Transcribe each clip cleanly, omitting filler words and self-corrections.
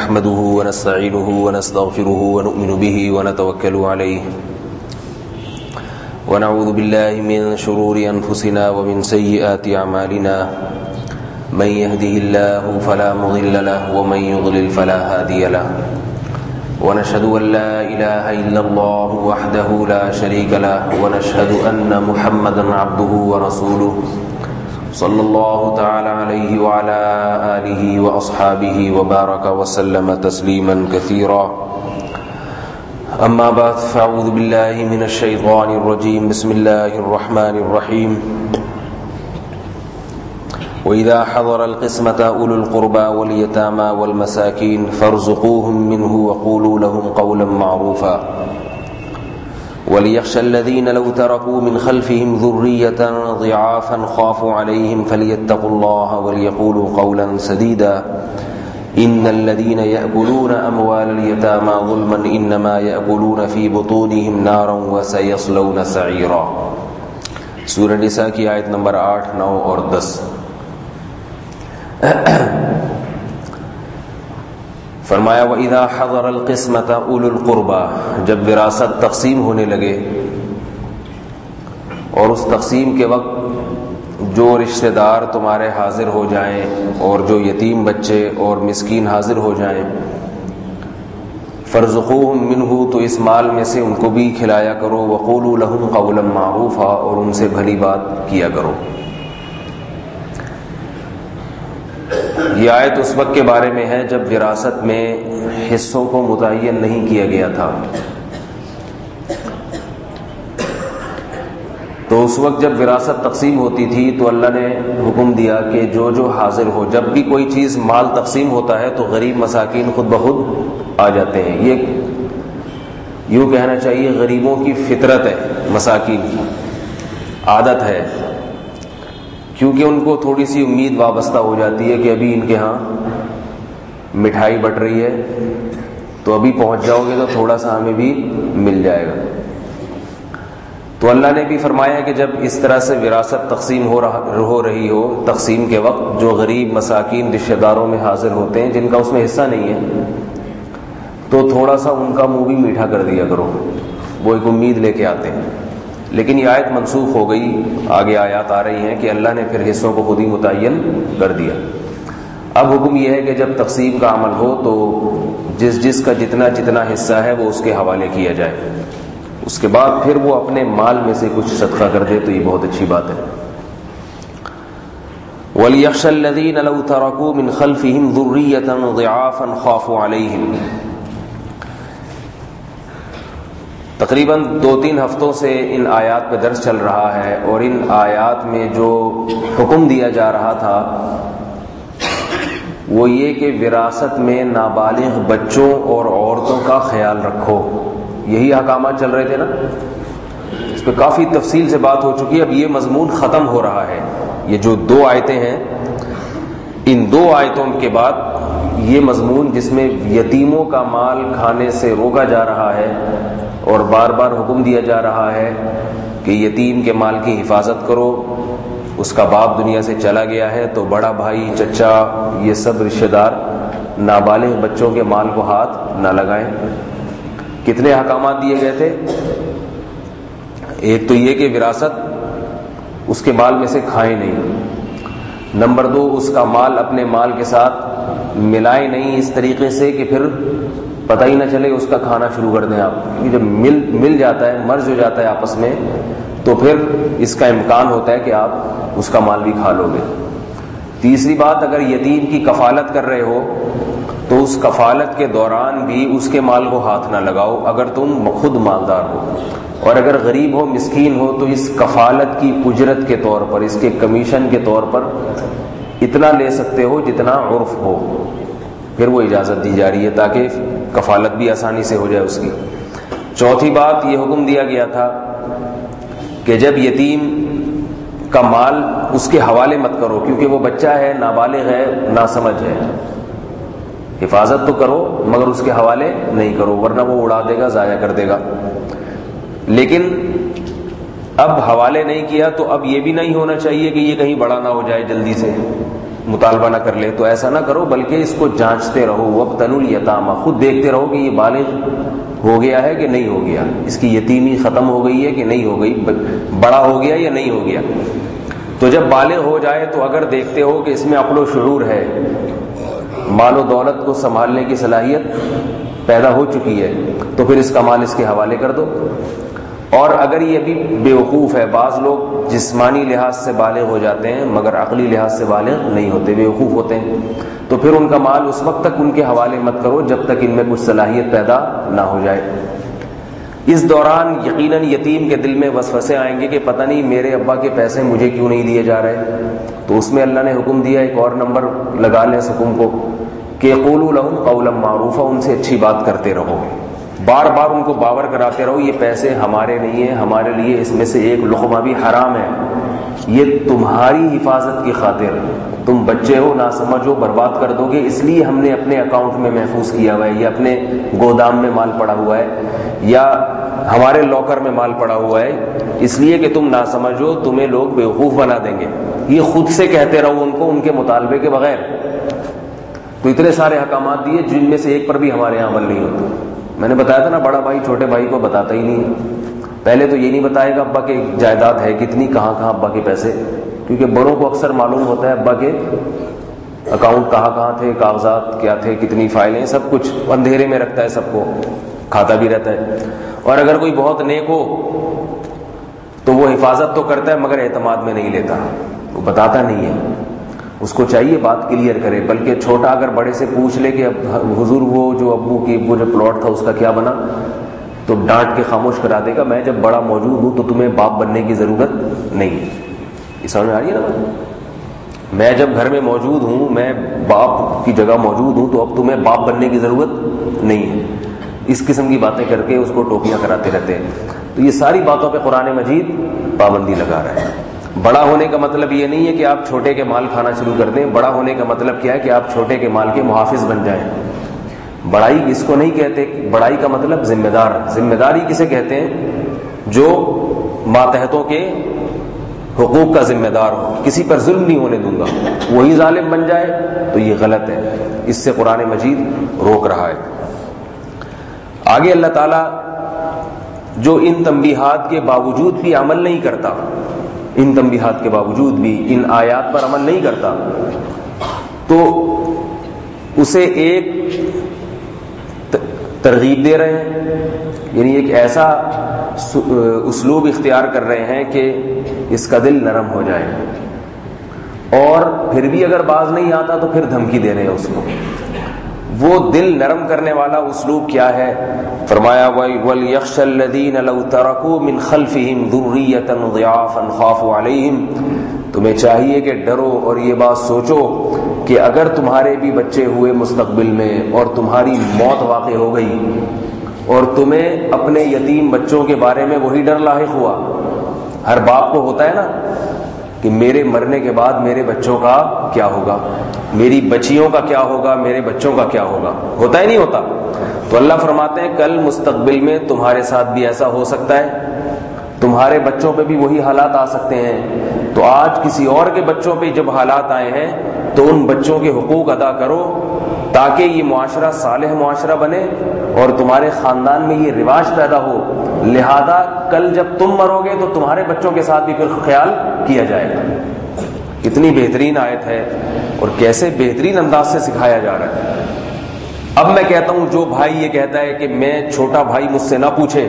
نحمده ونستعينه ونستغفره ونؤمن به ونتوكل عليه ونعوذ بالله من شرور أنفسنا ومن سيئات أعمالنا من يهده الله فلا مضل له ومن يضلل فلا هادي له ونشهد أن لا إله إلا الله وحده لا شريك له ونشهد أن محمدا عبده ورسوله صلى الله تعالى عليه وعلى آله وأصحابه وبارك وسلم تسليما كثيرا أما بعد فأعوذ بالله من الشيطان الرجيم بسم الله الرحمن الرحيم وإذا حضر القسمة أولو القربى واليتامى والمساكين فارزقوهم منه وقولوا لهم قولا معروفا وليخشى الذين لو تركوا من خلفهم ذرية ضعافا خافوا عليهم فليتقوا الله وليقولوا قولا سديدا إن الذين يأكلون أموال اليتامى ظلما إنما يأكلون في بطونهم نارا وسيصلون سعيرا. سورہ نساء کی آیت نمبر 8, 9 اور 10. فرمایا وَإِذَا حَضَرَ الْقِسْمَةَ أُولُو الْقُرْبَى، جب وراثت تقسیم ہونے لگے اور اس تقسیم کے وقت جو رشتہ دار تمہارے حاضر ہو جائیں اور جو یتیم بچے اور مسکین حاضر ہو جائیں، فَارْزُقُوهُم مِّنْهُ، تو اس مال میں سے ان کو بھی کھلایا کرو، وَقُولُوا لَهُمْ قَوْلًا مَّعْرُوفًا، اور ان سے بھلی بات کیا کرو. یہ آیت اس وقت کے بارے میں ہے جب وراثت میں حصوں کو متعین نہیں کیا گیا تھا. تو اس وقت جب وراثت تقسیم ہوتی تھی تو اللہ نے حکم دیا کہ جو جو حاضر ہو، جب بھی کوئی چیز مال تقسیم ہوتا ہے تو غریب مساکین خود بخود آ جاتے ہیں. یہ یوں کہنا چاہیے غریبوں کی فطرت ہے، مساکین کی عادت ہے، کیونکہ ان کو تھوڑی سی امید وابستہ ہو جاتی ہے کہ ابھی ان کے ہاں مٹھائی بٹ رہی ہے تو ابھی پہنچ جاؤ گے تو تھوڑا سا ہمیں بھی مل جائے گا. تو اللہ نے بھی فرمایا کہ جب اس طرح سے وراثت تقسیم ہو رہی ہو، تقسیم کے وقت جو غریب مساکین رشتہ داروں میں حاضر ہوتے ہیں جن کا اس میں حصہ نہیں ہے، تو تھوڑا سا ان کا منہ بھی میٹھا کر دیا کرو، وہ ایک امید لے کے آتے ہیں. لیکن یہ آیت منسوخ ہو گئی، آگے آیات آ رہی ہیں کہ اللہ نے پھر حصوں کو خود ہی متعین کر دیا. اب حکم یہ ہے کہ جب تقسیم کا عمل ہو تو جس کا جتنا حصہ ہے وہ اس کے حوالے کیا جائے، اس کے بعد پھر وہ اپنے مال میں سے کچھ صدقہ کر دے تو یہ بہت اچھی بات ہے. وَلْيَخْشَ الَّذِينَ لَوْ تَرَكُوا مِنْ خَلْفِهِمْ ذُرِّيَّةً ضِعَافًا خَافُوا عَلَيْهِمْ. تقریباً 2-3 ہفتوں سے ان آیات پہ درس چل رہا ہے، اور ان آیات میں جو حکم دیا جا رہا تھا وہ یہ کہ وراثت میں نابالغ بچوں اور عورتوں کا خیال رکھو. یہی احکامات چل رہے تھے نا، اس پہ کافی تفصیل سے بات ہو چکی ہے. اب یہ مضمون ختم ہو رہا ہے. یہ جو 2 آیتیں ہیں، ان 2 آیتوں کے بعد یہ مضمون جس میں یتیموں کا مال کھانے سے روکا جا رہا ہے اور بار بار حکم دیا جا رہا ہے کہ یتیم کے مال کی حفاظت کرو، اس کا باپ دنیا سے چلا گیا ہے تو بڑا بھائی، چچا، یہ سب رشتہ دار نابالغ بچوں کے مال کو ہاتھ نہ لگائیں. کتنے احکامات دیے گئے تھے؟ ایک تو یہ کہ وراثت اس کے مال میں سے کھائیں نہیں. نمبر 2، اس کا مال اپنے مال کے ساتھ ملائے نہیں اس طریقے سے کہ پھر پتہ ہی نہ چلے اس کا کھانا شروع کر دیں آپ. جب مل جاتا ہے، مرج ہو جاتا ہے آپس میں، تو پھر اس کا امکان ہوتا ہے کہ آپ اس کا مال بھی کھا لو گے. تیسری بات، اگر یتیم کی کفالت کر رہے ہو تو اس کفالت کے دوران بھی اس کے مال کو ہاتھ نہ لگاؤ اگر تم خود مالدار ہو. اور اگر غریب ہو، مسکین ہو، تو اس کفالت کی اجرت کے طور پر، اس کے کمیشن کے طور پر اتنا لے سکتے ہو جتنا عرف ہو. پھر وہ اجازت دی جا رہی ہے تاکہ کفالت بھی آسانی سے ہو جائے اس کی. چوتھی بات، یہ حکم دیا گیا تھا کہ جب یتیم کا مال اس کے حوالے مت کرو، کیونکہ وہ بچہ ہے، نابالغ ہے، ناسمجھ ہے. حفاظت تو کرو مگر اس کے حوالے نہیں کرو، ورنہ وہ اڑا دے گا، ضائع کر دے گا. لیکن اب حوالے نہیں کیا تو اب یہ بھی نہیں ہونا چاہیے کہ یہ کہیں بڑا نہ ہو جائے جلدی سے. مطالبہ نہ کر لے تو ایسا نہ کرو، بلکہ اس کو جانچتے رہو. وابتلوا الیتامى، خود دیکھتے رہو کہ یہ بالغ ہو گیا ہے کہ نہیں ہو گیا، اس کی یتیمی ختم ہو گئی ہے کہ نہیں ہو گئی، بڑا ہو گیا یا نہیں ہو گیا. تو جب بالغ ہو جائے تو اگر دیکھتے ہو کہ اس میں عقل و شعور ہے، مال و دولت کو سنبھالنے کی صلاحیت پیدا ہو چکی ہے، تو پھر اس کا مال اس کے حوالے کر دو. اور اگر یہ ابھی بیوقوف ہے، بعض لوگ جسمانی لحاظ سے بالغ ہو جاتے ہیں مگر عقلی لحاظ سے بالغ نہیں ہوتے، بیوقوف ہوتے ہیں، تو پھر ان کا مال اس وقت تک ان کے حوالے مت کرو جب تک ان میں کچھ صلاحیت پیدا نہ ہو جائے. اس دوران یقیناً یتیم کے دل میں وسوسے آئیں گے کہ پتہ نہیں میرے ابا کے پیسے مجھے کیوں نہیں دیے جا رہے. تو اس میں اللہ نے حکم دیا، ایک اور نمبر لگا لیں اس حکم کو، کہ قولوا لهم قولا معروفا، ان سے اچھی بات کرتے رہو، بار بار ان کو باور کراتے رہو یہ پیسے ہمارے نہیں ہیں، ہمارے لیے اس میں سے ایک لقمہ بھی حرام ہے، یہ تمہاری حفاظت کی خاطر، تم بچے ہو نہ سمجھو برباد کر دو گے، اس لیے ہم نے اپنے اکاؤنٹ میں محفوظ کیا ہوا ہے، یا اپنے گودام میں مال پڑا ہوا ہے، یا ہمارے لاکر میں مال پڑا ہوا ہے، اس لیے کہ تم نہ سمجھو، تمہیں لوگ بیوقوف بنا دیں گے. یہ خود سے کہتے رہو ان کو، ان کے مطالبے کے بغیر. تو اتنے سارے احکامات دیے جن میں سے ایک پر بھی ہمارے یہاں عمل نہیں ہوتا. میں نے بتایا تھا نا، بڑا بھائی چھوٹے بھائی کو بتاتا ہی نہیں. پہلے تو یہ نہیں بتائے گا ابا کی جائیداد ہے کتنی، کہاں کہاں ابا کے پیسے، کیونکہ بڑوں کو اکثر معلوم ہوتا ہے ابا کے اکاؤنٹ کہاں کہاں تھے، کاغذات کیا تھے، کتنی فائلیں، سب کچھ اندھیرے میں رکھتا ہے، سب کو کھاتا بھی رہتا ہے. اور اگر کوئی بہت نیک ہو تو وہ حفاظت تو کرتا ہے مگر اعتماد میں نہیں لیتا، وہ بتاتا نہیں ہے. اس کو چاہیے بات کلیئر کرے، بلکہ چھوٹا اگر بڑے سے پوچھ لے کہ حضور وہ جو ابو کی وہ جو پلاٹ تھا اس کا کیا بنا، تو ڈانٹ کے خاموش کرا دے گا، میں جب بڑا موجود ہوں تو تمہیں باپ بننے کی ضرورت نہیں ہے. یہ سمجھ میں آ رہی ہے نا؟ میں جب گھر میں موجود ہوں، میں باپ کی جگہ موجود ہوں، تو اب تمہیں باپ بننے کی ضرورت نہیں ہے. اس قسم کی باتیں کر کے اس کو ٹوپیاں کراتے رہتے ہیں. تو یہ ساری باتوں پہ قرآن مجید پابندی لگا رہا ہے. بڑا ہونے کا مطلب یہ نہیں ہے کہ آپ چھوٹے کے مال کھانا شروع کر دیں. بڑا ہونے کا مطلب کیا ہے کہ آپ چھوٹے کے مال کے محافظ بن جائیں. بڑائی اس کو نہیں کہتے، بڑائی کا مطلب ذمہ دار. ذمہ داری کسے کہتے ہیں؟ جو ماتحتوں کے حقوق کا ذمہ دار ہو، کسی پر ظلم نہیں ہونے دوں گا. وہی ظالم بن جائے تو یہ غلط ہے. اس سے قرآن مجید روک رہا ہے. آگے اللہ تعالیٰ جو ان تنبیہات کے باوجود بھی عمل نہیں کرتا، ان تنبیہات کے باوجود بھی ان آیات پر عمل نہیں کرتا، تو اسے ایک ترغیب دے رہے ہیں، یعنی ایک ایسا اسلوب اختیار کر رہے ہیں کہ اس کا دل نرم ہو جائے. اور پھر بھی اگر باز نہیں آتا تو پھر دھمکی دے رہے ہیں اس کو. وہ دل نرم کرنے والا اسلوب کیا ہے؟ فرمایا وَلْيَخْشَ الَّذِينَ لَوْ تَرَكُوا مِنْ خَلْفِهِمْ ذُرِّيَّةً ضِعَافًا خَافُوا عَلَيْهِمْ. تمہیں چاہیے کہ ڈرو اور یہ بات سوچو کہ اگر تمہارے بھی بچے ہوئے مستقبل میں اور تمہاری موت واقع ہو گئی اور تمہیں اپنے یتیم بچوں کے بارے میں وہی ڈر لاحق ہوا. ہر باپ کو ہوتا ہے نا کہ میرے مرنے کے بعد میرے بچوں کا کیا ہوگا، میری بچیوں کا کیا ہوگا، میرے بچوں کا کیا ہوگا. ہوتا ہی نہیں ہوتا؟ تو اللہ فرماتے ہیں کل مستقبل میں تمہارے ساتھ بھی ایسا ہو سکتا ہے، تمہارے بچوں پہ بھی وہی حالات آ سکتے ہیں. تو آج کسی اور کے بچوں پہ جب حالات آئے ہیں تو ان بچوں کے حقوق ادا کرو تاکہ یہ معاشرہ صالح معاشرہ بنے اور تمہارے خاندان میں یہ رواج پیدا ہو. لہذا کل جب تم مرو گے تو تمہارے بچوں کے ساتھ بھی پھر خیال کیا جائے گا. کتنی بہترین آیت ہے اور کیسے بہترین انداز سے سکھایا جا رہا ہے. اب میں کہتا ہوں جو بھائی یہ کہتا ہے کہ میں چھوٹا بھائی مجھ سے نہ پوچھے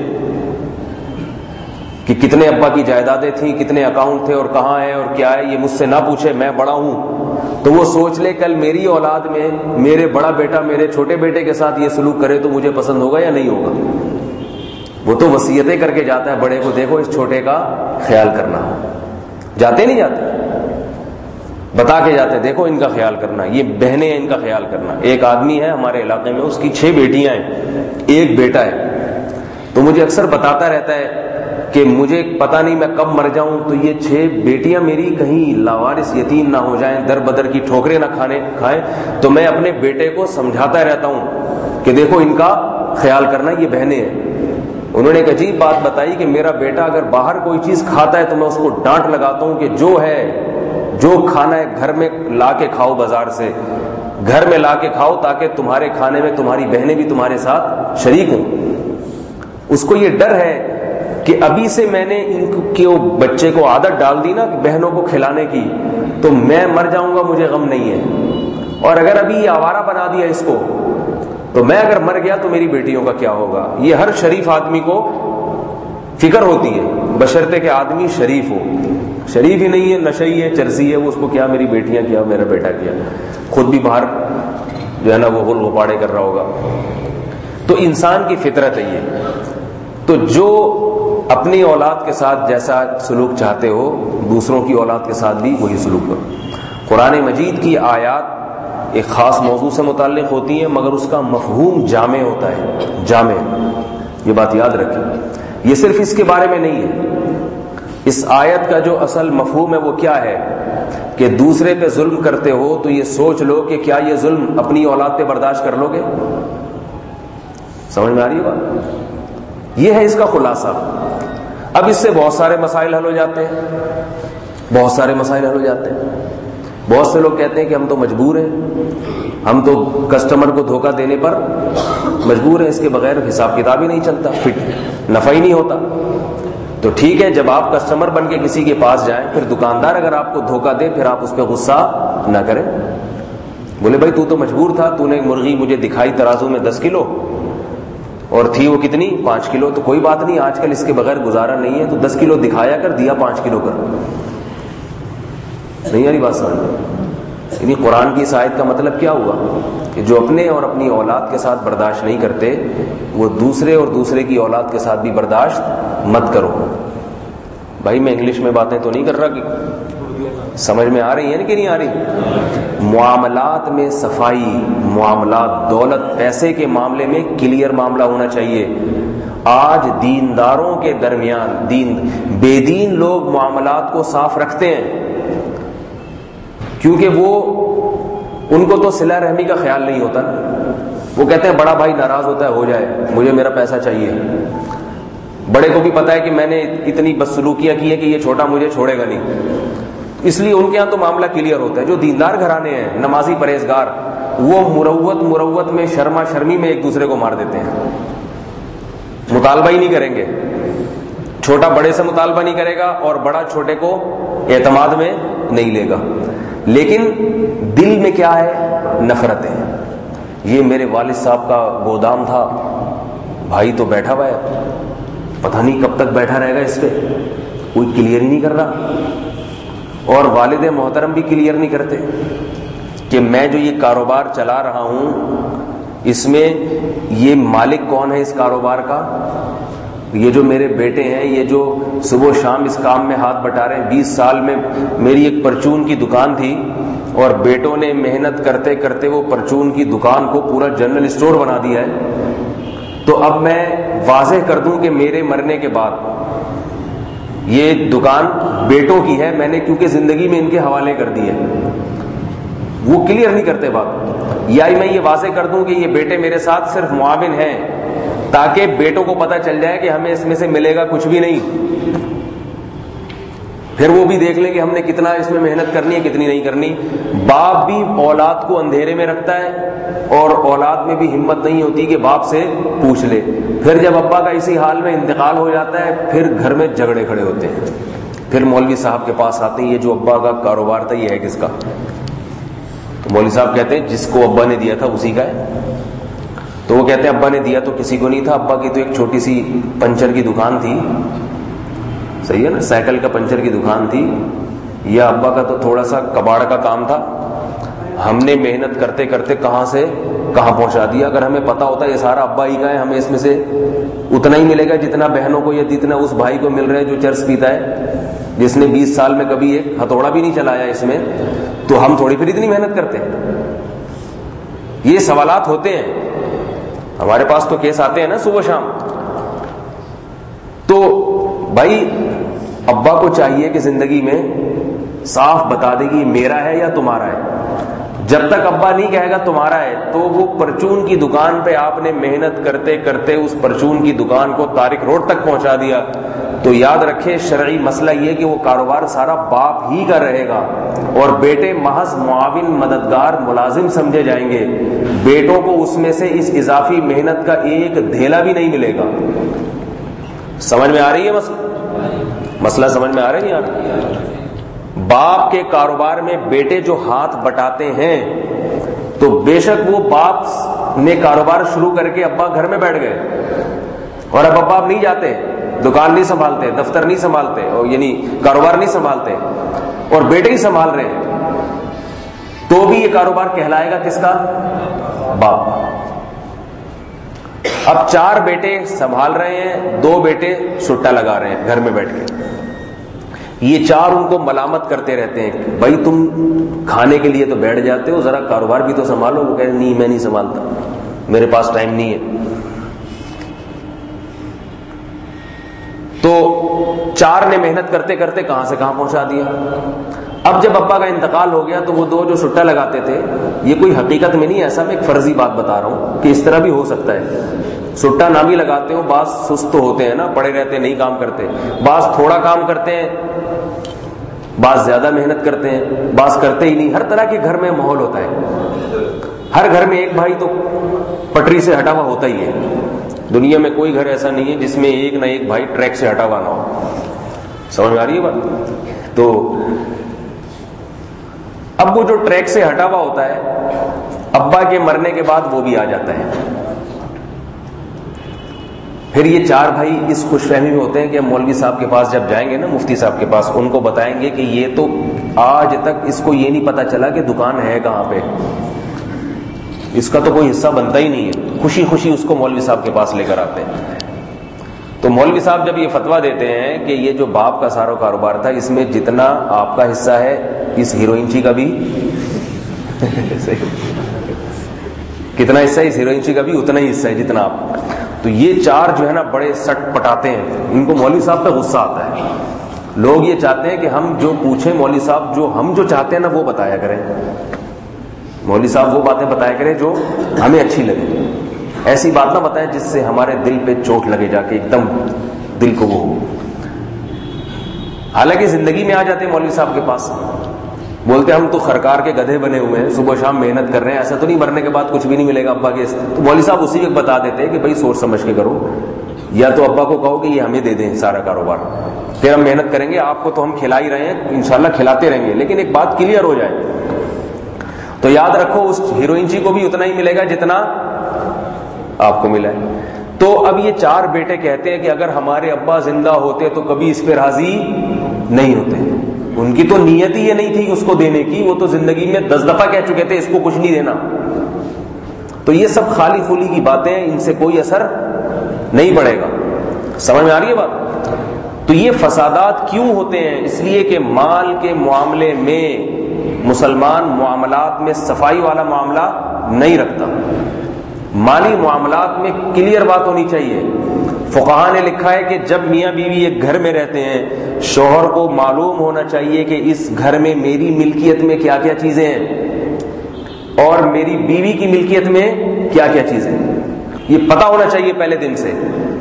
کہ کتنے ابا کی جائیدادیں تھیں، کتنے اکاؤنٹ تھے اور کہاں ہیں اور کیا ہے، یہ مجھ سے نہ پوچھے، میں بڑا ہوں، تو وہ سوچ لے کل میری اولاد میں میرے بڑا بیٹا میرے چھوٹے بیٹے کے ساتھ یہ سلوک کرے تو مجھے پسند ہوگا یا نہیں ہوگا. وہ تو وصیتیں کر کے جاتا ہے بڑے کو، دیکھو اس چھوٹے کا خیال کرنا. جاتے نہیں جاتے؟ بتا کے جاتے دیکھو ان کا خیال کرنا، یہ بہنیں ہیں ان کا خیال کرنا. ایک آدمی ہے ہمارے علاقے میں، اس کی 6 بیٹیاں ہیں، 1 بیٹا ہے. تو مجھے اکثر بتاتا رہتا ہے کہ مجھے پتہ نہیں میں کب مر جاؤں تو یہ 6 بیٹیاں میری کہیں لاوارث یتیم نہ ہو جائیں، در بدر کی ٹھوکریں نہ کھائیں. تو میں اپنے بیٹے کو سمجھاتا رہتا ہوں کہ دیکھو ان کا خیال کرنا، یہ بہنیں ہیں. انہوں نے ایک عجیب بات بتائی کہ میرا بیٹا اگر باہر کوئی چیز کھاتا ہے تو میں اس کو ڈانٹ لگاتا ہوں کہ جو ہے جو کھانا ہے گھر میں لا کے کھاؤ، بازار سے گھر میں لا کے کھاؤ تاکہ تمہارے کھانے میں تمہاری بہنیں بھی تمہارے ساتھ شریک ہوں۔ اس کو یہ ڈر ہے کہ ابھی سے میں نے ان کے بچے کو عادت ڈال دی نا بہنوں کو کھلانے کی، تو میں مر جاؤں گا مجھے غم نہیں ہے، اور اگر ابھی یہ آوارہ بنا دیا اس کو تو میں اگر مر گیا تو میری بیٹیوں کا کیا ہوگا۔ یہ ہر شریف آدمی کو فکر ہوتی ہے، بشرطے کہ آدمی شریف ہو۔ شریف ہی نہیں ہے، نشئی ہے، چرسی ہے، وہ اس کو کیا میری بیٹیاں کیا میرا بیٹا کیا، خود بھی باہر جو ہے نا وہ غل غپاڑے کر رہا ہوگا۔ تو انسان کی فطرت ہے یہ۔ تو جو اپنی اولاد کے ساتھ جیسا سلوک چاہتے ہو دوسروں کی اولاد کے ساتھ بھی وہی سلوک کرو۔ قرآن مجید کی آیات ایک خاص موضوع سے متعلق ہوتی ہیں مگر اس کا مفہوم جامع ہوتا ہے، جامع، یہ بات یاد رکھیں۔ یہ صرف اس کے بارے میں نہیں ہے، اس آیت کا جو اصل مفہوم ہے وہ کیا ہے کہ دوسرے پہ ظلم کرتے ہو تو یہ سوچ لو کہ کیا یہ ظلم اپنی اولاد پہ برداشت کر لو گے؟ سمجھ میں آ رہی ہے بات؟ یہ ہے اس کا خلاصہ۔ اب اس سے بہت سارے مسائل حل ہو جاتے ہیں، بہت سارے مسائل حل ہو جاتے ہیں۔ بہت سے لوگ کہتے ہیں کہ ہم تو مجبور ہیں، ہم تو کسٹمر کو دھوکہ دینے پر مجبور ہیں، اس کے بغیر حساب کتاب ہی نہیں چلتا، فٹ نفع ہی نہیں ہوتا۔ تو ٹھیک ہے، جب آپ کسٹمر بن کے کسی کے پاس جائیں پھر دکاندار اگر آپ کو دھوکہ دے پھر آپ اس پہ غصہ نہ کریں، بولے بھائی تو مجبور تھا، تو نے مرغی مجھے دکھائی ترازو میں 10 کلو اور تھی وہ کتنی 5 کلو، تو کوئی بات نہیں، آج کل اس کے بغیر گزارا نہیں ہے، تو 10 کلو دکھایا کر، دیا 5 کلو کر۔ نہیں آ رہی بات سمجھ؟ یعنی قرآن کی اس آیت کا مطلب کیا ہوا کہ جو اپنے اور اپنی اولاد کے ساتھ برداشت نہیں کرتے وہ دوسرے اور دوسرے کی اولاد کے ساتھ بھی برداشت مت کرو۔ بھائی میں انگلش میں باتیں تو نہیں کر رہا، کہ سمجھ میں آ رہی ہیں کہ نہیں آ رہی؟ معاملات میں صفائی، معاملات دولت پیسے کے معاملے میں کلیئر معاملہ ہونا چاہیے۔ آج دینداروں کے درمیان بے دین لوگ معاملات کو صاف رکھتے ہیں کیونکہ وہ ان کو تو صلہ رحمی کا خیال نہیں ہوتا، وہ کہتے ہیں بڑا بھائی ناراض ہوتا ہے ہو جائے، مجھے میرا پیسہ چاہیے۔ بڑے کو بھی پتا ہے کہ میں نے اتنی بدسلوکیاں کی ہیں کہ یہ چھوٹا مجھے چھوڑے گا نہیں، اس لیے ان کے ہاں تو معاملہ کلیئر ہوتا ہے۔ جو دیندار گھرانے ہیں، نمازی پرہیزگار، وہ مروت میں شرما شرمی میں ایک دوسرے کو مار دیتے ہیں، مطالبہ ہی نہیں کریں گے، چھوٹا بڑے سے مطالبہ نہیں کرے گا اور بڑا چھوٹے کو اعتماد میں نہیں لے گا، لیکن دل میں کیا ہے؟ نفرت ہے۔ یہ میرے والد صاحب کا گودام تھا، بھائی تو بیٹھا ہوا ہے، پتہ نہیں کب تک بیٹھا رہے گا اس پہ، کوئی کلیئر ہی نہیں کر رہا، اور والد محترم بھی کلیئر نہیں کرتے کہ میں جو یہ کاروبار چلا رہا ہوں اس میں یہ مالک کون ہے اس کاروبار کا، یہ جو میرے بیٹے ہیں یہ جو صبح و شام اس کام میں ہاتھ بٹا رہے ہیں۔ 20 سال میں میری ایک پرچون کی دکان تھی اور بیٹوں نے محنت کرتے کرتے وہ پرچون کی دکان کو پورا جنرل اسٹور بنا دیا ہے، تو اب میں واضح کر دوں کہ میرے مرنے کے بعد یہ دکان بیٹوں کی ہے، میں نے کیونکہ زندگی میں ان کے حوالے کر دی ہے، وہ کلیئر نہیں کرتے بات۔ یا میں یہ واضح کر دوں کہ یہ بیٹے میرے ساتھ صرف معاون ہیں تاکہ بیٹوں کو پتہ چل جائے کہ ہمیں اس میں سے ملے گا کچھ بھی نہیں، پھر وہ بھی دیکھ لیں کہ ہم نے کتنا اس میں محنت کرنی ہے کتنی نہیں کرنی۔ باپ بھی اولاد کو اندھیرے میں رکھتا ہے اور اولاد میں بھی ہمت نہیں ہوتی کہ باپ سے پوچھ لے، پھر جب ابا کا اسی حال میں انتقال ہو جاتا ہے پھر گھر میں جھگڑے کھڑے ہوتے ہیں، پھر مولوی صاحب کے پاس آتے ہیں، یہ جو ابا کا کاروبار تھا یہ ہے کس کا؟ تو مولوی صاحب کہتے ہیں جس کو ابا نے دیا تھا اسی کا ہے۔ تو وہ کہتے ہیں ابا نے دیا تو کسی کو نہیں تھا، ابا کی تو ایک چھوٹی سی پنچر کی دکان تھی، صحیح ہے نا، سائیکل کا پنچر کی دکان تھی، یا ابا کا تو تھوڑا سا کباڑ کا کام تھا، ہم نے محنت کرتے کرتے کہاں سے کہاں پہنچا دیا۔ اگر ہمیں پتا ہوتا یہ سارا ابا ہی کا ہے، ہمیں اس میں سے اتنا ہی ملے گا جتنا بہنوں کو یا جتنا اس بھائی کو مل رہا ہے جو چرس پیتا ہے، جس نے 20 سال میں کبھی ایک ہتھوڑا بھی نہیں چلایا اس میں، تو ہم تھوڑی پھر اتنی محنت کرتے ہیں۔ یہ سوالات ہوتے ہیں، ہمارے پاس تو کیس آتے ہیں نا صبح شام۔ تو بھائی ابا کو چاہیے کہ زندگی میں صاف بتا دے کہ میرا ہے یا تمہارا ہے۔ جب تک ابا نہیں کہے گا تمہارا ہے تو وہ پرچون کی دکان پہ آپ نے محنت کرتے کرتے اس پرچون کی دکان کو طارق روڈ تک پہنچا دیا، تو یاد رکھیں شرعی مسئلہ یہ کہ وہ کاروبار سارا باپ ہی کا رہے گا اور بیٹے محض معاون مددگار ملازم سمجھے جائیں گے. بیٹوں کو اس میں سے اس اضافی محنت کا ایک دھیلا بھی نہیں ملے گا. سمجھ میں آ رہی ہے مسئلہ سمجھ میں آ رہا ہے یا نہیں؟ باپ کے کاروبار میں بیٹے جو ہاتھ بٹاتے ہیں تو بے شک وہ باپ نے کاروبار شروع کر کے ابا گھر میں بیٹھ گئے اور اب ابا نہیں جاتے, دکان نہیں سنبھالتے, دفتر نہیں سنبھالتے, اور یعنی کاروبار نہیں سنبھالتے اور بیٹے ہی سنبھال رہے ہیں, تو بھی یہ کاروبار کہلائے گا کس کا؟ باپ. اب 4 بیٹے سنبھال رہے ہیں, 2 بیٹے سٹا لگا رہے ہیں گھر میں بیٹھ کے. یہ 4 ان کو ملامت کرتے رہتے ہیں, بھائی تم کھانے کے لیے تو بیٹھ جاتے ہو, ذرا کاروبار بھی تو سنبھالو. وہ کہتے ہیں نہیں میں نہیں سنبھالتا, میرے پاس ٹائم نہیں ہے. تو 4 نے محنت کرتے کرتے کہاں سے کہاں پہنچا دیا. اب جب ابا کا انتقال ہو گیا تو وہ 2 جو سٹا لگاتے تھے, یہ کوئی حقیقت میں نہیں, ایسا میں ایک فرضی بات بتا رہا ہوں کہ اس طرح بھی ہو سکتا ہے. سٹا نام ہی لگاتے ہو, بعض سست ہوتے ہیں نا, پڑے رہتے ہیں نہیں کام کرتے, بعض تھوڑا کام کرتے ہیں, بعض زیادہ محنت کرتے ہیں, بعض کرتے ہی نہیں. ہر طرح کے گھر میں ماحول ہوتا ہے. ہر گھر میں ایک بھائی تو پٹری سے ہٹا ہوا ہوتا ہی ہے. دنیا میں کوئی گھر ایسا نہیں ہے جس میں ایک نہ ایک بھائی ٹریک سے ہٹا ہوا نہ ہو. سمجھ میں آ رہی ہے بات؟ تو اب وہ جو ٹریک سے ہٹا ہوا ہوتا ہے, ابا کے مرنے کے بعد وہ بھی آ جاتا ہے. پھر یہ 4 بھائی اس خوش فہمی میں ہوتے ہیں کہ مولوی صاحب کے پاس جب جائیں گے نا, مفتی صاحب کے پاس, ان کو بتائیں گے کہ یہ تو آج تک اس کو یہ نہیں پتا چلا کہ دکان ہے کہاں پہ, اس کا تو کوئی حصہ بنتا ہی نہیں ہے. خوشی خوشی اس کو مولوی صاحب کے پاس لے کر آتے ہیں. تو مولوی صاحب جب یہ فتویٰ دیتے ہیں کہ یہ جو باپ کا سارا کاروبار تھا, اس میں جتنا آپ کا حصہ ہے اس ہیروئن چی کا بھی کتنا حصہ ہے, اس ہیروئن چی کا بھی اتنا ہی حصہ ہے جتنا آپ. تو یہ 4 جو ہے نا بڑے سٹ پٹاتے ہیں. ان کو مولوی صاحب پہ غصہ آتا ہے. لوگ یہ چاہتے ہیں کہ ہم جو پوچھیں مولوی صاحب, جو ہم جو چاہتے ہیں نا وہ بتایا کریں. مولوی صاحب وہ باتیں بتایا کریں جو ہمیں اچھی لگے. ایسی بات نہ بتائیں جس سے ہمارے دل پہ چوٹ لگے, جا کے ایک دم دل کو وہ ہو. حالانکہ زندگی میں آ جاتے ہیں مولوی صاحب کے پاس, بولتے ہم تو خرکار کے گدھے بنے ہوئے ہیں, صبح شام محنت کر رہے ہیں, ایسا تو نہیں مرنے کے بعد کچھ بھی نہیں ملے گا ابا کے. تو مولوی صاحب اسی وقت بتا دیتے ہیں کہ بھائی سوچ سمجھ کے کرو, یا تو ابا کو کہو کہ یہ ہمیں دے دیں سارا کاروبار, پھر ہم محنت کریں گے. آپ کو تو ہم کھلا ہی رہے ہیں, انشاءاللہ کھلاتے رہیں گے, لیکن ایک بات کلیئر ہو جائے تو یاد رکھو اس ہیروئن جی کو بھی اتنا ہی ملے گا جتنا آپ کو ملا ہے. تو اب یہ 4 بیٹے کہتے ہیں کہ اگر ہمارے ابا زندہ ہوتے تو کبھی اس پہ راضی نہیں ہوتے. ان کی تو نیت ہی یہ نہیں تھی اس کو دینے کی, وہ تو زندگی میں 10 دفعہ کہہ چکے تھے اس کو کچھ نہیں دینا. تو یہ سب خالی خولی کی باتیں, ان سے کوئی اثر نہیں پڑے گا. سمجھ میں آ رہی ہے بات؟ تو یہ فسادات کیوں ہوتے ہیں؟ اس لیے کہ مال کے معاملے میں مسلمان معاملات میں صفائی والا معاملہ نہیں رکھتا. مالی معاملات میں کلیئر بات ہونی چاہیے. فقہاء نے لکھا ہے کہ جب میاں بیوی ایک گھر میں رہتے ہیں, شوہر کو معلوم ہونا چاہیے کہ اس گھر میں میری ملکیت میں کیا کیا چیزیں ہیں اور میری بیوی کی ملکیت میں کیا کیا چیزیں ہیں. یہ پتا ہونا چاہیے پہلے دن سے.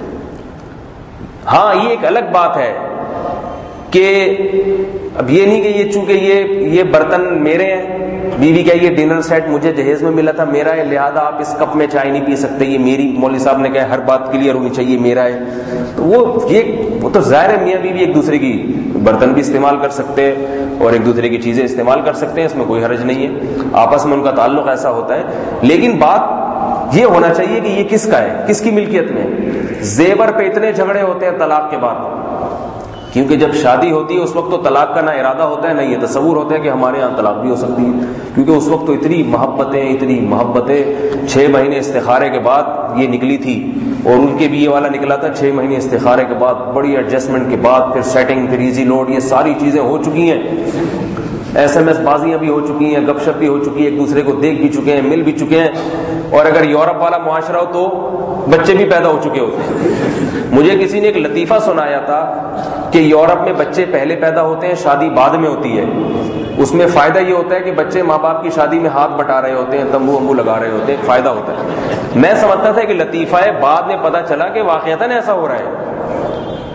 ہاں یہ ایک الگ بات ہے کہ اب یہ نہیں کہ یہ چونکہ یہ برتن میرے ہیں, بیوی کا یہ ڈنر سیٹ مجھے جہیز میں ملا تھا, میرا ہے, لہذا آپ اس کپ میں چائے نہیں پی سکتے, یہ میری. مولوی صاحب نے کہا ہر بات کلیئر ہونی چاہیے, میرا ہے. تو وہ تو ظاہر ہے میاں بیوی ایک دوسرے کی برتن بھی استعمال کر سکتے ہیں اور ایک دوسرے کی چیزیں استعمال کر سکتے ہیں, اس میں کوئی حرج نہیں ہے, آپس میں ان کا تعلق ایسا ہوتا ہے. لیکن بات یہ ہونا چاہیے کہ یہ کس کا ہے, کس کی ملکیت میں. زیور پہ اتنے جھگڑے ہوتے ہیں طلاق کے بعد, کیونکہ جب شادی ہوتی ہے اس وقت تو طلاق کا نہ ارادہ ہوتا ہے نہ یہ تصور ہوتا ہے کہ ہمارے ہاں طلاق بھی ہو سکتی ہے, کیونکہ اس وقت تو اتنی محبتیں 6 مہینے استخارے کے بعد یہ نکلی تھی, اور ان کے بھی یہ والا نکلا تھا 6 مہینے استخارے کے بعد, بڑی ایڈجسٹمنٹ کے بعد, پھر سیٹنگ, پھر ایزی لوڈ, یہ ساری چیزیں ہو چکی ہیں. SMS بازیاں بھی ہو چکی ہیں, گپ شپ بھی ہو چکی ہے, ایک دوسرے کو دیکھ بھی چکے ہیں, مل بھی چکے ہیں. اور اگر یورپ والا معاشرہ ہو تو بچے بھی پیدا ہو چکے ہوتے ہیں. مجھے کسی نے ایک لطیفہ سنایا تھا کہ یورپ میں بچے پہلے پیدا ہوتے ہیں, شادی بعد میں ہوتی ہے. اس میں فائدہ یہ ہوتا ہے کہ بچے ماں باپ کی شادی میں ہاتھ بٹا رہے ہوتے ہیں, تمبو امبو لگا رہے ہوتے ہیں, فائدہ ہوتا ہے. میں سمجھتا تھا کہ لطیفہ ہے, بعد میں پتا چلا کہ واقعتاً ایسا ہو رہا ہے.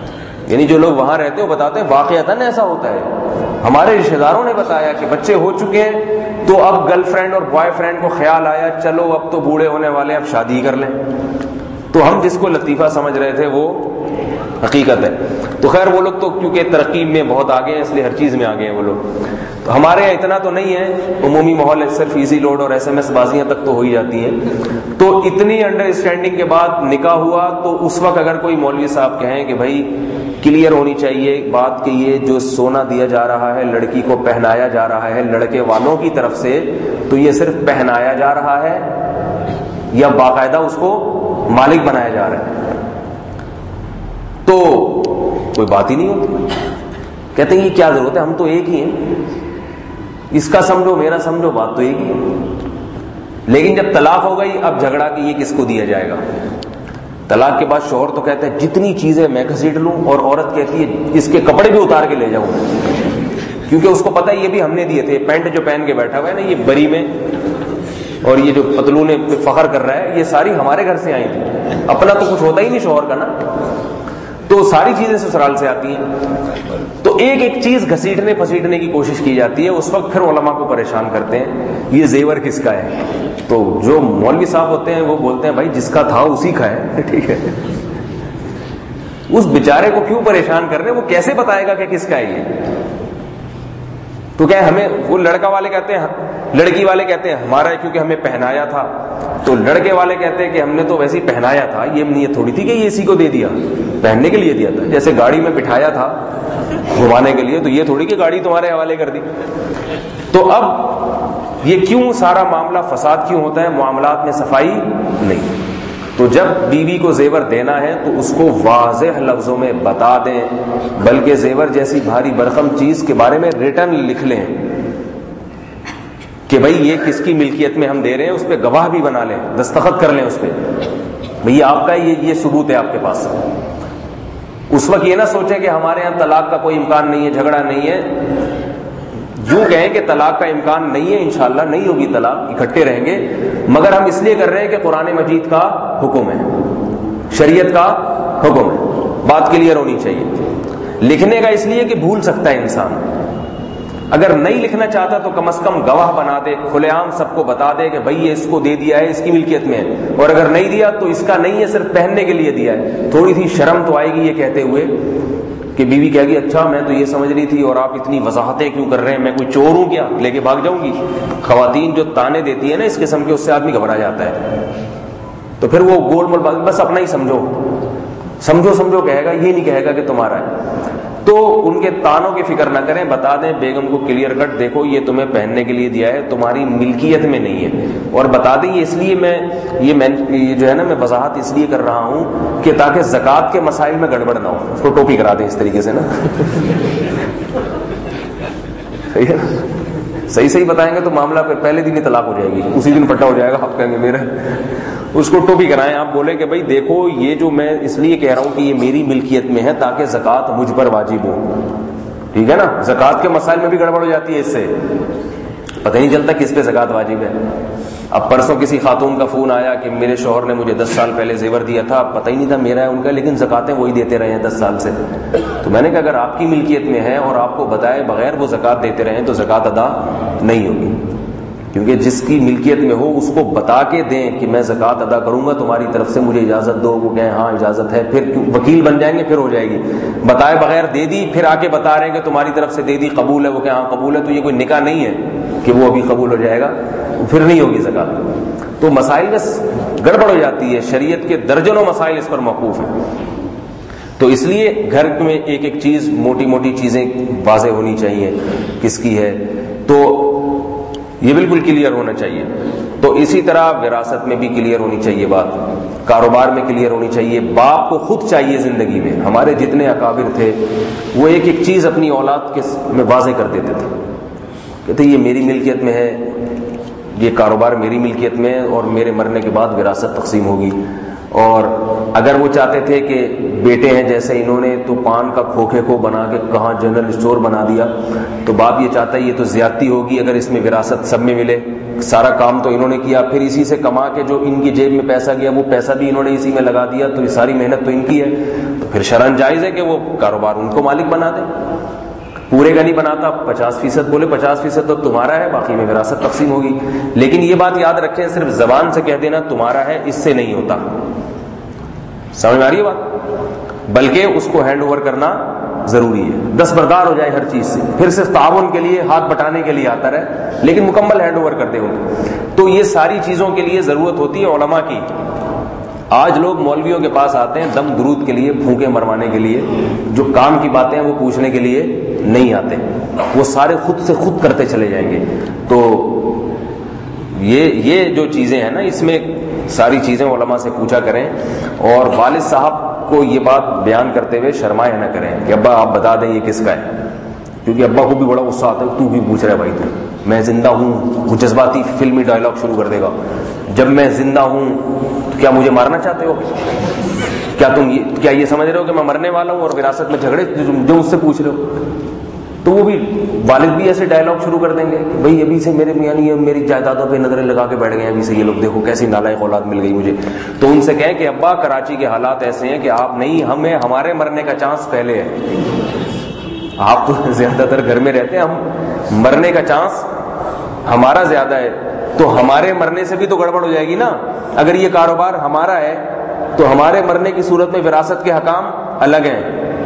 یعنی جو لوگ وہاں رہتے ہیں وہ بتاتے ہیں واقعتاً ایسا ہوتا ہے. ہمارے رشتے داروں نے بتایا کہ بچے ہو چکے ہیں تو اب گرل فرینڈ اور بوائے فرینڈ کو خیال آیا چلو اب تو بوڑھے ہونے والے اب شادی کر لیں. تو ہم جس کو لطیفہ سمجھ رہے تھے وہ حقیقت ہے. تو خیر وہ لوگ تو کیونکہ ترقی میں بہت آگے ہیں اس لیے ہر چیز میں آگے ہیں وہ لوگ. تو ہمارے یہاں اتنا تو نہیں ہے, عمومی ماحول صرف ایزی لوڈ اور SMS بازیاں تک تو ہو ہی جاتی ہیں. تو اتنی انڈرسٹینڈنگ کے بعد نکاح ہوا تو اس وقت اگر کوئی مولوی صاحب کہیں کہ بھائی کلیئر ہونی چاہیے بات کہ یہ جو سونا دیا جا رہا ہے لڑکی کو پہنایا جا رہا ہے لڑکے والوں کی طرف سے, تو یہ صرف پہنایا جا رہا ہے یا باقاعدہ اس کو مالک بنایا جا رہا ہے, تو کوئی بات ہی نہیں ہوتی. کہتے ہیں یہ کیا ضرورت ہے, ہم تو ایک ہی ہیں, اس کا سمجھو میرا سمجھو بات تو ایک ہی ہے. لیکن جب طلاق ہو گئی اب جھگڑا کہ یہ کس کو دیا جائے گا. طلاق کے بعد شوہر تو کہتے ہیں جتنی چیزیں میں گھسیٹ لوں, اور عورت کہتی ہے اس کے کپڑے بھی اتار کے لے جاؤں, کیونکہ اس کو پتا ہے یہ بھی ہم نے دیے تھے. پینٹ جو پہن کے بیٹھا ہوا ہے نا یہ بری میں, اور یہ جو پتلون فخر کر رہا ہے یہ ساری ہمارے گھر سے آئی تھی, اپنا تو کچھ ہوتا ہی نہیں شوہر کا نا, تو ساری چیزیں سسرال سے آتی ہیں. تو ایک ایک چیز گھسیٹنے پھسیٹنے کی کوشش کی جاتی ہے. اس وقت پھر علماء کو پریشان کرتے ہیں یہ زیور کس کا ہے. تو جو مولوی صاحب ہوتے ہیں وہ بولتے ہیں بھائی جس کا تھا اسی کا ہے, ٹھیک ہے, اس بیچارے کو کیوں پریشان کر رہے ہیں, وہ کیسے بتائے گا کہ کس کا ہے یہ. تو کیا ہمیں وہ لڑکا والے کہتے ہیں, لڑکی والے کہتے ہیں ہمارا ہے کیونکہ ہمیں پہنایا تھا, تو لڑکے والے کہتے ہیں کہ ہم نے تو ویسے ہی پہنایا تھا, یہ نیت تھوڑی تھی کہ یہ اسی کو دے دیا, پہننے کے لیے دیا تھا. جیسے گاڑی میں بٹھایا تھا گھمانے کے لیے, تو یہ تھوڑی کہ گاڑی تمہارے حوالے کر دی. تو اب یہ کیوں سارا معاملہ فساد کیوں ہوتا ہے, معاملات میں صفائی نہیں. تو جب بیوی کو زیور دینا ہے تو اس کو واضح لفظوں میں بتا دیں, بلکہ زیور جیسی بھاری بھرکم چیز کے بارے میں ریٹن لکھ لیں کہ بھئی یہ کس کی ملکیت میں ہم دے رہے ہیں, اس پہ گواہ بھی بنا لیں, دستخط کر لیں اس پہ, بھئی آپ کا یہ ثبوت ہے آپ کے پاس. اس وقت یہ نہ سوچیں کہ ہمارے یہاں طلاق کا کوئی امکان نہیں ہے, جھگڑا نہیں ہے. یوں کہیں کہ طلاق کا امکان نہیں ہے, انشاءاللہ نہیں ہوگی طلاق, اکٹھے رہیں گے, مگر ہم اس لیے کر رہے ہیں کہ قرآن مجید کا حکم ہے, شریعت کا حکم ہے. بات کلیئر ہونی چاہیے. لکھنے کا اس لیے کہ بھول سکتا ہے انسان, اگر نہیں لکھنا چاہتا تو کم از کم گواہ بنا دے, کھلے عام سب کو بتا دے کہ بھئی یہ اس کو دے دیا ہے, اس کی ملکیت میں ہے, اور اگر نہیں دیا تو اس کا نہیں ہے, صرف پہننے کے لیے دیا ہے. تھوڑی سی شرم تو آئے گی یہ کہتے ہوئے کہ بیوی کہے گی اچھا میں تو یہ سمجھ رہی تھی اور آپ اتنی وضاحتیں کیوں کر رہے ہیں, میں کوئی چور ہوں کیا لے کے بھاگ جاؤں گی. خواتین جو تانے دیتی ہیں نا اس قسم کے, اس سے آدمی گھبرا جاتا ہے. تو پھر وہ گول مول بس اپنا ہی سمجھو سمجھو سمجھو کہے گا, یہ نہیں کہے گا کہ تمہارا ہے. تو ان کے تانوں کی فکر نہ کریں, بتا دیں بیگم کو کلیئر کٹ, دیکھو یہ تمہیں پہننے کے لیے دیا ہے, تمہاری ملکیت میں نہیں ہے. اور بتا دیں یہ اس لیے میں یہ جو ہے نا میں وضاحت اس لیے کر رہا ہوں کہ تاکہ زکوٰۃ کے مسائل میں گڑبڑ نہ ہو. اس کو ٹوپی کرا دیں اس طریقے سے نا, صحیح بتائیں گے تو معاملہ پھر پہلے دن ہی طلاق ہو جائے گی, اسی دن پٹا ہو جائے گا. آپ کہیں گے میرا, اس کو ٹوپی کرائیں, آپ بولیں کہ بھائی دیکھو یہ جو میں اس لیے کہہ رہا ہوں کہ یہ میری ملکیت میں ہے تاکہ زکوٰۃ مجھ پر واجب ہو. ٹھیک ہے نا, زکوٰۃ کے مسائل میں بھی گڑبڑ ہو جاتی ہے, اس سے پتہ نہیں چلتا کس پہ زکوٰۃ واجب ہے. اب پرسوں کسی خاتون کا فون آیا کہ میرے شوہر نے مجھے 10 سال پہلے زیور دیا تھا, پتہ ہی نہیں تھا میرا ہے ان کا, لیکن زکوٰۃیں وہی دیتے رہے ہیں 10 سال سے. تو میں نے کہا اگر آپ کی ملکیت میں ہے اور آپ کو بتائے بغیر وہ زکوٰۃ دیتے رہے تو زکوٰۃ ادا نہیں ہوگی, کیونکہ جس کی ملکیت میں ہو اس کو بتا کے دیں کہ میں زکوٰۃ ادا کروں گا تمہاری طرف سے, مجھے اجازت دو. وہ کہیں ہاں اجازت ہے, پھر وکیل بن جائیں گے, پھر ہو جائے گی. بتائے بغیر دے دی, پھر آ کے بتا رہے ہیں کہ تمہاری طرف سے دے دی, قبول ہے, وہ کہ ہاں قبول ہے, تو یہ کوئی نکاح نہیں ہے کہ وہ ابھی قبول ہو جائے گا, پھر نہیں ہوگی زکوٰۃ. تو مسائل میں گڑبڑ ہو جاتی ہے, شریعت کے درجنوں مسائل اس پر موقوف ہیں. تو اس لیے گھر میں ایک ایک چیز, موٹی موٹی چیزیں واضح ہونی چاہیے کس کی ہے, تو یہ بالکل کلیئر ہونا چاہیے. تو اسی طرح وراثت میں بھی کلیئر ہونی چاہیے بات, کاروبار میں کلیئر ہونی چاہیے. باپ کو خود چاہیے زندگی میں, ہمارے جتنے اکابر تھے وہ ایک ایک چیز اپنی اولاد کے میں واضح کر دیتے تھے, کہتے یہ میری ملکیت میں ہے, یہ کاروبار میری ملکیت میں ہے, اور میرے مرنے کے بعد وراثت تقسیم ہوگی. اور اگر وہ چاہتے تھے کہ بیٹے ہیں جیسے انہوں نے تو پان کا کھوکھے کو بنا کے کہاں جنرل اسٹور بنا دیا, تو باپ یہ چاہتا ہے یہ تو زیادتی ہوگی اگر اس میں وراثت سب میں ملے, سارا کام تو انہوں نے کیا، پھر اسی سے کما کے جو ان کی جیب میں پیسہ گیا وہ پیسہ بھی انہوں نے اسی میں لگا دیا، تو یہ ساری محنت تو ان کی ہے، تو پھر شرعاً جائز ہے کہ وہ کاروبار ان کو مالک بنا دیں. پورے کا نہیں بناتا، 50% بولے 50% تو تمہارا ہے، باقی میں وراثت تقسیم ہوگی. لیکن یہ بات یاد رکھیں، صرف زبان سے کہہ دینا تمہارا ہے اس سے نہیں ہوتا. سمجھ میں آ رہی ہے بات؟ بلکہ اس کو ہینڈ اوور کرنا ضروری ہے، دستبردار ہو جائے ہر چیز سے، پھر صرف تعاون کے لیے ہاتھ بٹانے کے لیے آتا رہے، لیکن مکمل ہینڈ اوور کرتے ہوں. تو یہ ساری چیزوں کے لیے ضرورت ہوتی ہے علماء کی. آج لوگ مولویوں کے پاس آتے ہیں دم درود کے لیے، پھونکے مروانے کے لیے، جو کام کی باتیں ہیں وہ پوچھنے کے لیے نہیں آتے، وہ سارے خود سے خود کرتے چلے جائیں گے. تو یہ جو چیزیں ہیں نا، اس میں ساری چیزیں علماء سے پوچھا کریں، اور والد صاحب کو یہ بات بیان کرتے ہوئے شرمائے نہ کریں کہ ابا آپ بتا دیں یہ کس کا ہے، کیونکہ ابا کو بھی بڑا غصہ آتا ہے، تو بھی پوچھ رہا ہے بھائی، تو میں زندہ ہوں، وہ جذباتی فلمی ڈائلاگ شروع کر دے گا، جب میں زندہ ہوں تو کیا مجھے مارنا چاہتے ہو؟ کیا یہ سمجھ رہے ہو کہ میں مرنے والا ہوں اور وراثت میں جھگڑے جو مجھ سے پوچھ رہے ہو؟ تو وہ بھی والد بھی ایسے ڈائلاگ شروع کر دیں گے کہ بھائی ابھی سے میرے میاں یہ میری جائیدادوں پہ نظریں لگا کے بیٹھ گئے ہیں، ابھی سے یہ لوگ دیکھو کیسی نالائق اولاد مل گئی مجھے. تو ان سے کہیں کہ ابا کراچی کے حالات ایسے ہیں کہ آپ نہیں، ہمارے مرنے کا چانس پہلے ہے. آپ تو زیادہ تر گھر میں رہتے ہیں، ہم مرنے کا چانس ہمارا زیادہ ہے، تو ہمارے مرنے سے بھی تو گڑبڑ ہو جائے گی نا. اگر یہ کاروبار ہمارا ہے تو ہمارے مرنے کی صورت میں وراثت کے حکام الگ ہیں.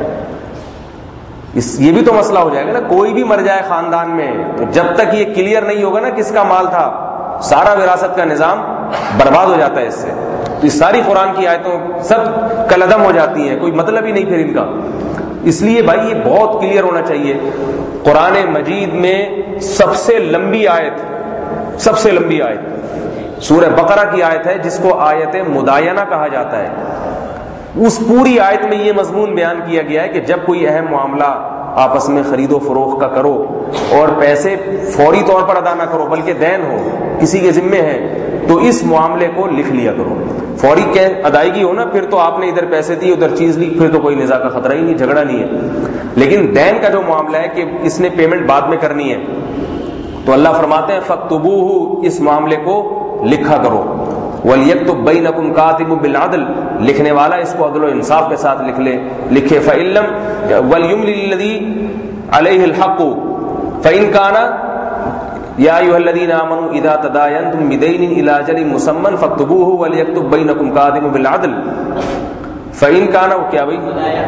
یہ بھی تو مسئلہ ہو جائے گا نا. کوئی بھی مر جائے خاندان میں تو جب تک یہ کلیئر نہیں ہوگا نا کس کا مال تھا، سارا وراثت کا نظام برباد ہو جاتا ہے اس سے. تو اس ساری قرآن کی آیتوں سب کلعدم ہو جاتی ہیں، کوئی مطلب ہی نہیں پھر ان کا. اس لیے بھائی یہ بہت کلیئر ہونا چاہیے. قرآن مجید میں سب سے لمبی آیت سورہ بقرہ کی آیت ہے، جس کو آیت مداینہ کہا جاتا ہے. اس پوری آیت میں یہ مضمون بیان کیا گیا ہے کہ جب کوئی اہم معاملہ آپس میں خرید و فروخت کا کرو اور پیسے فوری طور پر ادا نہ کرو بلکہ دین ہو، کسی کے ذمے ہے، تو اس معاملے کو لکھ لیا کرو. فوری ادائیگی ہو نا، پھر تو آپ نے ادھر پیسے دیے ادھر چیز لی، پھر تو کوئی نزاع کا خطرہ ہی نہیں، جھگڑا نہیں ہے. لیکن دین کا جو معاملہ ہے کہ اس نے پیمنٹ بعد میں کرنی ہے، تو اللہ فرماتے ہیں فَاكْتُبُوهُ، اس معاملے کو لکھا کرو. وَلْيَكْتُبْ بَيْنَكُمْ كَاتِبٌ بِالْعَدْلِ، لکھنے والا اس کو عدل و انصاف کے ساتھ لکھے. فَإِن لَّمْ وَلْيُمْلِلِ الَّذِي عَلَيْهِ الْحَقُّ فَإِن كَانَ يَا أَيُّهَا الَّذِينَ آمَنُوا إِذَا تَدَايَنْتُم بِدَيْنٍ إِلَىٰ أَجَلٍ مُّسَمًّى فَاكْتُبُوهُ وَلْيَكْتُب بَيْنَكُمْ كَاتِبٌ بِالْعَدْلِ فَإِن كَانَ کیا بھائی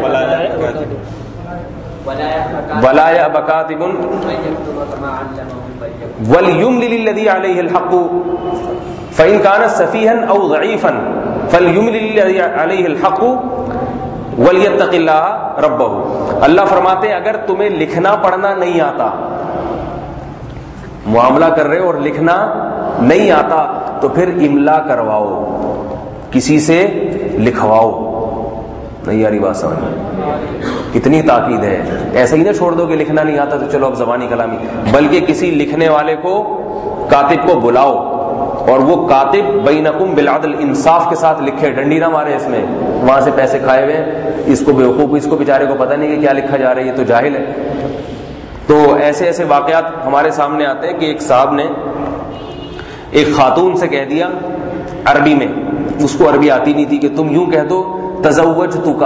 وَلَا يَأْبَ كَاتِبٌ وَلْيُمْلِلِ الَّذِي عَلَيْهِ الْحَقُّ فَإِن كَانَ سَفِيهًا أَوْ ضَعِيفًا فَلْيُمْلِلِ الَّذِي عَلَيْهِ الْحَقُّ وَلْيَتَّقِ اللَّهَ رَبَّهُ. اللہ فرماتے ہیں اگر تمہیں لکھنا پڑھنا نہیں آتا، معاملہ کر رہے اور لکھنا نہیں آتا، تو پھر املا کرواؤ، کسی سے لکھواؤ. نہیں یاری بات سمجھ میں کتنی تاکید ہے. ایسا ہی نہ چھوڑ دو کہ لکھنا نہیں آتا تو چلو اب زبانی کلامی، بلکہ کسی لکھنے والے کو، کاتب کو بلاؤ، اور وہ کاتب بینکم بالعدل، انصاف کے ساتھ لکھے، ڈنڈی نہ مارے اس میں، وہاں سے پیسے کھائے ہوئے، اس کو بیوقوف، اس کو بیچارے کو پتہ نہیں کہ کیا لکھا جا رہا ہے، یہ تو جاہل ہے. تو ایسے ایسے واقعات ہمارے سامنے آتے ہیں کہ ایک صاحب نے ایک خاتون سے کہہ دیا عربی میں، اس کو عربی آتی نہیں تھی، کہ تم یوں کہہ دو تزوجتک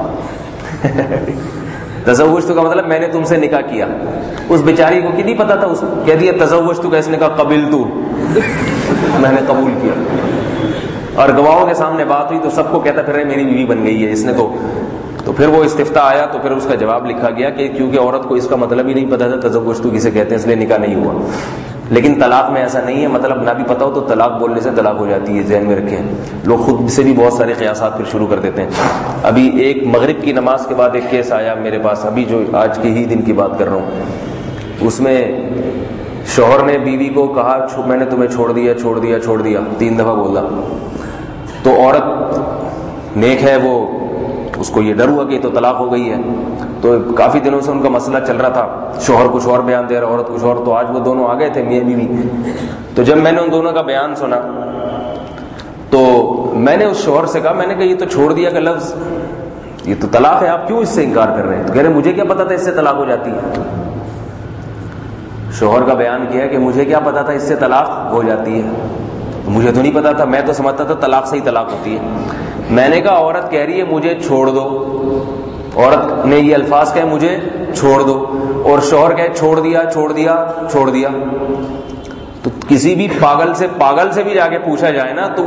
تزوجتک کا مطلب میں نے تم سے نکاح کیا. اس بیچاری کو نہیں پتا تھا، اس کو کہہ دیا تزوجتک، اس نے کہا قبلت، میں نے قبول کیا. اور گواہوں کے سامنے بات ہوئی تو سب کو کہتا پھر میری بیوی بن گئی ہے اس نے. تو پھر وہ استفتاء آیا تو پھر اس کا جواب لکھا گیا کہ کیونکہ عورت کو اس کا مطلب ہی نہیں پتا تھا تزوجتو کسے کہتے ہیں، اس لیے نکاح نہیں ہوا. لیکن طلاق میں ایسا نہیں ہے، مطلب نہ بھی پتا ہو تو طلاق بولنے سے طلاق ہو جاتی ہے، ذہن میں رکھیں. لوگ خود سے بھی بہت سارے قیاسات پھر شروع کر دیتے ہیں. ابھی ایک مغرب کی نماز کے بعد ایک کیس آیا میرے پاس، ابھی جو آج کے ہی دن کی بات کر رہا ہوں. اس میں شوہر نے بیوی کو کہا میں نے تمہیں چھوڑ دیا 3 دفعہ بولا. تو عورت نیک ہے، وہ اس کو یہ ڈر ہوا کہ تو طلاق ہو گئی ہے. تو کافی دنوں سے ان کا مسئلہ چل رہا تھا، شوہر کچھ اور بیان دے رہا، عورت کچھ اور. تو آج وہ دونوں آ گئے تھے میاں بیوی. تو جب میں نے ان دونوں کا بیان سنا تو میں نے اس شوہر سے کہا، میں نے کہا یہ تو چھوڑ دیا کا لفظ یہ تو طلاق ہے، آپ کیوں اس سے انکار کر رہے ہیں؟ تو کہہ رہے مجھے کیا پتا تھا اس سے طلاق ہو جاتی ہے. شوہر کا بیان کیا کہ مجھے کیا پتا تھا اس سے طلاق ہو جاتی ہے، مجھے تو نہیں پتا تھا، میں تو سمجھتا تھا طلاق سے ہی طلاق ہوتی ہے۔ میں نے کہا عورت کہہ رہی ہے مجھے چھوڑ دو، عورت نے یہ الفاظ کہے مجھے چھوڑ دو، اور شوہر کہے چھوڑ دیا چھوڑ دیا چھوڑ دیا۔ تو کسی بھی پاگل سے بھی جا کے پوچھا جائے نا تو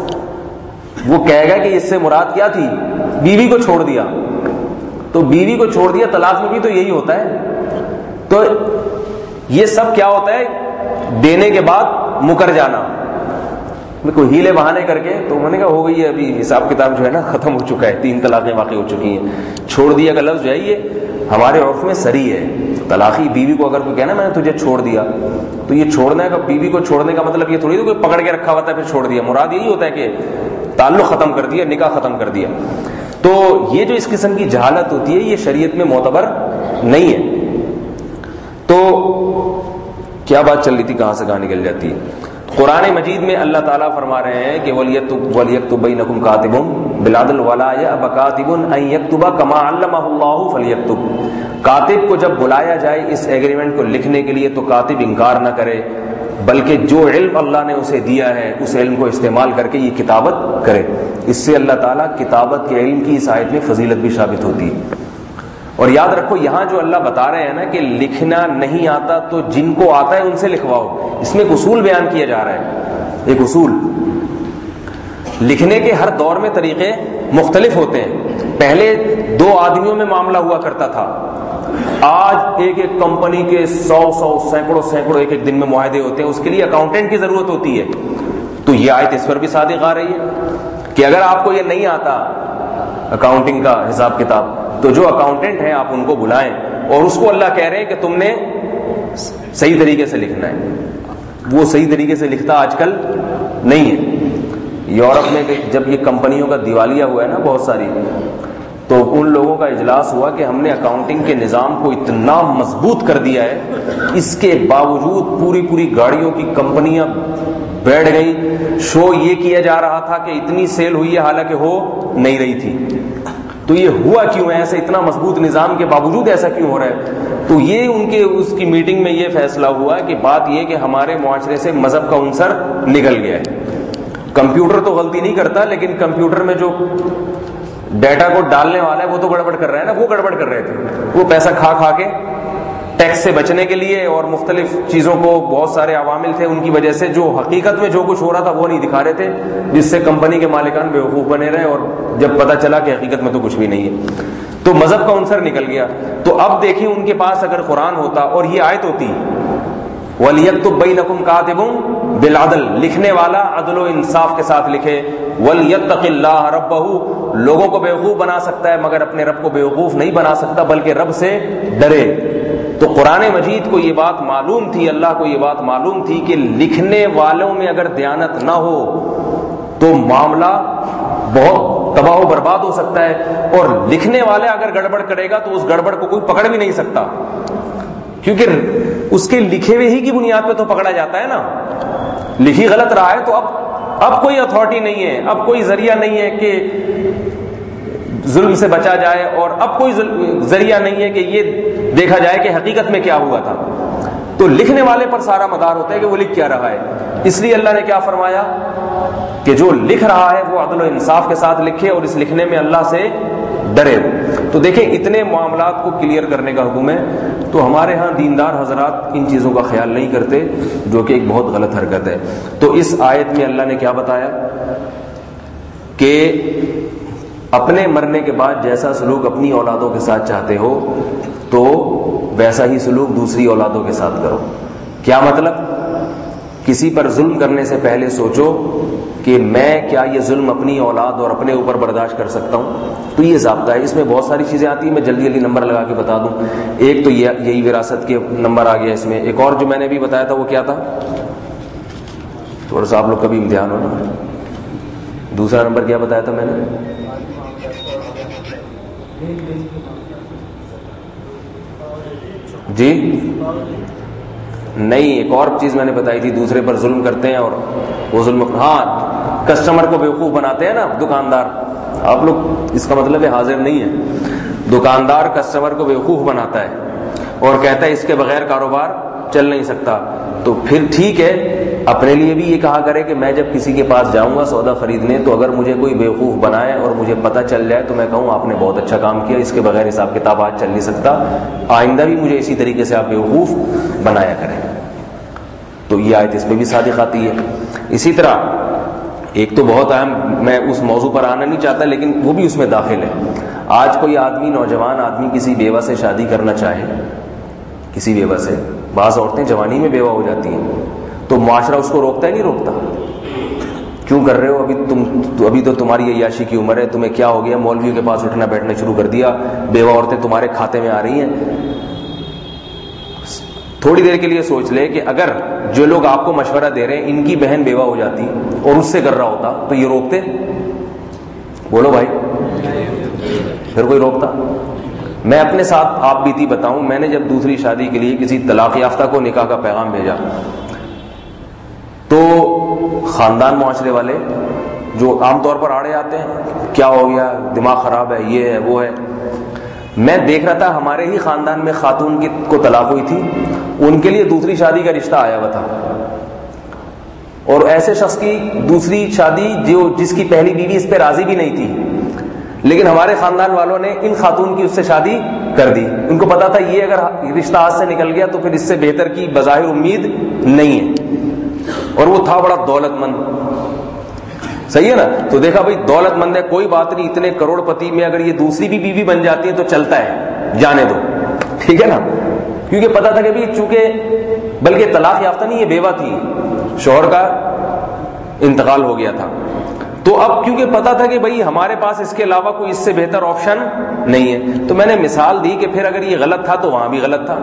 وہ کہے گا کہ اس سے مراد کیا تھی، بیوی کو چھوڑ دیا۔ تو بیوی کو چھوڑ دیا طلاق میں بھی تو یہی ہوتا ہے۔ تو یہ سب کیا ہوتا ہے، دینے کے بعد مکر جانا، کوئی ہیلے بہانے کر کے۔ تو میں نے کہا ہو گئی ہے، ابھی حساب کتاب جو ہے نا ختم ہو چکا ہے، 3 طلاقیں واقع ہو چکی ہیں۔ چھوڑ دیا کا لفظ جو ہے یہ ہمارے عرف میں صریح ہے۔ طلاقی بیوی کو اگر کوئی کہنا میں نے تجھے چھوڑ دیا، تو یہ چھوڑنے کا، بیوی کو چھوڑنے کا مطلب یہ تھوڑی کوئی پکڑ کے رکھا ہوا تھا پھر چھوڑ دیا، مراد یہی ہوتا ہے کہ تعلق ختم کر دیا، نکاح ختم کر دیا۔ تو یہ جو اس قسم کی جہالت ہوتی ہے یہ شریعت میں معتبر نہیں ہے۔ تو کیا بات چل رہی تھی، کہاں سے کہاں نکل جاتی ہے۔ قرآن مجید میں اللہ تعالیٰ فرما رہے ہیں کہ وَلْيَكْتُبْ بَيْنَكُمْ كَاتِبٌ بِالْعَدْلِ وَلَا يَأْبَ كَاتِبٌ أَن يَكْتُبَ كَمَا عَلَّمَهُ اللَّهُ فَلْيَكْتُبْ۔ کاتب کو جب بلایا جائے اس ایگریمنٹ کو لکھنے کے لیے تو کاتب انکار نہ کرے، بلکہ جو علم اللہ نے اسے دیا ہے اس علم کو استعمال کر کے یہ کتابت کرے۔ اس سے اللہ تعالیٰ کتابت کے علم کی اس آیت میں فضیلت بھی ثابت ہوتی ہے۔ اور یاد رکھو یہاں جو اللہ بتا رہے ہیں نا کہ لکھنا نہیں آتا تو جن کو آتا ہے ان سے لکھواؤ، اس میں ایک اصول بیان کیا جا رہا ہے۔ ایک اصول، لکھنے کے ہر دور میں طریقے مختلف ہوتے ہیں۔ پہلے 2 آدمیوں میں معاملہ ہوا کرتا تھا، آج ایک کمپنی کے 100 سینکڑوں ایک دن میں معاہدے ہوتے ہیں، اس کے لیے اکاؤنٹنٹ کی ضرورت ہوتی ہے۔ تو یہ آیت اس پر بھی صادق آ رہی ہے کہ اگر آپ کو یہ نہیں آتا اکاؤنٹنگ کا حساب کتاب تو جو اکاؤنٹنٹ ہیں آپ ان کو بلائیں، اور اس کو اللہ کہہ رہے ہیں کہ تم نے صحیح طریقے سے لکھنا ہے۔ وہ صحیح طریقے سے لکھتا آج کل نہیں ہے۔ یورپ میں جب یہ کمپنیوں کا دیوالیہ ہوا ہے نا بہت ساری، تو ان لوگوں کا اجلاس ہوا کہ ہم نے اکاؤنٹنگ کے نظام کو اتنا مضبوط کر دیا ہے، اس کے باوجود پوری گاڑیوں کی کمپنیاں بیٹھ گئی۔ شو یہ کیا جا رہا تھا کہ اتنی سیل ہوئی ہے حالانکہ ہو نہیں رہی تھی۔ تو یہ ہوا کیوں ہے ایسا، اتنا مضبوط نظام کے باوجود ایسا کیوں ہو رہا ہے؟ تو یہ ان کے اس کی میٹنگ میں یہ فیصلہ ہوا کہ بات یہ کہ ہمارے معاشرے سے مذہب کا عنصر نکل گیا ہے۔ کمپیوٹر تو غلطی نہیں کرتا، لیکن کمپیوٹر میں جو ڈیٹا کو ڈالنے والا ہے وہ تو گڑبڑ کر رہا ہے نا، وہ گڑبڑ کر رہے تھے۔ وہ پیسہ کھا کے ٹیکس سے بچنے کے لیے اور مختلف چیزوں کو، بہت سارے عوامل تھے ان کی وجہ سے، جو حقیقت میں جو کچھ ہو رہا تھا وہ نہیں دکھا رہے تھے، جس سے کمپنی کے مالکان بیوقوف بنے رہے، اور جب پتہ چلا کہ حقیقت میں تو کچھ بھی نہیں ہے تو مذہب کا عنصر نکل گیا۔ تو اب دیکھیں ان کے پاس اگر قرآن ہوتا اور یہ آیت ہوتی وَلْيَكْتُبْ بَيْنَكُمْ كَاتِبٌ بِالْعَدْلِ، لکھنے والا عدل و انصاف کے ساتھ لکھے، وَلْيَتَّقِ اللَّهَ رَبَّهُ، لوگوں کو بیوقوف بنا سکتا ہے مگر اپنے رب کو بیوقوف نہیں بنا سکتا، بلکہ رب سے ڈرے۔ تو قرآن مجید کو یہ بات معلوم تھی، اللہ کو یہ بات معلوم تھی کہ لکھنے والوں میں اگر دیانت نہ ہو تو معاملہ بہت تباہ و برباد ہو سکتا ہے، اور لکھنے والے اگر گڑبڑ کرے گا تو اس گڑبڑ کو کوئی پکڑ بھی نہیں سکتا، کیونکہ اس کے لکھے ہوئے ہی کی بنیاد پہ تو پکڑا جاتا ہے نا۔ لکھی غلط رہا ہے تو اب کوئی اتھارٹی نہیں ہے، اب کوئی ذریعہ نہیں ہے کہ ظلم سے بچا جائے، اور اب کوئی ذریعہ نہیں ہے کہ یہ دیکھا جائے کہ حقیقت میں کیا ہوا تھا۔ تو لکھنے والے پر سارا مدار ہوتا ہے کہ وہ لکھ کیا رہا ہے۔ اس لیے اللہ نے کیا فرمایا کہ جو لکھ رہا ہے وہ عدل و انصاف کے ساتھ لکھے، اور اس لکھنے میں اللہ سے ڈرے۔ تو دیکھیں اتنے معاملات کو کلیئر کرنے کا حکم ہے، تو ہمارے ہاں دیندار حضرات ان چیزوں کا خیال نہیں کرتے، جو کہ ایک بہت غلط حرکت ہے۔ تو اس آیت میں اللہ نے کیا بتایا کہ اپنے مرنے کے بعد جیسا سلوک اپنی اولادوں کے ساتھ چاہتے ہو تو ویسا ہی سلوک دوسری اولادوں کے ساتھ کرو۔ کیا مطلب؟ کسی پر ظلم کرنے سے پہلے سوچو کہ میں کیا یہ ظلم اپنی اولاد اور اپنے اوپر برداشت کر سکتا ہوں۔ تو یہ ضابطہ ہے، اس میں بہت ساری چیزیں آتی ہیں، میں جلدی نمبر لگا کے بتا دوں۔ ایک تو یہی وراثت کے نمبر آ گیا اس میں۔ ایک اور جو میں نے بھی بتایا تھا وہ کیا تھا، تھوڑا سا آپ لوگ کبھی امتحان ہونا۔ دوسرا نمبر کیا بتایا تھا میں نے؟ جی نہیں، ایک اور چیز میں نے بتائی تھی، دوسرے پر ظلم کرتے ہیں اور وہ ظلم، ہاں کسٹمر کو بیوقوف بناتے ہیں نا دکاندار۔ آپ لوگ اس کا مطلب ہے حاضر نہیں ہے۔ دکاندار کسٹمر کو بیوقوف بناتا ہے اور کہتا ہے اس کے بغیر کاروبار چل نہیں سکتا، تو پھر ٹھیک ہے اپنے لیے بھی یہ کہا کرے کہ میں جب کسی کے پاس جاؤں گا سودا خریدنے تو اگر مجھے کوئی بیوقوف بنائے اور مجھے پتہ چل جائے تو میں کہوں آپ نے بہت اچھا کام کیا، اس کے بغیر حساب کتاب آج چل نہیں سکتا، آئندہ بھی مجھے اسی طریقے سے آپ بیوقوف بنایا کریں۔ تو یہ آیت اس میں بھی صادق آتی ہے۔ اسی طرح ایک تو بہت اہم، میں اس موضوع پر آنا نہیں چاہتا لیکن وہ بھی اس میں داخل ہے، آج کوئی آدمی، نوجوان آدمی کسی بیوہ سے شادی کرنا چاہے، کسی بیوہ سے، بعض عورتیں جوانی میں بیوہ ہو جاتی ہیں، تو معاشرہ اس کو روکتا ہے نہیں روکتا؟ کیوں کر رہے ہو؟ ابھی تو تمہاری عیاشی کی عمر ہے، تمہیں کیا ہو گیا؟ مولویوں کے پاس اٹھنا بیٹھنا شروع کر دیا، بیوہ عورتیں تمہارے کھاتے میں آ رہی ہیں۔ تھوڑی دیر کے لیے سوچ لے کہ اگر جو لوگ آپ کو مشورہ دے رہے ہیں ان کی بہن بیوہ ہو جاتی اور اس سے کر رہا ہوتا تو یہ روکتے؟ بولو بھائی، پھر کوئی روکتا؟ میں اپنے ساتھ آپ بیتی بتاؤں، میں نے جب دوسری شادی کے لیے کسی طلاق یافتہ کو نکاح کا پیغام بھیجا تو خاندان معاشرے والے جو عام طور پر آڑے آتے ہیں، کیا ہو گیا، دماغ خراب ہے، یہ ہے وہ ہے، میں دیکھ رہا تھا ہمارے ہی خاندان میں خاتون کو طلاق ہوئی تھی، ان کے لیے دوسری شادی کا رشتہ آیا ہوا تھا، اور ایسے شخص کی دوسری شادی جس کی پہلی بیوی اس پہ راضی بھی نہیں تھی، لیکن ہمارے خاندان والوں نے ان خاتون کی اس سے شادی کر دی۔ ان کو پتا تھا یہ اگر رشتہ ہاتھ سے نکل گیا تو پھر اس سے بہتر کی بظاہر امید نہیں ہے، اور وہ تھا بڑا دولت مند، صحیح ہے نا؟ تو دیکھا بھائی دولت مند ہے، کوئی بات نہیں، اتنے کروڑ پتی میں اگر یہ دوسری بھی بیوی بن جاتی ہے تو چلتا ہے، جانے دو، ٹھیک ہے نا؟ کیونکہ پتا تھا کہ بھی چونکہ بلکہ طلاق یافتہ نہیں، یہ بیوہ تھی، شوہر کا انتقال ہو گیا تھا، تو اب کیونکہ پتا تھا کہ بھائی ہمارے پاس اس کے علاوہ کوئی اس سے بہتر آپشن نہیں ہے، تو میں نے مثال دی کہ پھر اگر یہ غلط تھا تو وہاں بھی غلط تھا،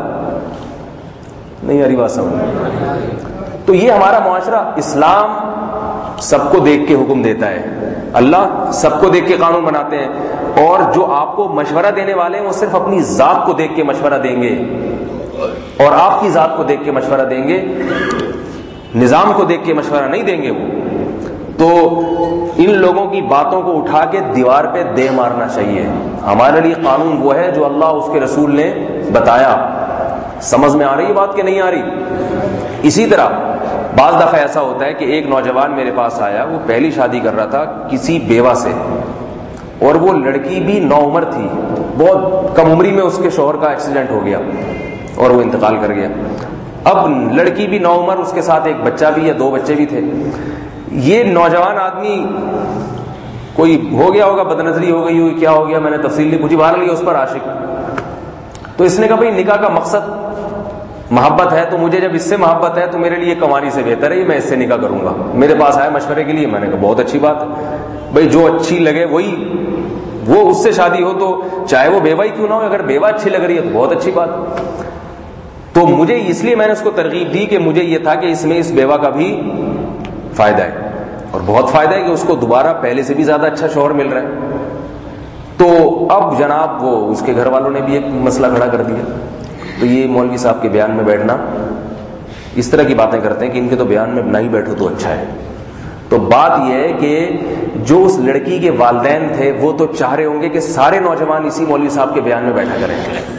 نہیں ہری بات سمجھ؟ تو یہ ہمارا معاشرہ، اسلام سب کو دیکھ کے حکم دیتا ہے، اللہ سب کو دیکھ کے قانون بناتے ہیں، اور جو آپ کو مشورہ دینے والے ہیں وہ صرف اپنی ذات کو دیکھ کے مشورہ دیں گے، اور آپ کی ذات کو دیکھ کے مشورہ دیں گے، نظام کو دیکھ کے مشورہ نہیں دیں گے وہ۔ تو ان لوگوں کی باتوں کو اٹھا کے دیوار پہ دے مارنا چاہیے۔ ہمارے لیے قانون وہ ہے جو اللہ اس کے رسول نے بتایا۔ سمجھ میں آ رہی ہے بات کہ نہیں آ رہی؟ اسی طرح بعض دفعہ ایسا ہوتا ہے کہ ایک نوجوان میرے پاس آیا، وہ پہلی شادی کر رہا تھا کسی بیوہ سے، اور وہ لڑکی بھی نوعمر تھی، بہت کم عمری میں اس کے شوہر کا ایکسیڈنٹ ہو گیا اور وہ انتقال کر گیا۔ اب لڑکی بھی نوعمر، اس کے ساتھ ایک بچہ بھی یا 2 بچے بھی تھے۔ یہ نوجوان آدمی کوئی ہو گیا ہوگا، بدنظری ہو گئی ہوگی، کیا ہو گیا میں نے تفصیل نہیں پوچھی، بہرحال اس پر عاشق۔ تو اس نے کہا بھائی نکاح کا مقصد محبت ہے، تو مجھے جب اس سے محبت ہے تو میرے لیے کنواری سے بہتر ہے، میں اس سے نکاح کروں گا۔ میرے پاس آیا مشورے کے لیے، میں نے کہا بہت اچھی بات ہے بھائی، جو اچھی لگے وہی، وہ اس سے شادی ہو تو چاہے وہ بیوہ ہی کیوں نہ ہو، اگر بیوہ اچھی لگ رہی ہے تو بہت اچھی بات۔ تو مجھے اس لیے میں نے اس کو ترغیب دی کہ مجھے یہ تھا کہ اس میں اس بیوہ کا بھی فائدہ ہے، اور بہت فائدہ ہے کہ اس کو دوبارہ پہلے سے بھی زیادہ اچھا شوہر مل رہا ہے۔ تو اب جناب وہ اس کے گھر والوں نے بھی ایک مسئلہ کھڑا کر دیا۔ تو یہ مولوی صاحب کے بیان میں بیٹھنا، اس طرح کی باتیں کرتے ہیں کہ ان کے تو بیان میں نہ ہی بیٹھو تو اچھا ہے۔ تو بات یہ ہے کہ جو اس لڑکی کے والدین تھے وہ تو چاہ رہے ہوں گے کہ سارے نوجوان اسی مولوی صاحب کے بیان میں بیٹھا کریں۔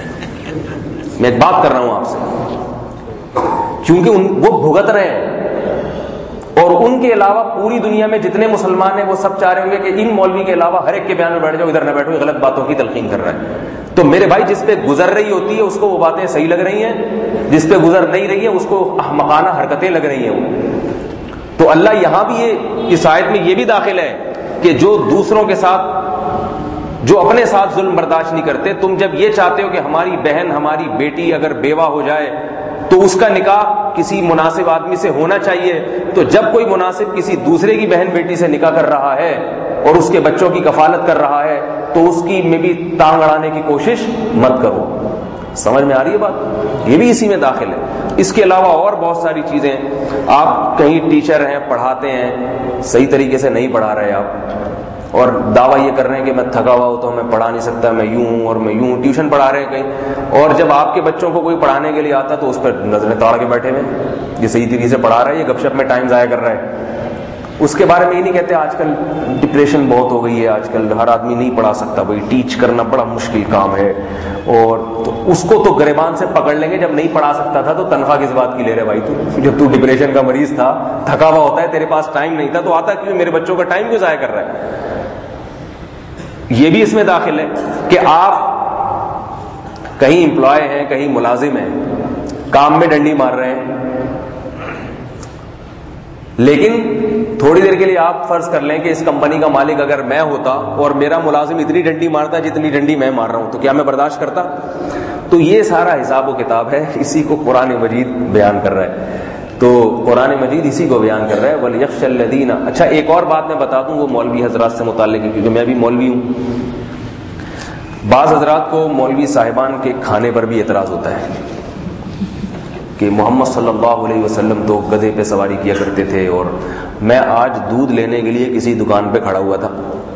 میں ایک بات کر رہا ہوں آپ سے، کیونکہ وہ بھگت رہے ہیں، اور ان کے علاوہ پوری دنیا میں جتنے مسلمان ہیں وہ سب چاہ رہے ہوں گے کہ ان مولوی کے علاوہ ہر ایک کے بیان میں بیٹھ جاؤ، ادھر نہ بیٹھو، غلط باتوں کی تلقین کر رہا ہے۔ تو میرے بھائی جس پہ گزر رہی ہوتی ہے اس کو وہ باتیں صحیح لگ رہی ہیں، جس پہ گزر نہیں رہی ہے اس کو احمقانہ حرکتیں لگ رہی ہیں وہ۔ تو اللہ یہاں بھی اس آیت میں یہ بھی داخل ہے کہ جو دوسروں کے ساتھ، جو اپنے ساتھ ظلم برداشت نہیں کرتے، تم جب یہ چاہتے ہو کہ ہماری بہن، ہماری بیٹی اگر بیوہ ہو جائے تو اس کا نکاح کسی مناسب آدمی سے ہونا چاہیے، تو جب کوئی مناسب کسی دوسرے کی بہن بیٹی سے نکاح کر رہا ہے اور اس کے بچوں کی کفالت کر رہا ہے تو اس کی میں بھی ٹانگ اڑانے کی کوشش مت کرو۔ سمجھ میں آ رہی ہے بات؟ یہ بھی اسی میں داخل ہے۔ اس کے علاوہ اور بہت ساری چیزیں، آپ کہیں ٹیچر ہیں، پڑھاتے ہیں، صحیح طریقے سے نہیں پڑھا رہے آپ، اور دعویٰ یہ کر رہے ہیں کہ میں تھکا ہوا ہوتا ہوں، میں پڑھا نہیں سکتا، میں یوں ہوں اور میں یوں ہوں، ٹیوشن پڑھا رہے ہیں کہیں، اور جب آپ کے بچوں کو کوئی پڑھانے کے لیے آتا ہے تو اس پر نظریں توڑ کے بیٹھے ہوئے، یہ صحیح طریقے سے پڑھا رہا ہے، یہ گپ شپ میں ٹائم ضائع کر رہا ہے۔ اس کے بارے میں یہ نہیں کہتے آج کل ڈپریشن بہت ہو گئی ہے, آج کل ہر آدمی نہیں پڑھا سکتا, بھائی ٹیچ کرنا بڑا مشکل کام ہے, اور تو اس کو تو گریبان سے پکڑ لیں گے, جب نہیں پڑھا سکتا تھا تو تنخواہ کس بات کی لے رہے بھائی تو, جب تو ڈپریشن کا مریض تھا, تھکا ہوا ہوتا ہے, تیرے پاس ٹائم نہیں تھا, تو آتا کیوں, میرے بچوں کا ٹائم کیوں ضائع کر رہا ہے. یہ بھی اس میں داخل ہے کہ آپ کہیں امپلائے ہیں, کہیں ملازم ہیں, کام میں ڈنڈی مار رہے ہیں, لیکن تھوڑی دیر کے لیے آپ فرض کر لیں کہ اس کمپنی کا مالک اگر میں ہوتا اور میرا ملازم اتنی ڈنڈی مارتا جتنی ڈنڈی میں مار رہا ہوں, تو کیا میں برداشت کرتا؟ تو یہ سارا حساب و کتاب ہے, اسی کو قرآن مجید بیان کر رہا ہے. تو قرآن مجید اسی کو بیان کر رہا ہے, وَلْيَخْشَ الَّذِينَ. اچھا ایک اور بات میں بتا دوں, وہ مولوی حضرات سے متعلق ہے, کیونکہ میں بھی مولوی ہوں. بعض حضرات کو مولوی صاحبان کے کھانے پر بھی اعتراض ہوتا ہے کہ محمد صلی اللہ علیہ وسلم تو گدھے پہ سواری کیا کرتے تھے, اور میں آج دودھ لینے کے لیے کسی دکان پہ کھڑا ہوا تھا,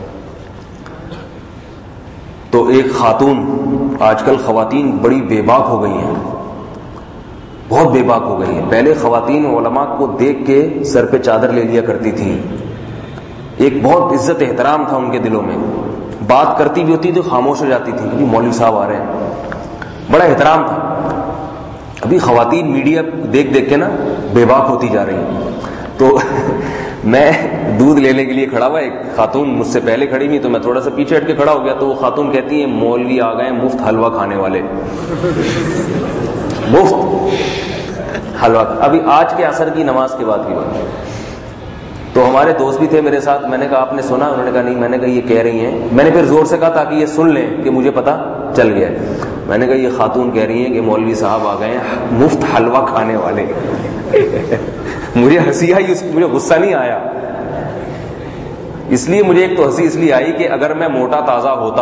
تو ایک خاتون, آج کل خواتین بڑی بے باک ہو گئی ہیں, بہت بے باک ہو گئی ہیں. پہلے خواتین علماء کو دیکھ کے سر پہ چادر لے لیا کرتی تھیں, ایک بہت عزت احترام تھا ان کے دلوں میں, بات کرتی بھی ہوتی تو خاموش ہو جاتی تھی کہ مولوی صاحب آ رہے ہیں, بڑا احترام تھا. ابھی خواتین میڈیا دیکھ دیکھ کے نا بے باک ہوتی جا رہی ہیں. تو میں دودھ لینے کے لیے کھڑا ہوا, ایک خاتون مجھ سے پہلے کھڑی ہوئی, تو میں تھوڑا سا پیچھے ہٹ کے کھڑا ہو گیا, تو وہ خاتون کہتی ہے مولوی آ گئے مفت حلوہ کھانے والے. مفت حلوہ. ابھی آج کے عصر کی نماز کے بعد کی بات, تو ہمارے دوست بھی تھے میرے ساتھ, میں نے کہا آپ نے سنا؟ انہوں نے کہا نہیں. میں نے کہا یہ کہہ رہی ہیں, میں نے پھر زور سے کہا تاکہ یہ سن لیں کہ مجھے پتا چل گیا. میں نے کہا یہ خاتون کہہ رہی ہیں کہ مولوی صاحب آ گئے مفت حلوہ کھانے والے. مجھے ہنسی آئی, مجھے غصہ نہیں آیا, اس لیے مجھے ایک تو ہنسی اس لیے آئی کہ اگر میں موٹا تازہ ہوتا,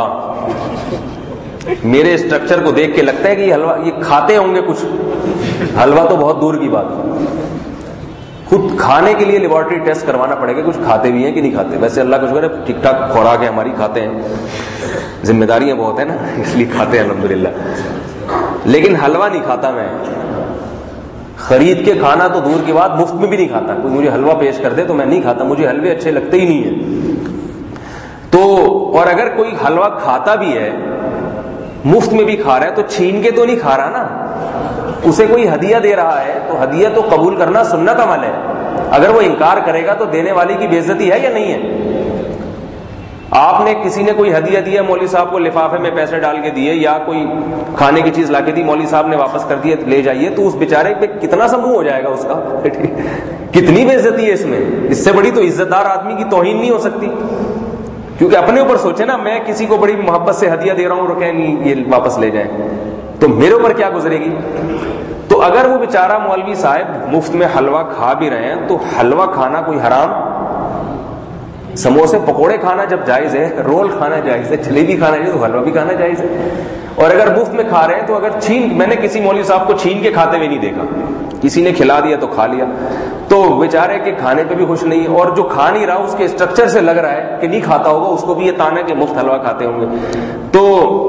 میرے اسٹرکچر کو دیکھ کے لگتا ہے کہ یہ حلوہ یہ کھاتے ہوں گے کچھ, حلوہ تو بہت دور کی بات. خود کھانے کے لیے لیبارٹری ٹیسٹ کروانا پڑے گا کچھ کھاتے بھی ہیں کہ نہیں کھاتے. ویسے اللہ کا شکر ہے ٹھیک ٹھاک خوراک ہے ہماری, کھاتے ہیں, ذمہ داریاں بہت ہیں نا, اس لیے کھاتے ہیں الحمدللہ. لیکن حلوہ نہیں کھاتا میں, خرید کے کھانا تو دور کی بات, مفت میں بھی نہیں کھاتا. کوئی مجھے حلوہ پیش کر دے تو میں نہیں کھاتا, مجھے حلوے اچھے لگتے ہی نہیں ہیں. تو اور اگر کوئی حلوہ کھاتا بھی ہے, مفت میں بھی کھا رہا ہے, تو چھین کے تو نہیں کھا رہا نا, اسے کوئی ہدیہ دے رہا ہے, تو ہدیہ تو قبول کرنا سنت عمل ہے. اگر وہ انکار کرے گا تو دینے والے کی بے عزتی ہے یا نہیں ہے؟ آپ نے کسی نے کوئی ہدیہ دیا, مولوی صاحب کو لفافے میں پیسے ڈال کے دیے, یا کوئی کھانے کی چیز لا کے دی, مولوی صاحب نے واپس کر دیا, لے جائیے, تو اس بیچارے پہ کتنا سا منہ ہو جائے گا اس کا, کتنی بے عزتی ہے اس میں. اس سے بڑی تو عزت دار آدمی کی توہین نہیں ہو سکتی. کیونکہ اپنے اوپر سوچے نا, میں کسی کو بڑی محبت سے ہدیہ دے رہا ہوں, رکھیں نہیں یہ واپس لے جائیں, تو میرے اوپر کیا گزرے گی. تو اگر وہ بیچارہ مولوی صاحب مفت میں حلوہ کھا بھی رہے ہیں, تو حلوہ کھانا کوئی حرام, سموسے پکوڑے کھانا جب جائز ہے, رول کھانا جائز ہے, جلیبی کھانا جائز ہے, تو حلوہ بھی کھانا جائز ہے. اور اگر مفت میں کھا رہے ہیں تو اگر میں نے کسی مولوی صاحب کو چھین کے کھاتے ہوئے نہیں دیکھا, کسی نے کھلا دیا تو کھا لیا, تو بیچارے کے کھانے پہ بھی خوش نہیں ہے, اور جو کھا نہیں رہا اس کے اسٹرکچر سے لگ رہا ہے کہ نہیں کھاتا ہوگا, اس کو بھی یہ تانا کہ مفت حلوہ کھاتے ہوں گے. تو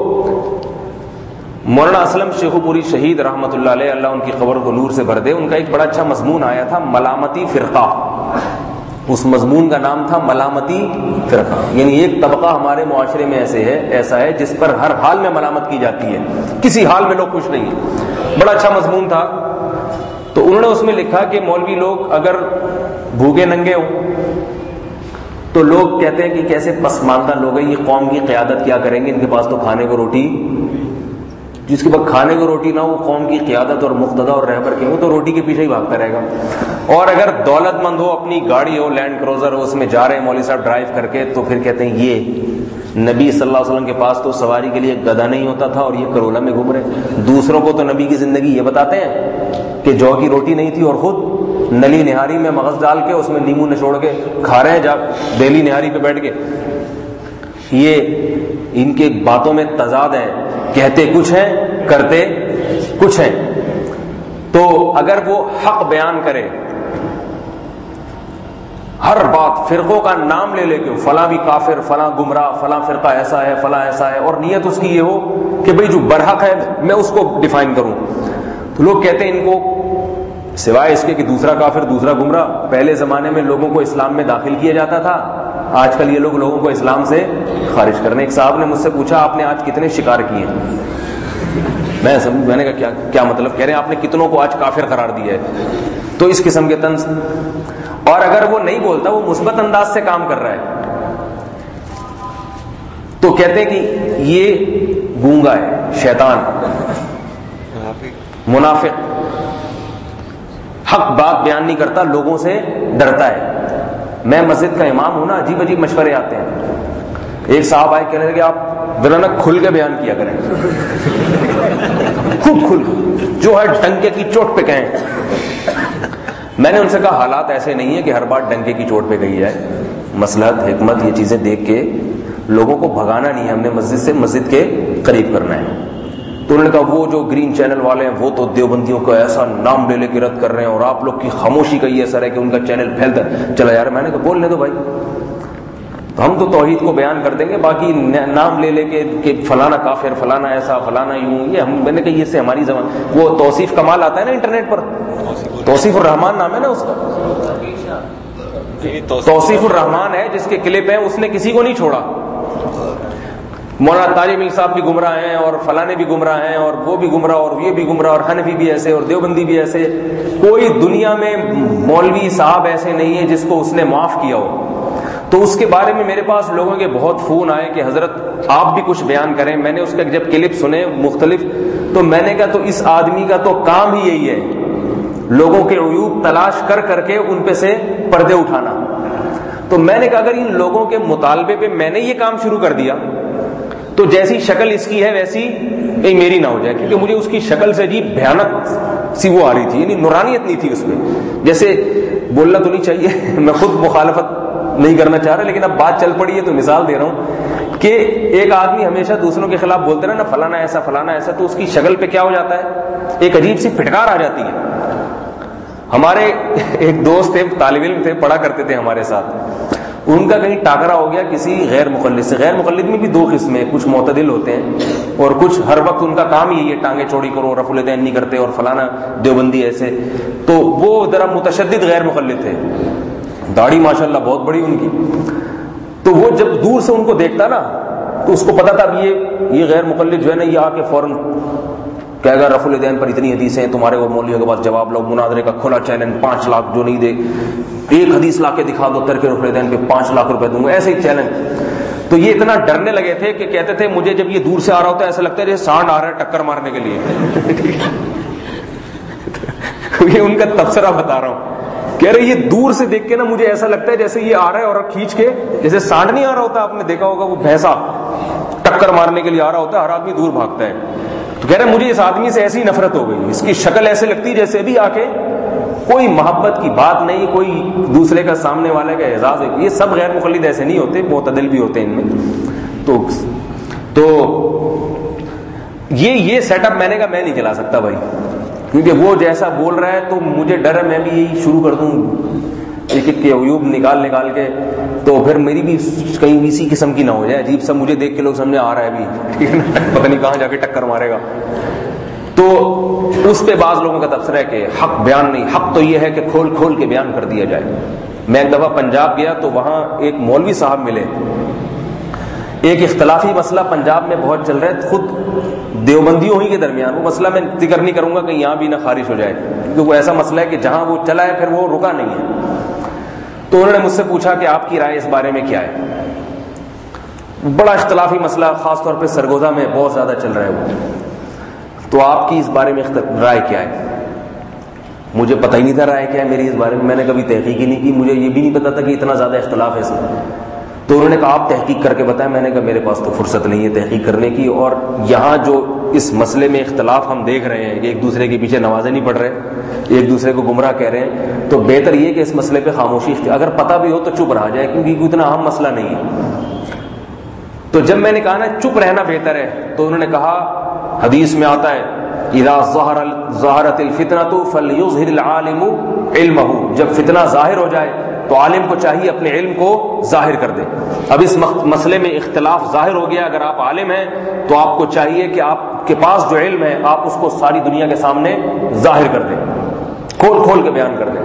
مولانا اسلم شیخو پوری شہید رحمۃ اللہ علیہ, اللہ ان کی قبر کو نور سے بھر دے, ان کا ایک بڑا اچھا مضمون آیا تھا, ملامتی فرقہ. اس مضمون کا نام تھا ملامتی فرقہ, یعنی ایک طبقہ ہمارے معاشرے میں ایسا ہے جس پر ہر حال میں ملامت کی جاتی ہے, کسی حال میں لوگ خوش نہیں ہیں. بڑا اچھا مضمون تھا. تو انہوں نے اس میں لکھا کہ مولوی لوگ اگر بھوکے ننگے ہوں تو لوگ کہتے ہیں کہ کیسے پسماندہ لوگ ہیں, یہ قوم کی قیادت کیا کریں گے, ان کے پاس تو کھانے کو روٹی, جس کے پاس کھانے کو روٹی نہ ہو, قوم کی قیادت اور مقتدی اور رہبر کے ہو, تو روٹی کے پیچھے ہی بھاگتا رہے گا. اور اگر دولت مند ہو, اپنی گاڑی ہو, لینڈ کروزر ہو, اس میں جا رہے ہیں مولوی صاحب ڈرائیو کر کے, تو پھر کہتے ہیں یہ نبی صلی اللہ علیہ وسلم کے پاس تو سواری کے لیے گدھا نہیں ہوتا تھا اور یہ کرولا میں گھوم رہے. دوسروں کو تو نبی کی زندگی یہ بتاتے ہیں کہ جو کی روٹی نہیں تھی, اور خود نلی نہاری میں مغز ڈال کے اس میں نیمبو نچوڑ کے کھا رہے ہیں جا دہلی نہاری پہ بیٹھ کے. یہ ان کے باتوں میں تضاد ہے, کہتے کچھ ہیں کرتے کچھ ہیں. تو اگر وہ حق بیان کرے, ہر بات فرقوں کا نام لے کے, فلاں بھی کافر, فلاں گمراہ, فلاں فرقہ ایسا ہے, فلاں ایسا ہے, اور نیت اس کی یہ ہو کہ بھئی جو برحق ہے میں اس کو ڈیفائن کروں, تو لوگ کہتے ہیں ان کو سوائے اس کے کہ دوسرا کافر دوسرا گمراہ. پہلے زمانے میں لوگوں کو اسلام میں داخل کیا جاتا تھا, آج کل یہ لوگ لوگوں کو اسلام سے خارج کرنے. ایک صاحب نے مجھ سے پوچھا آپ نے آج کتنے شکار کیے ہیں؟ میں نے کہا کیا مطلب؟ کہہ رہے ہیں آپ نے کتنوں کو آج کافر قرار دیا ہے. تو اس قسم کے طنز. اور اگر وہ نہیں بولتا, وہ مثبت انداز سے کام کر رہا ہے, تو کہتے ہیں کہ یہ گونگا ہے, شیطان, منافق, حق بات بیان نہیں کرتا, لوگوں سے ڈرتا ہے. میں مسجد کا امام ہوں نا, عجیب عجیب مشورے آتے ہیں. ایک صاحب آئے کہنے لگے آپ ذرا نا کھل کے بیان کیا کریں, خوب کھل, جو ہے ڈنکے کی چوٹ پہ کہیں. میں نے ان سے کہا حالات ایسے نہیں ہیں کہ ہر بار ڈنکے کی چوٹ پہ گئی جائے. مصلحت, حکمت, یہ چیزیں دیکھ کے لوگوں کو بھگانا نہیں ہے, ہم نے مسجد سے مسجد کے قریب کرنا ہے. تو انہوں نے کہا وہ جو گرین چینل والے ہیں وہ تو دیوبندیوں کا ایسا نام لے لے کے رد کر رہے ہیں, اور آپ لوگ کی خاموشی کا یہ اثر ہے کہ ان کا چینل پھیلتا ہے. چلا یار, میں نے کہا بولنے دو بھائی, ہم تو توحید کو بیان کر دیں گے, باقی نام لے لے کے کہ فلانا کافر, فلانا ایسا, فلانا یوں, یہ ہم, میں نے کہا یہ سے ہماری زبان. وہ توصیف کمال آتا ہے نا انٹرنیٹ پر, توصیف الرحمان نام ہے نا اس کا, توصیف الرحمان ہے جس کے کلپ ہیں, اس نے کسی کو نہیں چھوڑا. مولانا طارق میر صاحب بھی گمراہ ہیں, اور فلانے بھی گمراہ ہیں, اور وہ بھی گمراہ, اور یہ بھی گمراہ, اور حنفی بھی ایسے, اور دیوبندی بھی ایسے. کوئی دنیا میں مولوی صاحب ایسے نہیں ہے جس کو اس نے معاف کیا ہو. تو اس کے بارے میں میرے پاس لوگوں کے بہت فون آئے کہ حضرت آپ بھی کچھ بیان کریں. میں نے اس کے جب کلپ سنے مختلف, تو میں نے کہا تو اس آدمی کا تو کام ہی یہی ہے, لوگوں کے عیوب تلاش کر کر کے ان پہ سے پردے اٹھانا. تو میں نے کہا اگر ان لوگوں کے مطالبے پہ میں نے یہ کام شروع کر دیا تو جیسی شکل اس کی ہے ویسی میری نہ ہو جائے, کیونکہ مجھے اس کی شکل سے عجیب بھیانک سی وہ آ رہی تھی, یعنی نورانیت نہیں تھی اس میں. جیسے بولنا تو نہیں چاہیے, میں خود مخالفت نہیں کرنا چاہ رہا, لیکن اب بات چل پڑی ہے تو مثال دے رہا ہوں کہ ایک آدمی ہمیشہ دوسروں کے خلاف بولتے رہے نا, فلانا ایسا فلانا ایسا, تو اس کی شکل پہ کیا ہو جاتا ہے, ایک عجیب سی پھٹکار آ جاتی ہے. ہمارے ایک دوست تھے, طالب علم تھے, پڑھا کرتے تھے ہمارے ساتھ, ان کا کہیں ٹاکرا ہو گیا کسی غیر مقلد سے. غیر مقلد میں بھی دو قسمیں, کچھ معتدل ہوتے ہیں اور کچھ ہر وقت ان کا کام یہی ہے ٹانگیں چوڑی کرو, رفع الیدین نہیں کرتے, اور فلانا دیوبندی ایسے. تو وہ ذرا متشدد غیر مقلد تھے, داڑھی ماشاءاللہ بہت بڑی ان کی. تو وہ جب دور سے ان کو دیکھتا نا تو اس کو پتا تھا اب یہ غیر مقلد جو ہے نا, یہ آ کے فوراً کہے گا رفع الیدین پر اتنی حدیثیں ہیں, تمہارے اور مولویوں کے پاس جواب لو, مناظرے کا کھلا چیلنج, 5 لاکھ جو نہیں دے ایک حدیث لا کے دکھا دو, ترک رفع الیدین پہ 5 لاکھ روپے دوں گا, ایسے ہی چیلنج. تو یہ اتنا ڈرنے لگے تھے کہ کہتے تھے مجھے جب یہ دور سے آ رہا ہوتا ہے ایسا لگتا ہے جیسے سانڈ آ رہا ہے ٹکر مارنے کے لیے. یہ ان کا تبصرہ بتا رہا ہوں, کہہ رہے یہ دور سے دیکھ کے نا مجھے ایسا لگتا ہے جیسے یہ آ رہا ہے اور کھینچ کے, جیسے سانڈ نہیں آ رہا ہوتا, آپ نے دیکھا ہوگا وہ بھینسا ٹکر مارنے کے لیے آ رہا ہوتا ہے, ہر آدمی دور بھاگتا ہے. تو کہہ رہے مجھے اس آدمی سے ایسی نفرت ہو گئی, اس کی شکل ایسے لگتی جیسے بھی آ کے کوئی محبت کی بات نہیں, کوئی دوسرے کا سامنے والے کا اعزاز ہے. یہ سب غیر مقلد ایسے نہیں ہوتے, معتدل بھی ہوتے ہیں ان میں. تو یہ سیٹ اپ میں نے کہا میں نہیں چلا سکتا بھائی, کیونکہ وہ جیسا بول رہا ہے تو مجھے ڈر ہے میں بھی یہی شروع کر دوں ایک ایک کے عیوب نکال کے, تو پھر میری بھی کہیں اسی قسم کی نہ ہو جائے. عجیب سا مجھے دیکھ کے لوگ سمجھے آ رہا ہے ابھی, پتہ نہیں کہاں جا کے ٹکر مارے گا. تو اس پہ بعض لوگوں کا تبصرہ ہے کہ حق بیان نہیں, حق تو یہ ہے کہ کھول کھول کے بیان کر دیا جائے. میں ایک دفعہ پنجاب گیا تو وہاں ایک مولوی صاحب ملے, ایک اختلافی مسئلہ پنجاب میں بہت چل رہا ہے, خود دیوبندیوں ہی کے درمیان. وہ مسئلہ میں ذکر نہیں کروں گا کہ یہاں بھی نہ خارج ہو جائے, کیونکہ وہ ایسا مسئلہ ہے کہ جہاں وہ چلا ہے پھر وہ رکا نہیں ہے. تو انہوں نے مجھ سے پوچھا کہ آپ کی رائے اس بارے میں کیا ہے. بڑا اختلافی مسئلہ, خاص طور پہ سرگودا میں بہت زیادہ چل رہا ہے وہ. تو آپ کی اس بارے میں رائے کیا ہے؟ مجھے پتہ ہی نہیں تھا رائے کیا ہے میری اس بارے میں, میں نے کبھی تحقیق ہی نہیں کی, مجھے یہ بھی نہیں پتا تھا کہ اتنا زیادہ اختلاف ہے اس میں. تو انہوں نے کہا آپ تحقیق کر کے بتائیں. میں نے کہا میرے پاس تو فرصت نہیں ہے تحقیق کرنے کی, اور یہاں جو اس مسئلے میں اختلاف ہم دیکھ رہے ہیں کہ ایک دوسرے کے پیچھے نمازیں نہیں پڑھ رہے, ایک دوسرے کو گمراہ کہہ رہے ہیں, تو بہتر یہ کہ اس مسئلے پہ خاموشی اگر پتہ بھی ہو تو چپ رہا جائے, کیونکہ کوئی اتنا اہم مسئلہ نہیں ہے. تو جب میں نے کہا نا چپ رہنا بہتر ہے, تو انہوں نے کہا حدیث میں آتا ہے اذا ظہرت الفتنة فلیظہر العالم علمہ, جب فتنہ ظاہر ہو جائے تو عالم کو چاہیے اپنے علم کو ظاہر کر دے. اب اس مسئلے میں اختلاف ظاہر ہو گیا, اگر آپ عالم ہیں تو آپ کو چاہیے کہ آپ کے پاس جو علم ہے آپ اس کو ساری دنیا کے سامنے ظاہر کر دیں. کھول کھول کے بیان کر دیں.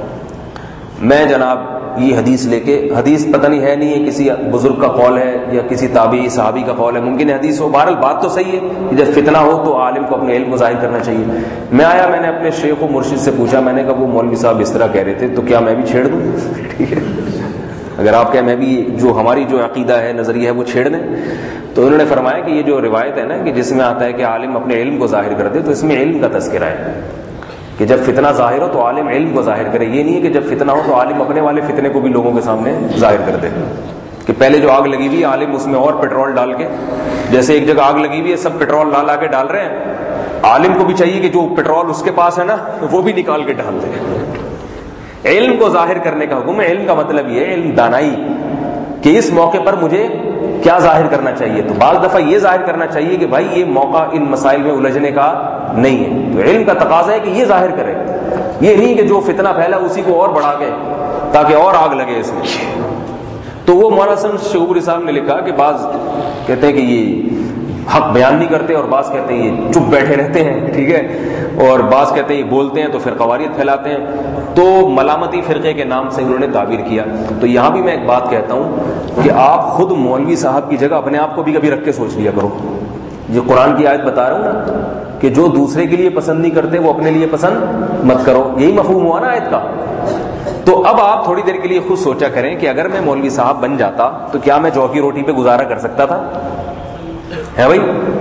میں جناب یہ حدیث لے کے، حدیث پتہ نہیں ہے نہیں ہے، کسی بزرگ کا قول ہے یا کسی تابعی صحابی کا قول ہے، ممکن ہے حدیث ہو، بہرحال بات تو صحیح ہے کہ جب فتنہ ہو تو عالم کو اپنے علم کو ظاہر کرنا چاہیے. میں آیا، میں نے اپنے شیخ و مرشد سے پوچھا، میں نے کہا وہ مولوی صاحب اس طرح کہہ رہے تھے تو کیا میں بھی چھیڑ دوں؟ ٹھیک ہے، اگر آپ کہیں میں بھی جو ہماری جو عقیدہ ہے، نظریہ ہے، وہ چھیڑ دیں. تو انہوں نے فرمایا کہ یہ جو روایت ہے نا کہ جس میں آتا ہے کہ عالم اپنے علم کو ظاہر کر دے، تو اس میں علم کا تذکرہ ہے کہ جب فتنہ ظاہر ہو تو عالم علم کو ظاہر کرے. یہ نہیں ہے کہ جب فتنہ ہو تو عالم اپنے والے فتنے کو بھی لوگوں کے سامنے ظاہر کر دے، کہ پہلے جو آگ لگی ہوئی عالم اس میں اور پیٹرول ڈال کے، جیسے ایک جگہ آگ لگی ہوئی ہے سب پیٹرول لا کے ڈال رہے ہیں، عالم کو بھی چاہیے کہ جو پیٹرول اس کے پاس ہے نا وہ بھی نکال کے ڈال دے. علم کو ظاہر کرنے کا حکم ہے. علم کا مطلب یہ ہے علم دانائی، کہ اس موقع پر مجھے کیا ظاہر کرنا چاہیے. تو بعض دفعہ یہ ظاہر کرنا چاہیے کہ بھائی یہ موقع ان مسائل میں الجھنے کا نہیں ہے. تو علم کا تقاضا ہے کہ یہ ظاہر کرے، یہ نہیں کہ جو فتنہ پھیلا اسی کو اور بڑھا کے تاکہ اور آگ لگے اس میں. تو وہ مولانا حسن شعوری صاحب نے لکھا کہ بعض کہتے ہیں کہ یہ حق بیان نہیں کرتے اور بعض کہتے ہیں یہ چپ بیٹھے رہتے ہیں، ٹھیک ہے، اور بعض کہتے ہیں یہ بولتے ہیں تو پھر قواریت پھیلاتے ہیں. تو ملامتی فرقے کے نام سے انہوں نے تعبیر کیا. تو یہاں بھی میں ایک بات کہتا ہوں کہ آپ خود مولوی صاحب کی جگہ اپنے آپ کو بھی کبھی رکھ کے سوچ لیا کرو. یہ قرآن کی آیت بتا رہا ہوں نا کہ جو دوسرے کے لیے پسند نہیں کرتے وہ اپنے لیے پسند مت کرو، یہی مفہوم ہوا نا آیت کا. تو اب آپ تھوڑی دیر کے لیے خود سوچا کریں کہ اگر میں مولوی صاحب بن جاتا تو کیا میں جو کی روٹی پہ گزارا کر سکتا تھا؟ ہے بھائی،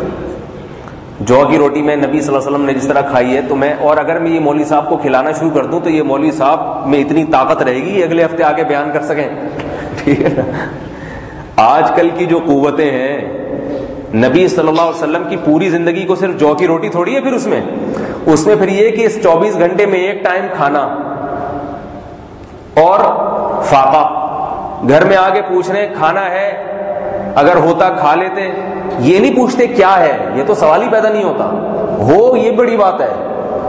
جو کی روٹی میں نبی صلی اللہ علیہ وسلم نے جس طرح کھائی ہے تو میں، اور اگر میں یہ مولوی صاحب کو کھلانا شروع کر دوں تو یہ مولوی صاحب میں اتنی طاقت رہے گی اگلے ہفتے آگے بیان کر سکیں. ٹھیک ہے نا. آج کل کی جو قوتیں ہیں، نبی صلی اللہ علیہ وسلم کی پوری زندگی کو صرف جو کی روٹی تھوڑی ہے، پھر اس میں پھر یہ کہ اس 24 گھنٹے میں ایک ٹائم کھانا اور فاقہ. گھر میں آگے پوچھ رہے کھانا ہے، اگر ہوتا کھا لیتے. یہ نہیں پوچھتے کیا ہے، یہ تو سوال ہی پیدا نہیں ہوتا. ہو یہ بڑی بات ہے.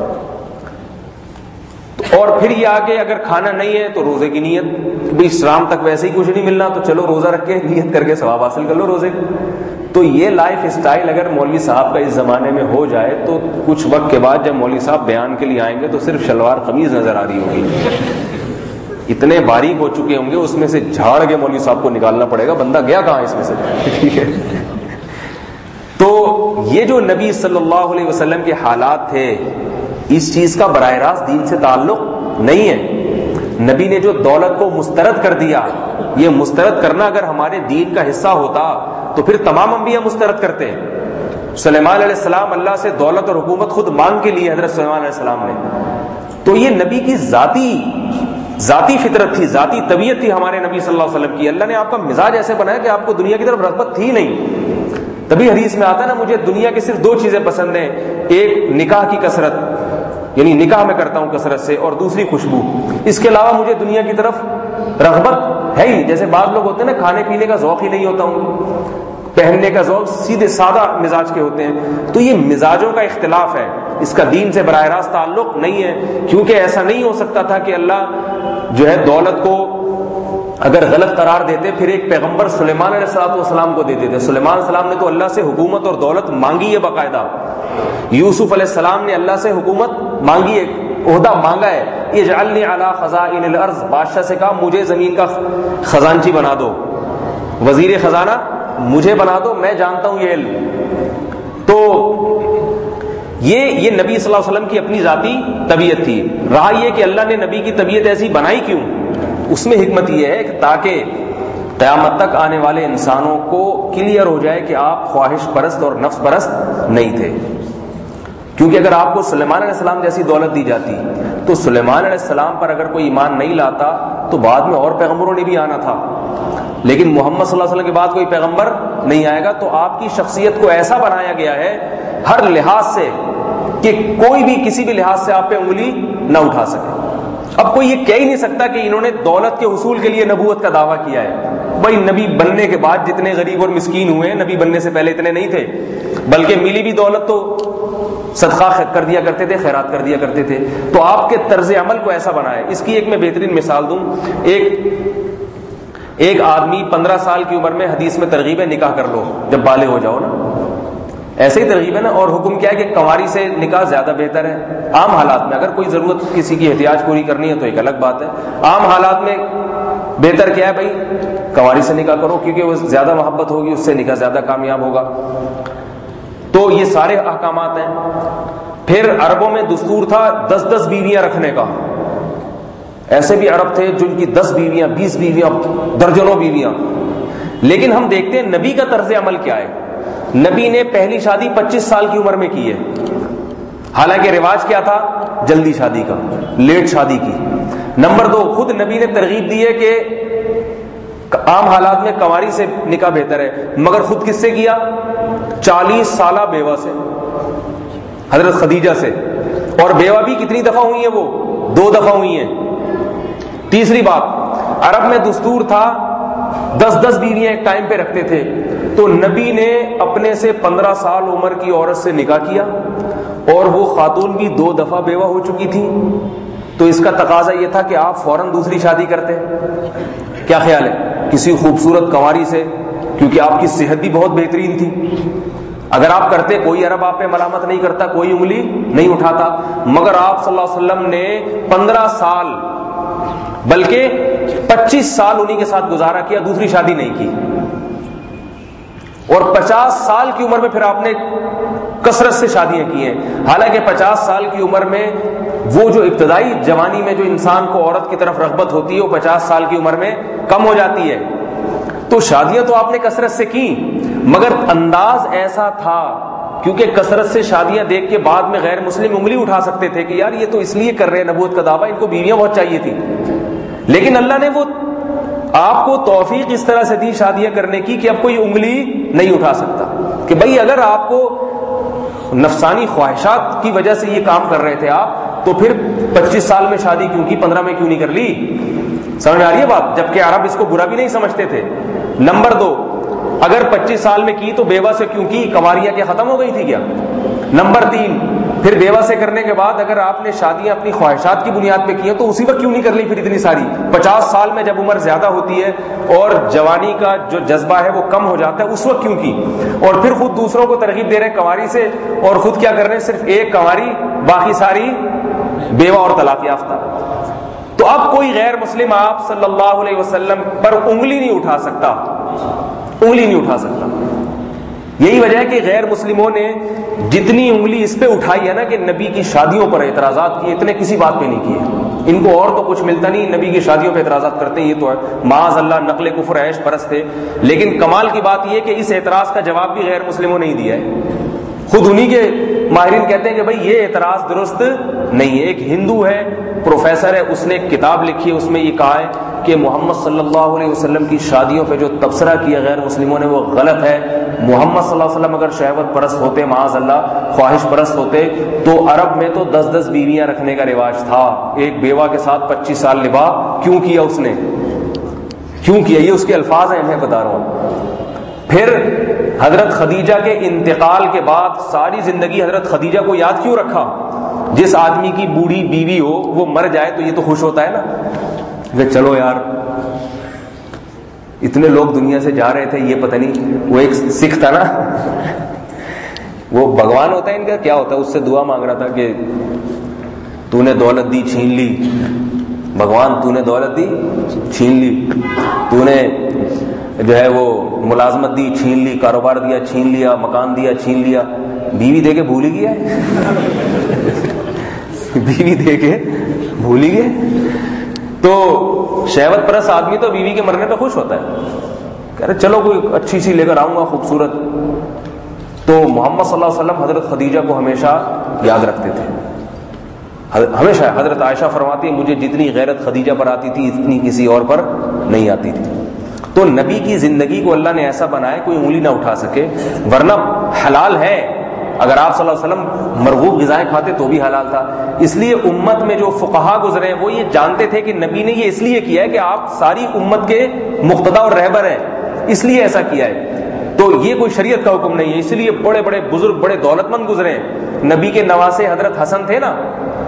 اور پھر یہ آگے اگر کھانا نہیں ہے تو روزے کی نیت، بھی شام تک ویسے ہی کچھ نہیں ملنا تو چلو روزہ رکھ کے نیت کر کے ثواب حاصل کر لو روزے. تو یہ لائف اسٹائل اگر مولوی صاحب کا اس زمانے میں ہو جائے تو کچھ وقت کے بعد جب مولوی صاحب بیان کے لیے آئیں گے تو صرف شلوار قمیض نظر آ رہی ہوگی. اتنے باریک ہو چکے ہوں گے، اس میں سے جھاڑ کے مولوی صاحب کو نکالنا پڑے گا، بندہ گیا کہاں اس میں سے. ٹھیک ہے. تو یہ جو نبی صلی اللہ علیہ وسلم کے حالات تھے، اس چیز کا براہ راست دین سے تعلق نہیں ہے. نبی نے جو دولت کو مسترد کر دیا، یہ مسترد کرنا اگر ہمارے دین کا حصہ ہوتا تو پھر تمام انبیاء مسترد کرتے ہیں. سلیمان علیہ السلام اللہ سے دولت اور حکومت خود مانگ کے لیے حضرت سلیمان علیہ السلام نے. تو یہ نبی کی ذاتی فطرت تھی، ذاتی طبیعت تھی ہمارے نبی صلی اللہ علیہ وسلم کی. اللہ نے آپ کا مزاج ایسے بنایا کہ آپ کو دنیا کی طرف رغبت تھی نہیں. تبھی حدیث میں آتا ہے نا، مجھے دنیا کی صرف 2 چیزیں پسند ہیں، ایک نکاح کی کثرت، یعنی نکاح میں کرتا ہوں کثرت سے، اور دوسری خوشبو. اس کے علاوہ مجھے دنیا کی طرف رغبت ہے ہی. جیسے بعض لوگ ہوتے ہیں نا کھانے پینے کا ذوق ہی نہیں ہوتا ہوں، پہننے کا ذوق، سیدھے سادہ مزاج کے ہوتے ہیں. تو یہ مزاجوں کا اختلاف ہے، اس کا دین سے براہ راست تعلق نہیں ہے. کیونکہ ایسا نہیں ہو سکتا تھا کہ اللہ جو ہے دولت کو اگر غلط قرار دیتے پھر ایک پیغمبر سلیمان علیہ السلام کو دیتے تھے. سلیمان علیہ السلام نے تو اللہ سے حکومت اور دولت مانگی ہے باقاعدہ. یوسف علیہ السلام نے اللہ سے حکومت مانگی ہے، عہدہ مانگا ہے. اجعلنی علی خزائن الارض، بادشاہ سے کہا مجھے زمین کا خزانچی بنا دو، وزیر خزانہ مجھے بنا دو، میں جانتا ہوں یہ علم. تو یہ نبی صلی اللہ علیہ وسلم کی اپنی ذاتی طبیعت تھی. رہا یہ کہ اللہ نے نبی کی طبیعت ایسی بنائی کیوں، اس میں حکمت یہ ہے کہ تاکہ قیامت تک آنے والے انسانوں کو کلیئر ہو جائے کہ آپ خواہش پرست اور نفس پرست نہیں تھے. کیونکہ اگر آپ کو سلیمان علیہ السلام جیسی دولت دی جاتی تو سلیمان علیہ السلام پر اگر کوئی ایمان نہیں لاتا تو بعد میں اور پیغمبروں نے بھی آنا تھا. لیکن محمد صلی اللہ علیہ وسلم کے بعد کوئی پیغمبر نہیں آئے گا. تو آپ کی شخصیت کو ایسا بنایا گیا ہے ہر لحاظ سے کہ کوئی بھی کسی بھی لحاظ سے آپ پہ انگلی نہ اٹھا سکے. اب کوئی یہ کہہ ہی نہیں سکتا کہ انہوں نے دولت کے حصول کے لیے نبوت کا دعویٰ کیا ہے. بھائی نبی بننے کے بعد جتنے غریب اور مسکین ہوئے، نبی بننے سے پہلے اتنے نہیں تھے، بلکہ ملی بھی دولت تو صدقہ کر دیا کرتے تھے، خیرات کر دیا کرتے تھے. تو آپ کے طرز عمل کو ایسا بنایا. اس کی ایک میں بہترین مثال دوں. ایک آدمی 15 سال کی عمر میں، حدیث میں ترغیب ہے نکاح کر لو جب بالغ ہو جاؤ نا. ایسے ہی ترغیب ہے نا. اور حکم کیا ہے کہ کنواری سے نکاح زیادہ بہتر ہے عام حالات میں. اگر کوئی ضرورت کسی کی احتیاج پوری کرنی ہے تو ایک الگ بات ہے. عام حالات میں بہتر کیا ہے بھائی؟ کنواری سے نکاح کرو, کیونکہ وہ زیادہ محبت ہوگی, اس سے نکاح زیادہ کامیاب ہوگا. تو یہ سارے احکامات ہیں. پھر عربوں میں دستور تھا 10 بیویاں رکھنے کا. ایسے بھی عرب تھے جن کی 10 بیویاں, 20 بیویاں, درجنوں بیویاں. لیکن ہم دیکھتے ہیں نبی کا طرز عمل کیا ہے. نبی نے پہلی شادی 25 سال کی عمر میں کی ہے. حالانکہ رواج کیا تھا؟ جلدی شادی کا, لیٹ شادی کی. نمبر 2, خود نبی نے ترغیب دی ہے کہ عام حالات میں کنواری سے نکاح بہتر ہے, مگر خود کس سے کیا؟ 40 سالہ بیوہ سے, حضرت خدیجہ سے. اور بیوہ بھی کتنی دفعہ ہوئی ہیں؟ وہ 2 دفعہ ہوئی ہیں. تیسری بات, عرب میں دستور تھا 10 بیویاں ایک ٹائم پہ رکھتے تھے. تو نبی نے اپنے سے 15 سال عمر کی عورت سے نکاح کیا, اور وہ خاتون بھی 2 دفعہ بیوہ ہو چکی تھی. تو اس کا تقاضا یہ تھا کہ آپ فوراً دوسری شادی کرتے. کیا خیال ہے؟ کسی خوبصورت کنواری سے, کیونکہ آپ کی صحت بھی بہت بہترین تھی. اگر آپ کرتے, کوئی عرب آپ پہ ملامت نہیں کرتا, کوئی انگلی نہیں اٹھاتا. مگر آپ صلی اللہ علیہ وسلم نے 15 سال بلکہ 25 سال انہی کے ساتھ گزارا کیا, دوسری شادی نہیں کی. اور 50 سال کی عمر میں پھر آپ نے کثرت سے شادیاں کی ہیں. حالانکہ 50 سال کی عمر میں وہ جو ابتدائی جوانی میں جو انسان کو عورت کی طرف رغبت ہوتی ہے وہ 50 سال کی عمر میں کم ہو جاتی ہے. تو شادیاں تو آپ نے کثرت سے کی, مگر انداز ایسا تھا کیونکہ کثرت سے شادیاں دیکھ کے بعد میں غیر مسلم انگلی اٹھا سکتے تھے کہ یار یہ تو اس لیے کر رہے ہیں نبوت کا دعویٰ, ان کو بیویاں بہت چاہیے تھی. لیکن اللہ نے وہ آپ کو توفیق اس طرح سے دی شادیاں کرنے کی کہ اب کوئی انگلی نہیں اٹھا سکتا کہ بھئی اگر آپ کو نفسانی خواہشات کی وجہ سے یہ کام کر رہے تھے آپ, تو پھر 25 سال میں شادی کیوں کی, 15 میں کیوں نہیں کر لی؟ سمجھ آ رہی ہے بات؟ جبکہ عرب اس کو برا بھی نہیں سمجھتے تھے. نمبر 2, اگر 25 سال میں کی تو بیوہ سے کیوں کی؟ کنواریاں کیا ختم ہو گئی تھی کیا؟ نمبر 3, پھر بیوہ سے کرنے کے بعد اگر آپ نے شادیاں اپنی خواہشات کی بنیاد پہ کی ہیں تو اسی وقت کیوں نہیں کر لی پھر اتنی ساری؟ 50 سال میں جب عمر زیادہ ہوتی ہے اور جوانی کا جو جذبہ ہے وہ کم ہو جاتا ہے, اس وقت کیوں کی؟ اور پھر خود دوسروں کو ترغیب دے رہے ہیں کنواری سے, اور خود کیا کر رہے ہیں؟ صرف ایک کنواری, باقی ساری بیوہ اور طلاق یافتہ. تو اب کوئی غیر مسلم آپ صلی اللہ علیہ وسلم پر انگلی نہیں اٹھا سکتا, انگلی نہیں اٹھا سکتا. یہی وجہ ہے کہ غیر مسلموں نے جتنی انگلی اس پہ اٹھائی ہے نا کہ نبی کی شادیوں پر اعتراضات کیے, اتنے کسی بات پہ نہیں کیے. ان کو اور تو کچھ ملتا نہیں, نبی کی شادیوں پہ اعتراضات کرتے ہیں, یہ تو ہے معاذ اللہ نقل کفر عیش پرست تھے. لیکن کمال کی بات یہ کہ اس اعتراض کا جواب بھی غیر مسلموں نے ہی دیا ہے. خود انہی کے ماہرین کہتے ہیں کہ بھئی یہ اعتراض درست نہیں ہے. ایک ہندو ہے, پروفیسر ہے, اس نے ایک کتاب لکھی ہے, اس میں یہ کہا ہے کہ محمد صلی اللہ علیہ وسلم کی شادیوں پہ جو تبصرہ کیا غیر مسلموں نے وہ غلط ہے. محمد صلی اللہ علیہ وسلم اگر شہوت پرست ہوتے, معاذ اللہ خواہش پرست ہوتے, تو عرب میں تو 10 بیویاں رکھنے کا رواج تھا. ایک بیوہ کے ساتھ 25 سال نباہ کیوں کیا اس نے, کیوں کیا؟ یہ اس کے الفاظ ہیں, میں بتا رہا ہوں. پھر حضرت خدیجہ کے انتقال کے بعد ساری زندگی حضرت خدیجہ کو یاد کیوں رکھا؟ جس آدمی کی بوڑھی بیوی ہو وہ مر جائے تو یہ تو خوش ہوتا ہے نا کہ چلو یار اتنے لوگ دنیا سے جا رہے تھے, یہ پتہ نہیں, وہ ایک سکھ تھا نا, وہ بھگوان ہوتا ہے ان کا, کیا ہوتا ہے, اس سے دعا مانگ رہا تھا کہ تو نے دولت دی چھین لی, بھگوان تو نے دولت دی چھین لی, تو نے جو ہے وہ ملازمت دی چھین لی, کاروبار دیا چھین لیا, مکان دیا چھین لیا, بیوی دے کے بھول ہی گیا بیوی دے کے بھول ہی گئے. تو شہوت پرست آدمی تو بیوی کے مرنے پہ خوش ہوتا ہے, کہہ رہے چلو کوئی اچھی سی لے کر آؤں گا خوبصورت. تو محمد صلی اللہ علیہ وسلم حضرت خدیجہ کو ہمیشہ یاد رکھتے تھے, ہمیشہ. حضرت عائشہ فرماتی ہے مجھے جتنی غیرت خدیجہ پر آتی تھی اتنی کسی اور پر نہیں آتی تھی. تو نبی کی زندگی کو اللہ نے ایسا بنایا کوئی انگلی نہ اٹھا سکے, ورنہ حلال ہے. اگر آپ صلی اللہ علیہ وسلم مرغوب غذائیں کھاتے تو بھی حلال تھا. اس لیے امت میں جو فقہا گزرے ہیں وہ یہ جانتے تھے کہ نبی نے یہ اس لیے کیا ہے کہ آپ ساری امت کے مقتدا اور رہبر ہیں, اس لیے ایسا کیا ہے. تو یہ کوئی شریعت کا حکم نہیں ہے. اس لیے بڑے بڑے بزرگ بڑے دولت مند گزرے ہیں. نبی کے نواسے حضرت حسن تھے نا,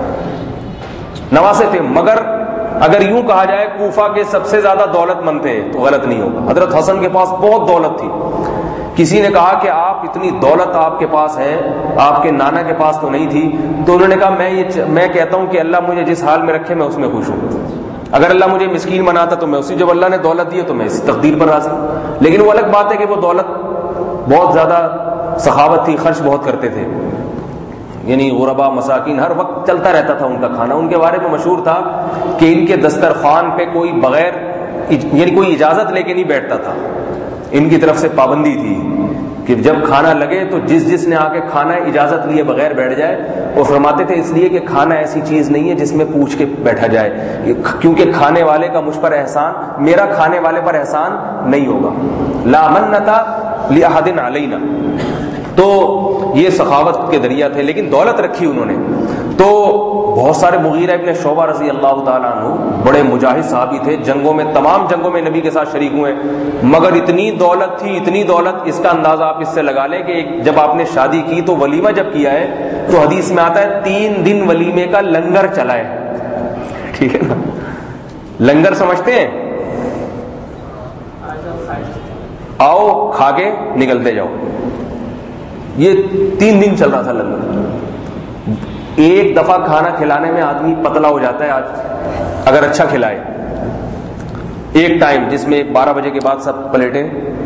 نواسے تھے, مگر اگر یوں کہا جائے کوفہ کے سب سے زیادہ دولت مند تھے تو غلط نہیں ہوگا. حضرت حسن کے پاس بہت دولت تھی, کسی نے کہا کہ آپ اتنی دولت آپ کے پاس ہے، آپ کے نانا کے پاس تو نہیں تھی، تو انہوں نے کہا میں کہتا ہوں کہ اللہ مجھے جس حال میں رکھے میں اس میں خوش ہوں، اگر اللہ مجھے مسکین بناتا تو میں اسی، جب اللہ نے دولت دی تو میں اس تقدیر پر راضی ہوں۔ لیکن وہ الگ بات ہے کہ وہ دولت بہت زیادہ سخاوت تھی، خرچ بہت کرتے تھے، یعنی غربا مساکین ہر وقت چلتا رہتا تھا ان کا کھانا۔ ان کے بارے میں مشہور تھا کہ ان کے دسترخوان پہ کوئی بغیر یعنی کوئی اجازت لے کے نہیں بیٹھتا تھا، ان کی طرف سے پابندی تھی کہ جب کھانا لگے تو جس نے آ کے کھانا اجازت لیے بغیر بیٹھ جائے۔ وہ فرماتے تھے اس لیے کہ کھانا ایسی چیز نہیں ہے جس میں پوچھ کے بیٹھا جائے، کیونکہ کھانے والے کا مجھ پر احسان، میرا کھانے والے پر احسان نہیں ہوگا، لا منت لأحد علینا۔ تو یہ سخاوت کے ذریعہ تھے، لیکن دولت رکھی انہوں نے۔ تو بہت سارے، مغیرہ ابن شعبہ رضی اللہ تعالیٰ عنہ بڑے مجاہد صحابی تھے، جنگوں میں، تمام جنگوں میں نبی کے ساتھ شریک ہوئے، مگر اتنی دولت تھی، اتنی دولت، اس کا اندازہ آپ اس سے لگا لیں کہ جب آپ نے شادی کی تو ولیمہ جب کیا ہے تو حدیث میں آتا ہے 3 دن ولیمے کا لنگر چلا ہے، ٹھیک ہے نا؟ لنگر سمجھتے ہیں؟ آؤ کھا کے نکلتے جاؤ، یہ 3 دن چل رہا تھا لنگر۔ ایک دفعہ کھانا کھلانے میں آدمی پتلا ہو جاتا ہے آج اگر اچھا کھلائے، ایک ٹائم جس میں 12 بجے کے بعد سب پلیٹیں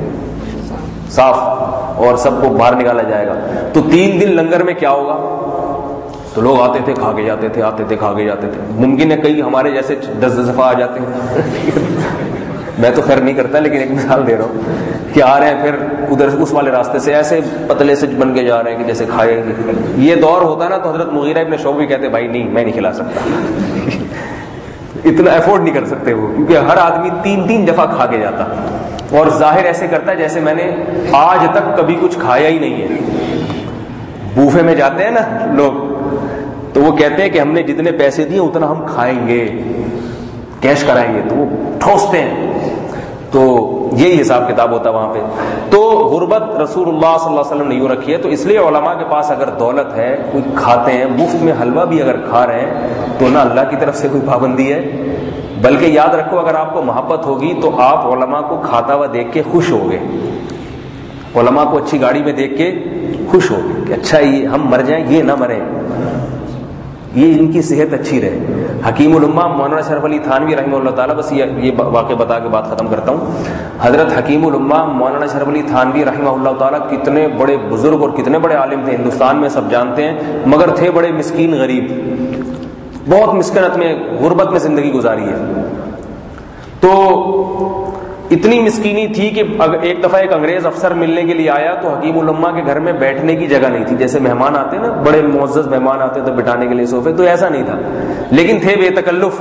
صاف اور سب کو باہر نکالا جائے گا، تو 3 دن لنگر میں کیا ہوگا؟ تو لوگ آتے تھے کھا کے جاتے تھے، آتے تھے کھا کے جاتے تھے، ممکن ہے کئی ہمارے جیسے 10 دفعہ آ جاتے ہیں میں تو خیر نہیں کرتا، لیکن ایک مثال دے رہا ہوں کہ آ رہے ہیں پھر ادھر اس والے راستے سے ایسے پتلے سے بن کے جا رہے ہیں کہ جیسے کھائے گے۔ یہ دور ہوتا نا تو حضرت مغیرہ ابن شعبہ کہتے بھائی نہیں، میں نہیں کھلا سکتا اتنا افورڈ نہیں کر سکتے وہ، کیونکہ ہر آدمی 3 دفعہ کھا کے جاتا اور ظاہر ایسے کرتا ہے جیسے میں نے آج تک کبھی کچھ کھایا ہی نہیں ہے۔ بوفے میں جاتے ہیں نا لوگ تو وہ کہتے ہیں کہ ہم نے جتنے پیسے دیے اتنا ہم کھائیں گے، کیش کرائیں گے، تو وہ ٹھوستے ہیں۔ تو یہی حساب کتاب ہوتا ہے وہاں پہ۔ تو غربت رسول اللہ صلی اللہ علیہ وسلم نے یوں رکھی ہے، تو اس لیے علماء کے پاس اگر دولت ہے، کوئی کھاتے ہیں مفت میں حلوہ بھی اگر کھا رہے ہیں تو نہ اللہ کی طرف سے کوئی پابندی ہے، بلکہ یاد رکھو اگر آپ کو محبت ہوگی تو آپ علماء کو کھاتا ہوا دیکھ کے خوش ہوگے، علماء کو اچھی گاڑی میں دیکھ کے خوش ہوگے کہ اچھا یہ ہم مر جائیں یہ نہ مریں، یہ ان کی صحت اچھی رہے۔ حکیم الامہ مولانا اشرف علی تھانوی رحمہ اللہ تعالیٰ، بس یہ واقعہ بتا کے بات ختم کرتا ہوں۔ حضرت حکیم الامہ مولانا اشرف علی تھانوی رحمہ اللہ تعالیٰ کتنے بڑے بزرگ اور کتنے بڑے عالم تھے، ہندوستان میں سب جانتے ہیں، مگر تھے بڑے مسکین، غریب، بہت مسکنت میں، غربت میں زندگی گزاری ہے۔ تو اتنی مسکینی تھی کہ ایک دفعہ ایک انگریز افسر ملنے کے لیے آیا تو حکیم الامہ کے گھر میں بیٹھنے کی جگہ نہیں تھی، جیسے مہمان آتے نا، بڑے معزز مہمان آتے تو بٹھانے کے لیے صوفے، تو ایسا نہیں تھا، لیکن تھے بے تکلف،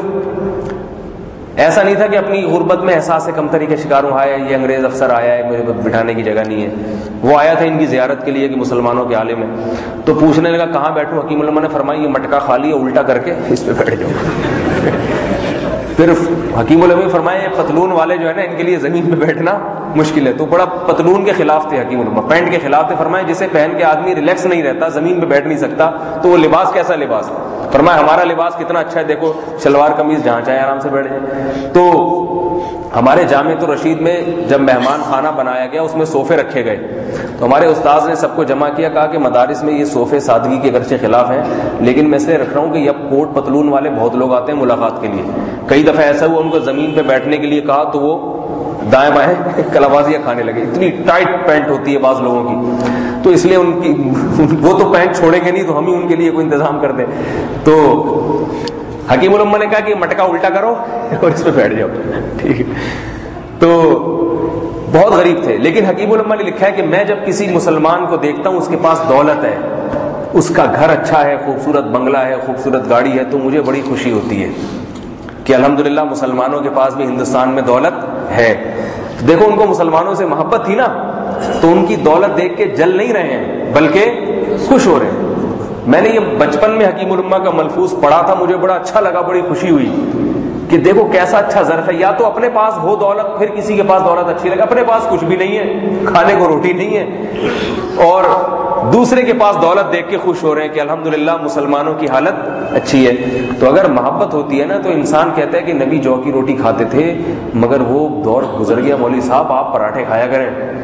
ایسا نہیں تھا کہ اپنی غربت میں احساس کمتری کے شکار ہوا ہے، یہ انگریز افسر آیا ہے مجھے بٹھانے کی جگہ نہیں ہے۔ وہ آیا تھا ان کی زیارت کے لیے کہ مسلمانوں کے عالم ہیں، تو پوچھنے لگا کہاں بیٹھوں؟ حکیم الامہ نے فرمایا یہ مٹکا خالی ہے، الٹا کر کے اس پہ بیٹھ جاؤ۔ پھر حکیم الامہ فرمایا پتلون والے جو ہے نا ان کے لیے زمین پہ بیٹھنا مشکل ہے، تو بڑا پتلون کے خلاف تھے حکیم الامہ، پینٹ کے خلاف تھے، فرمایا جسے پہن کے آدمی ریلیکس نہیں رہتا، زمین پہ بیٹھ نہیں سکتا، تو وہ لباس کیسا لباس؟ فرمایا ہمارا لباس کتنا اچھا ہے، دیکھو شلوار قمیض جہاں چاہے آرام سے بیٹھ جائے۔ تو ہمارے جامعۃ الرشید میں جب مہمان خانہ بنایا گیا اس میں صوفے رکھے گئے، تو ہمارے استاذ نے سب کو جمع کیا، کہا کہ مدارس میں یہ صوفے سادگی کے اگرچہ خلاف ہیں، لیکن میں اس لیے رکھ رہا ہوں کہ اب کوٹ پتلون والے بہت لوگ آتے ہیں ملاقات کے لیے، کئی دفعہ ایسا ہوا ان کو زمین پہ بیٹھنے کے لیے کہا تو وہ دائیں بائیں کلابازیاں کھانے لگے، اتنی ٹائٹ پینٹ ہوتی ہے بعض لوگوں کی، تو اس لیے ان کی وہ تو پینٹ چھوڑیں گے نہیں، تو ہم ہی ان کے لیے کوئی انتظام کر دیں۔ تو حکیم الامہ نے کہا کہ مٹکا الٹا کرو اور اس پہ بیٹھ جاؤ، ٹھیک ہے۔ تو بہت غریب تھے، لیکن حکیم الامہ نے لکھا ہے کہ میں جب کسی مسلمان کو دیکھتا ہوں اس کے پاس دولت ہے، اس کا گھر اچھا ہے، خوبصورت بنگلہ ہے، خوبصورت گاڑی ہے، تو مجھے بڑی خوشی ہوتی ہے کہ الحمدللہ مسلمانوں کے پاس بھی ہندوستان میں دولت ہے۔ دیکھو ان کو مسلمانوں سے محبت تھی نا، تو ان کی دولت دیکھ کے جل نہیں رہے ہیں بلکہ خوش ہو رہے ہیں۔ میں نے یہ بچپن میں حکیم الامہ کا ملفوظ پڑھا تھا، مجھے بڑا اچھا لگا، بڑی خوشی ہوئی کہ دیکھو کیسا اچھا ظرف ہے، یا تو اپنے پاس ہو دولت پھر کسی کے پاس دولت اچھی لگے، اپنے پاس کچھ بھی نہیں ہے، کھانے کو روٹی نہیں ہے، اور دوسرے کے پاس دولت دیکھ کے خوش ہو رہے ہیں کہ الحمدللہ مسلمانوں کی حالت اچھی ہے۔ تو اگر محبت ہوتی ہے نا تو انسان کہتا ہے کہ نبی جو کی روٹی کھاتے تھے، مگر وہ دور گزر گیا، مولوی صاحب آپ پراٹھے کھایا کریں،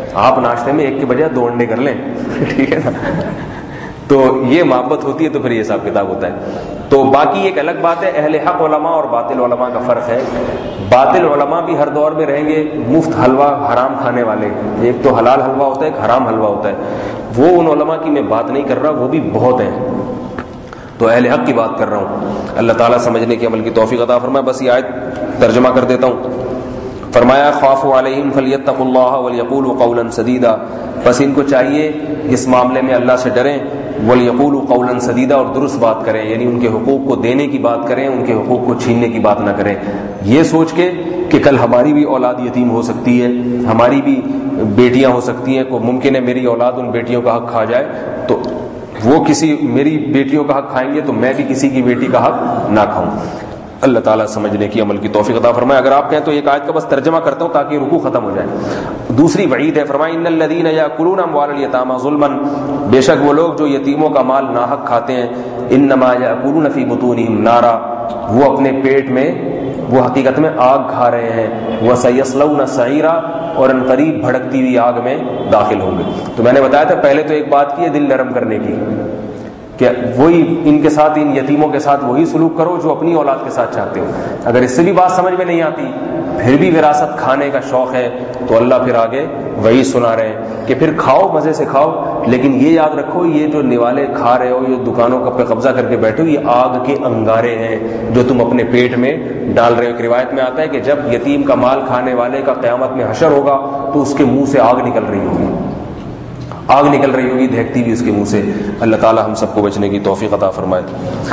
آپ ناشتے میں ایک کے بجائے 2 انڈے کر لیں ٹھیک ہے نا. تو یہ محبت ہوتی ہے تو پھر یہ حساب کتاب ہوتا ہے. تو باقی ایک الگ بات ہے اہل حق علماء اور باطل علماء کا فرق ہے. باطل علماء بھی ہر دور میں رہیں گے مفت حلوہ حرام کھانے والے. ایک تو حلال حلوہ ہوتا ہے، ایک حرام حلوہ ہوتا ہے. وہ ان علماء کی میں بات نہیں کر رہا، وہ بھی بہت ہیں. تو اہل حق کی بات کر رہا ہوں. اللہ تعالیٰ سمجھنے کی عمل کی توفیق عطا فرمائے. بس یہ آیت ترجمہ کر دیتا ہوں. فرمایا خافوا علیہم فلیتقوا اللہ ولیقولوا قولا سدیدا، بس ان کو چاہیے اس معاملے میں اللہ سے ڈریں. ولیقولوا قولا سدیدا، اور درست بات کریں، یعنی ان کے حقوق کو دینے کی بات کریں، ان کے حقوق کو چھیننے کی بات نہ کریں. یہ سوچ کے کہ کل ہماری بھی اولاد یتیم ہو سکتی ہے، ہماری بھی بیٹیاں ہو سکتی ہیں، کوئی ممکن ہے میری اولاد ان بیٹیوں کا حق کھا جائے، تو وہ کسی میری بیٹیوں کا حق کھائیں گے تو میں بھی کسی کی بیٹی کا حق نہ کھاؤں. اللہ تعالیٰ سمجھنے کی عمل کی توفیق عطا فرمائے. اگر آپ کہیں تو ایک آیت کا بس ترجمہ کرتا ہوں تاکہ رکوع ختم ہو جائے. دوسری وعید ہے، فرمایا ان الذین یاکلون اموال الیتامی ظلما، بے شک وہ لوگ جو یتیموں کا مال ناحق کھاتے ہیں، انما یاکلون فی بطونہم نارا، وہ اپنے پیٹ میں وہ حقیقت میں آگ کھا رہے ہیں. وسیصلون سعیرا، اور ان قریب بھڑکتی ہوئی آگ میں داخل ہوں گے. تو میں نے بتایا تھا پہلے تو ایک بات کی ہے دل نرم کرنے کی، کہ وہی ان کے ساتھ، ان یتیموں کے ساتھ وہی سلوک کرو جو اپنی اولاد کے ساتھ چاہتے ہو. اگر اس سے بھی بات سمجھ میں نہیں آتی، پھر بھی وراثت کھانے کا شوق ہے، تو اللہ پھر آگے وہی سنا رہے ہیں کہ پھر کھاؤ، مزے سے کھاؤ، لیکن یہ یاد رکھو یہ جو نوالے کھا رہے ہو، یہ دکانوں پہ قبضہ کر کے بیٹھے ہو، یہ آگ کے انگارے ہیں جو تم اپنے پیٹ میں ڈال رہے ہو. ایک روایت میں آتا ہے کہ جب یتیم کا مال کھانے والے کا قیامت میں حشر ہوگا تو اس کے منہ سے آگ نکل رہی ہوگی، آگ نکل رہی ہوگی دہکتی بھی اس کے منہ سے. اللہ تعالی ہم سب کو بچنے کی توفیق عطا فرمائے.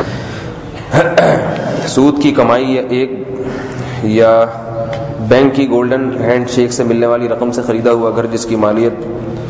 سود کی کمائی ایک یا بینک کی گولڈن ہینڈ شیک سے ملنے والی رقم سے خریدا ہوا گھر جس کی مالیت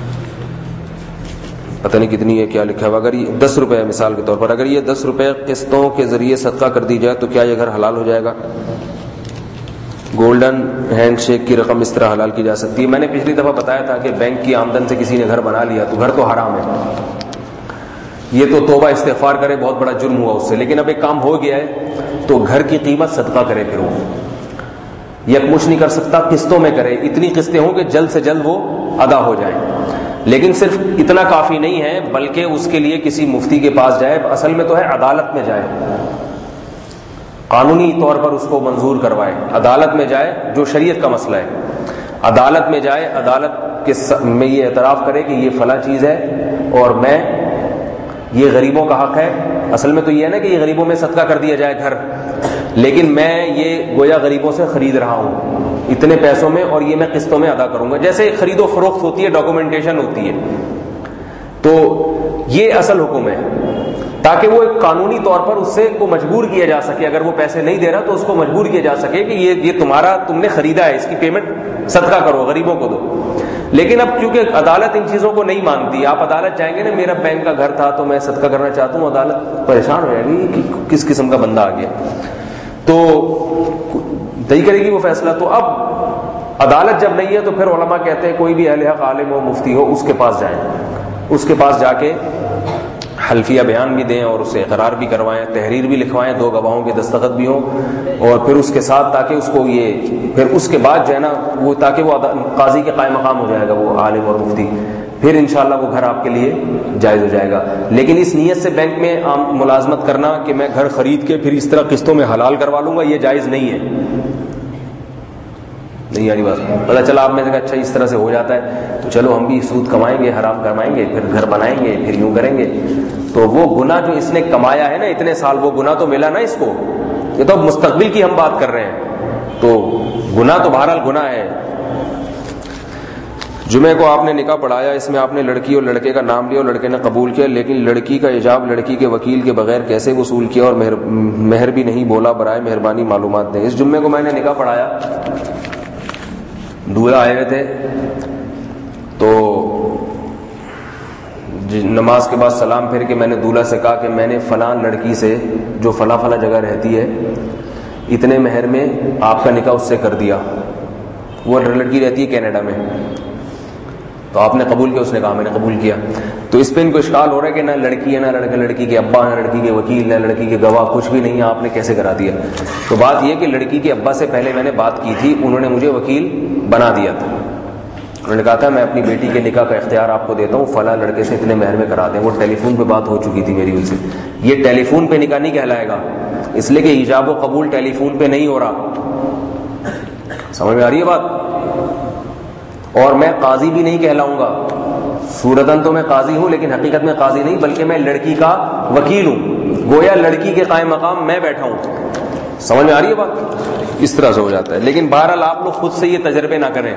پتہ نہیں کتنی ہے، کیا لکھا ہوا، اگر یہ 10 روپے ہے مثال کے طور پر، اگر یہ 10 روپے قسطوں کے ذریعے صدقہ کر دی جائے تو کیا یہ گھر حلال ہو جائے گا؟ گولڈن ہینڈ شیک کی رقم اس طرح حلال کی جا سکتی ہے. میں نے پچھلی دفعہ بتایا تھا کہ بینک کی آمدن سے کسی نے گھر بنا لیا تو گھر تو حرام ہے، یہ تو توبہ استغفار کرے، بہت بڑا جرم ہوا اس سے. لیکن اب ایک کام ہو گیا ہے تو گھر کی قیمت صدقہ کرے، پھر وہ یکمش نہیں کر سکتا، قسطوں میں کرے، اتنی قسطیں ہوں کہ جلد سے جلد وہ ادا ہو جائیں. لیکن صرف اتنا کافی نہیں ہے، بلکہ اس کے لیے کسی مفتی کے پاس جائے، اصل میں تو ہے عدالت میں جائے، قانونی طور پر اس کو منظور کروائے، عدالت میں جائے، جو شریعت کا مسئلہ ہے عدالت میں جائے، عدالت میں یہ اعتراف کرے کہ یہ فلاں چیز ہے اور میں یہ غریبوں کا حق ہے. اصل میں تو یہ ہے نا کہ یہ غریبوں میں صدقہ کر دیا جائے گھر، لیکن میں یہ گویا غریبوں سے خرید رہا ہوں اتنے پیسوں میں، اور یہ میں قسطوں میں ادا کروں گا. جیسے خرید و فروخت ہوتی ہے، ڈاکومنٹیشن ہوتی ہے، تو یہ اصل حکم ہے، تاکہ وہ ایک قانونی طور پر اس سے کو مجبور کیا جا سکے. اگر وہ پیسے نہیں دے رہا تو اس کو مجبور کیا جا سکے کہ یہ تمہارا، تم نے خریدا ہے، اس کی پیمنٹ صدقہ کرو، غریبوں کو دو. لیکن اب کیونکہ عدالت ان چیزوں کو نہیں مانتی، آپ عدالت جائیں گے نا، میرا بینک کا گھر تھا تو میں صدقہ کرنا چاہتا ہوں، عدالت پریشان ہو جائے گی کہ کس قسم کا بندہ آ گیا، تو نہیں کرے گی وہ فیصلہ. تو اب عدالت جب نہیں ہے تو پھر علماء کہتے ہیں کوئی بھی اہل حق عالم ہو، مفتی ہو، اس کے پاس جائیں، اس کے پاس جا کے حلفیہ بیان بھی دیں اور اسے اقرار بھی کروائیں، تحریر بھی لکھوائیں، 2 گواہوں کے دستخط بھی ہوں، اور پھر اس کے ساتھ تاکہ اس کو یہ پھر اس کے بعد جو ہے نا وہ تاکہ وہ قاضی کے قائم مقام ہو جائے گا وہ عالم اور مفتی، پھر انشاءاللہ وہ گھر آپ کے لیے جائز ہو جائے گا. لیکن اس نیت سے بینک میں ملازمت کرنا کہ میں گھر خرید کے پھر اس طرح قسطوں میں حلال کروا لوں گا، یہ جائز نہیں ہے. نہیں یاری بات پتا چلا آپ میں سے اچھا اس طرح سے ہو جاتا ہے تو چلو ہم بھی سود کمائیں گے، حرام کمائیں گے، پھر گھر بنائیں گے، پھر یوں کریں گے. تو وہ گناہ جو اس نے کمایا ہے نا اتنے سال، وہ گناہ تو ملا نا اس کو. یہ تو اب مستقبل کی ہم بات کر رہے ہیں، تو گناہ تو بہرحال گناہ ہے. جمعے کو آپ نے نکاح پڑھایا، اس میں آپ نے لڑکی اور لڑکے کا نام لیا اور لڑکے نے قبول کیا، لیکن لڑکی کا ایجاب لڑکی کے وکیل کے بغیر کیسے وصول کیا اور مہر بھی نہیں بولا، برائے مہربانی معلومات دیں. اس جمعے کو میں نے نکاح پڑھایا، دولہا آئے ہوئے تھے، تو نماز کے بعد سلام پھر کے میں نے دولہا سے کہا کہ میں نے فلاں لڑکی سے جو فلاں فلاں جگہ رہتی ہے اتنے مہر میں آپ کا نکاح اس سے کر دیا. وہ لڑکی رہتی ہے کینیڈا میں، تو آپ نے قبول کیا؟ اس نے کہا میں نے قبول کیا. تو اس پہ ان کو اشکال ہو رہا ہے کہ نہ لڑکی ہے، نہ لڑکی کے ابا، نہ لڑکی کے وکیل، نہ لڑکی کے گواہ، کچھ بھی نہیں ہے، آپ نے کیسے کرا دیا؟ تو بات یہ کہ لڑکی کے ابا سے پہلے میں نے بات کی تھی، انہوں نے مجھے وکیل بنا دیا تھا، انہوں نے کہا تھا میں اپنی بیٹی کے نکاح کا اختیار آپ کو دیتا ہوں، فلاں لڑکے سے اتنے مہر میں کرا دیں. وہ ٹیلی فون پہ بات ہو چکی تھی میری ان سے. یہ ٹیلی فون پہ نکاح نہیں کہلائے گا، اس لیے کہ ایجاب و قبول ٹیلی فون پہ نہیں ہو رہا. سمجھ میں آ رہی ہے بات؟ اور میں قاضی بھی نہیں کہلاؤں گا. صورتاً تو میں قاضی ہوں لیکن حقیقت میں قاضی نہیں، بلکہ میں لڑکی کا وکیل ہوں. گویا لڑکی کے قائم مقام میں بیٹھا ہوں. سمجھ میں آ رہی ہے بات؟ اس طرح سے ہو جاتا ہے. لیکن بہرحال آپ لوگ خود سے یہ تجربے نہ کریں.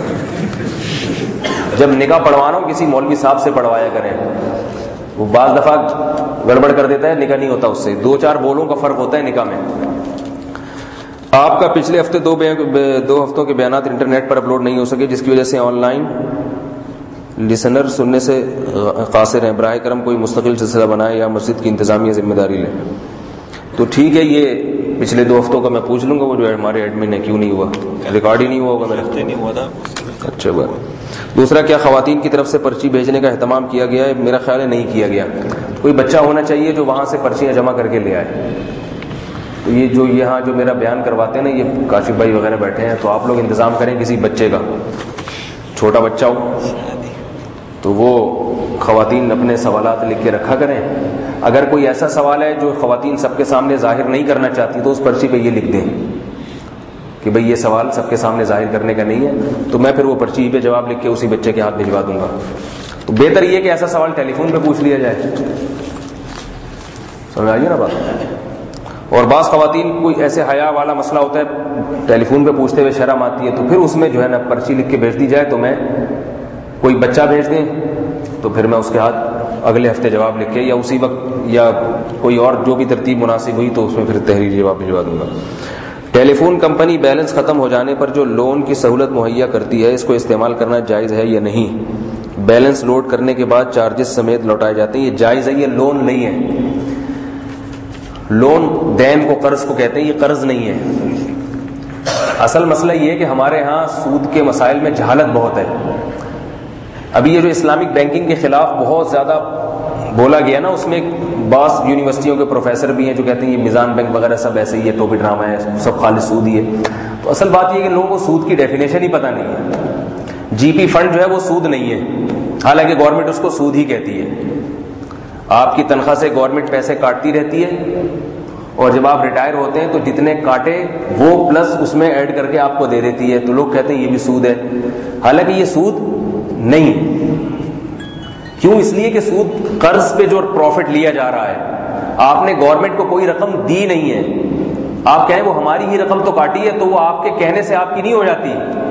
جب نکاح پڑھوانا ہو کسی مولوی صاحب سے پڑھوایا کریں. وہ بعض دفعہ گڑبڑ کر دیتا ہے، نکاح نہیں ہوتا اس سے. 2-4 بولوں کا فرق ہوتا ہے نکاح میں. آپ کا پچھلے ہفتے 2 ہفتوں کے بیانات انٹرنیٹ پر اپلوڈ نہیں ہو سکے، جس کی وجہ سے آن لائن لسنر سننے سے قاصر ہیں. براہ کرم کوئی مستقل سلسلہ بنائے یا مسجد کی انتظامیہ ذمہ داری لے. تو ٹھیک ہے، یہ پچھلے 2 ہفتوں کا میں پوچھ لوں گا. وہ جو ہمارے ایڈمن ہے کیوں نہیں ہوا، ریکارڈ ہی نہیں ہوا ہوگا. میرے نہیں ہوا تھا. اچھا بات. دوسرا، کیا خواتین کی طرف سے پرچی بھیجنے کا اہتمام کیا گیا ہے؟ میرا خیال ہے نہیں کیا گیا. کوئی بچہ ہونا چاہیے جو وہاں سے پرچیاں جمع کر کے لے آئے. تو یہ جو یہاں جو میرا بیان کرواتے ہیں نا، یہ کاشف بھائی وغیرہ بیٹھے ہیں، تو آپ لوگ انتظام کریں کسی بچے کا، چھوٹا بچہ ہو تو وہ خواتین اپنے سوالات لکھ کے رکھا کریں. اگر کوئی ایسا سوال ہے جو خواتین سب کے سامنے ظاہر نہیں کرنا چاہتی تو اس پرچی پہ یہ لکھ دیں کہ بھئی یہ سوال سب کے سامنے ظاہر کرنے کا نہیں ہے. تو میں پھر وہ پرچی پہ جواب لکھ کے اسی بچے کے ہاتھ بھجوا دوں گا. تو بہتر یہ کہ ایسا سوال ٹیلی فون پہ پوچھ لیا جائے. سمجھ آئیے نا بات؟ اور بعض خواتین کوئی ایسے حیا والا مسئلہ ہوتا ہے ٹیلی فون پہ پوچھتے ہوئے شرم آتی ہے، تو پھر اس میں جو ہے نا پرچی لکھ کے بھیج دی جائے. تو میں کوئی بچہ بھیج دیں تو پھر میں اس کے ہاتھ اگلے ہفتے جواب لکھ کے یا اسی وقت یا کوئی اور جو بھی ترتیب مناسب ہوئی تو اس میں پھر تحریری جواب بھجوا دوں گا. ٹیلی فون کمپنی بیلنس ختم ہو جانے پر جو لون کی سہولت مہیا کرتی ہے، اس کو استعمال کرنا جائز ہے یا نہیں؟ بیلنس لوڈ کرنے کے بعد چارجز سمیت لوٹائے جاتے ہیں. یہ جائز ہے، یہ لون نہیں ہے. لون دین کو، قرض کو کہتے ہیں، یہ قرض نہیں ہے. اصل مسئلہ یہ ہے کہ ہمارے ہاں سود کے مسائل میں جہالت بہت ہے. ابھی یہ جو اسلامک بینکنگ کے خلاف بہت زیادہ بولا گیا نا، اس میں بعض یونیورسٹیوں کے پروفیسر بھی ہیں جو کہتے ہیں یہ میزان بینک وغیرہ سب ایسے ہی ہے، ٹوپی ڈرامہ ہے، سب خالص سود ہی ہے. تو اصل بات یہ ہے کہ لوگوں کو سود کی ڈیفینیشن ہی پتہ نہیں ہے. جی پی فنڈ جو ہے وہ سود نہیں ہے، حالانکہ گورنمنٹ اس کو سود ہی کہتی ہے. آپ کی تنخواہ سے گورنمنٹ پیسے کاٹتی رہتی ہے، اور جب آپ ریٹائر ہوتے ہیں تو جتنے کاٹے وہ پلس اس میں ایڈ کر کے آپ کو دے دیتی ہے. تو لوگ کہتے ہیں یہ بھی سود ہے، حالانکہ یہ سود نہیں. کیوں؟ اس لیے کہ سود قرض پہ جو پروفٹ لیا جا رہا ہے. آپ نے گورنمنٹ کو کوئی رقم دی نہیں ہے. آپ کہیں وہ ہماری ہی رقم تو کاٹی ہے، تو وہ آپ کے کہنے سے آپ کی نہیں ہو جاتی.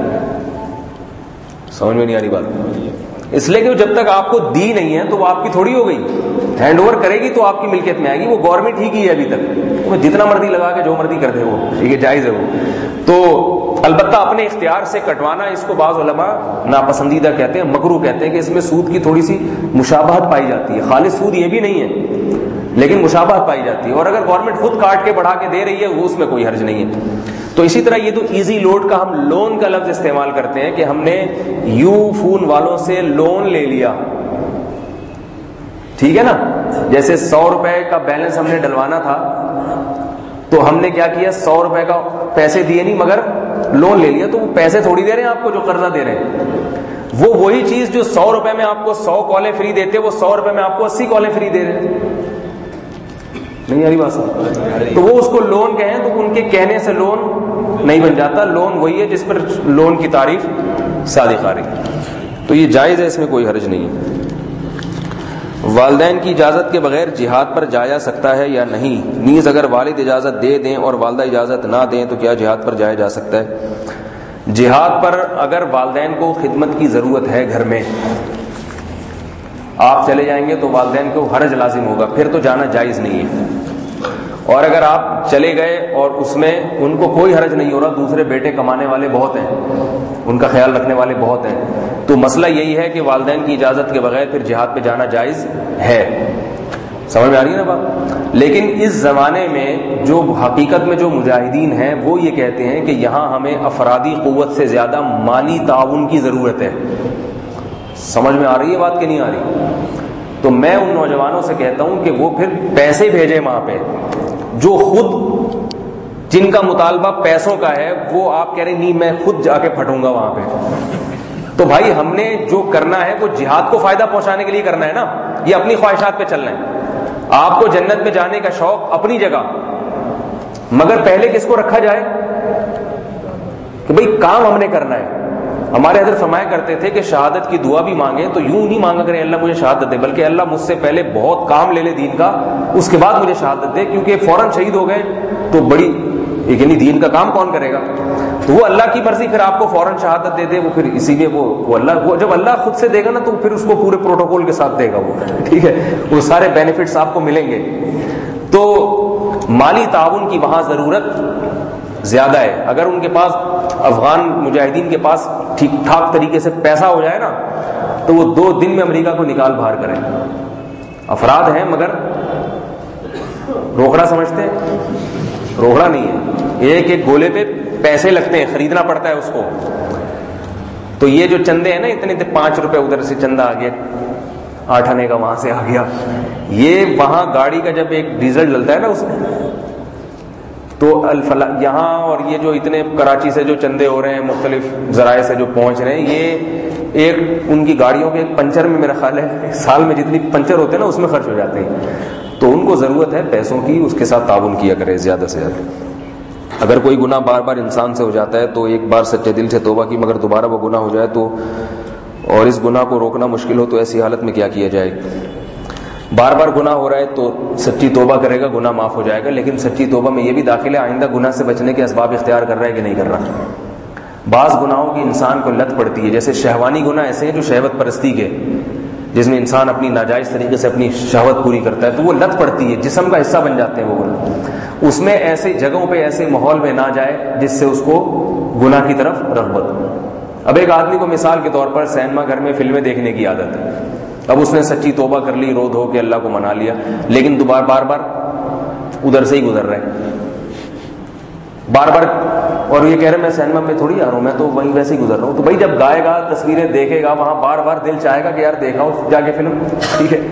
سمجھ میں نہیں آ رہی بات؟ اس لیے کہ جب تک آپ کو دی نہیں ہے تو وہ آپ کی تھوڑی ہو گئی. ہینڈ اوور کرے گی تو آپ کی ملکیت میں آئے گی. وہ گورنمنٹ ہی کی ہے ابھی تک. وہ جتنا مرضی لگا کے جو مرضی کر دے وہ ٹھیک ہے، جائز ہے وہ. تو البتہ اپنے اختیار سے کٹوانا، اس کو بعض علماء ناپسندیدہ کہتے ہیں، مکروہ کہتے ہیں، کہ اس میں سود کی تھوڑی سی مشابہت پائی جاتی ہے. خالص سود یہ بھی نہیں ہے لیکن مشابہت پائی جاتی ہے. اور اگر گورنمنٹ خود کاٹ کے بڑھا کے دے رہی ہے وہ اس میں کوئی حرج نہیں ہے. تو اسی طرح یہ تو ایزی لوڈ کا ہم لون کا لفظ استعمال کرتے ہیں کہ ہم نے یو فون والوں سے لون لے لیا، ٹھیک ہے نا. جیسے 100 روپے کا بیلنس ہم نے ڈلوانا تھا تو ہم نے کیا کیا، 100 روپے کا پیسے دیے نہیں مگر لون لے لیا. تو وہ پیسے تھوڑی دے رہے ہیں آپ کو جو قرضہ دے رہے ہیں. وہ وہی چیز جو 100 روپے میں آپ کو 100 کالیں فری دیتے، وہ 100 روپے میں آپ کو 80 کالیں فری دے رہے ہیں. نہیں آ رہی بات؟ تو وہ اس کو لون کہیں تو ان کے کہنے سے لون نہیں بن جاتا. لون وہی ہے جس پر لون کی تعریف صادق آ رہی. تو یہ جائز ہے، اس میں کوئی حرج نہیں ہے. والدین کی اجازت کے بغیر جہاد پر جایا سکتا ہے یا نہیں؟ نیز اگر والد اجازت دے دیں اور والدہ اجازت نہ دیں تو کیا جہاد پر جایا جا سکتا ہے؟ جہاد پر اگر والدین کو خدمت کی ضرورت ہے، گھر میں آپ چلے جائیں گے تو والدین کو حرج لازم ہوگا، پھر تو جانا جائز نہیں ہے. اور اگر آپ چلے گئے اور اس میں ان کو کوئی حرج نہیں ہو رہا، دوسرے بیٹے کمانے والے بہت ہیں، ان کا خیال رکھنے والے بہت ہیں، تو مسئلہ یہی ہے کہ والدین کی اجازت کے بغیر پھر جہاد پہ جانا جائز ہے. سمجھ میں آ رہی ہے نا بات؟ لیکن اس زمانے میں جو حقیقت میں جو مجاہدین ہیں وہ یہ کہتے ہیں کہ یہاں ہمیں افرادی قوت سے زیادہ مالی تعاون کی ضرورت ہے. سمجھ میں آ رہی ہے بات کہ نہیں آ رہی؟ تو میں ان نوجوانوں سے کہتا ہوں کہ وہ پھر پیسے بھیجیں وہاں پہ، جو خود جن کا مطالبہ پیسوں کا ہے وہ آپ کہہ رہے نہیں میں خود جا کے پھٹوں گا وہاں پہ. تو بھائی ہم نے جو کرنا ہے وہ جہاد کو فائدہ پہنچانے کے لیے کرنا ہے نا, یہ اپنی خواہشات پہ چلنا ہے. آپ کو جنت میں جانے کا شوق اپنی جگہ, مگر پہلے کس کو رکھا جائے کہ بھئی کام ہم نے کرنا ہے. ہمارے حضرت فرمایا کرتے تھے کہ شہادت کی دعا بھی مانگے تو یوں نہیں مانگا کریں اللہ مجھے شہادت دے, بلکہ اللہ مجھ سے پہلے بہت کام لے لے دین کا, اس کے بعد مجھے شہادت دے, کیونکہ فوراً شہید ہو گئے تو بڑی یعنی دین کا کام کون کرے گا. تو وہ اللہ کی مرضی پھر آپ کو فوراً شہادت دے دے, وہ پھر اسی میں وہ اللہ, وہ جب اللہ خود سے دے گا نا تو پھر اس کو پورے پروٹوکول کے ساتھ دے گا وہ, ٹھیک ہے, وہ سارے بینیفٹس آپ کو ملیں گے. تو مالی تعاون کی وہاں ضرورت زیادہ ہے. اگر ان کے پاس افغان مجاہدین کے پاس ٹھیک ٹھاک طریقے سے پیسہ ہو جائے نا تو وہ 2 دن میں امریکہ کو نکال باہر کریں. افراد ہیں مگر روکڑا سمجھتے ہیں, روکڑا نہیں ہے, ایک ایک گولے پہ پیسے لگتے ہیں, خریدنا پڑتا ہے اس کو. تو یہ جو چندے ہیں نا اتنے 5 روپے ادھر سے چندہ آ گیا, 8 آنے کا وہاں سے آ گیا, یہ وہاں گاڑی کا جب ایک ڈیزل ڈلتا ہے نا اس میں تو یہاں, اور یہ جو اتنے کراچی سے جو چندے ہو رہے ہیں مختلف ذرائع سے جو پہنچ رہے ہیں, یہ ایک ان کی گاڑیوں کے ایک پنچر میں میرا خیال ہے سال میں جتنی پنچر ہوتے ہیں نا اس میں خرچ ہو جاتے ہیں. تو ان کو ضرورت ہے پیسوں کی, اس کے ساتھ تعاون کیا کرے زیادہ سے زیادہ. اگر کوئی گناہ بار بار انسان سے ہو جاتا ہے تو ایک بار سچے دل سے توبہ کی, مگر دوبارہ وہ گناہ ہو جائے تو, اور اس گناہ کو روکنا مشکل ہو تو ایسی حالت میں کیا کیا جائے. بار بار گناہ ہو رہا ہے تو سچی توبہ کرے گا, گناہ معاف ہو جائے گا, لیکن سچی توبہ میں یہ بھی داخل ہے آئندہ گناہ سے بچنے کے اسباب اختیار کر رہا ہے کہ نہیں کر رہا. بعض گناہوں کی انسان کو لت پڑتی ہے, جیسے شہوانی گناہ ایسے ہیں جو شہوت پرستی کے, جس میں انسان اپنی ناجائز طریقے سے اپنی شہوت پوری کرتا ہے, تو وہ لت پڑتی ہے, جسم کا حصہ بن جاتے ہیں وہ گناہ. اس میں ایسے جگہوں پہ ایسے ماحول میں نہ جائے جس سے اس کو گناہ کی طرف رغبت ہو. اب ایک آدمی کو مثال کے طور پر سینما گھر میں فلمیں دیکھنے کی عادت ہے, اب اس نے سچی توبہ کر لی, رو دھو کے اللہ کو منا لیا, لیکن دوبارہ بار بار ادھر سے ہی گزر رہے ہیں بار بار, اور یہ کہہ رہے میں سینما میں تھوڑی آ رہا ہوں, میں تو وہیں ویسے ہی گزر رہا ہوں. تو بھائی جب گائے گا, تصویریں دیکھے گا, وہاں بار بار دل چاہے گا کہ یار دیکھا ہو جا کے فلم, ٹھیک ہے.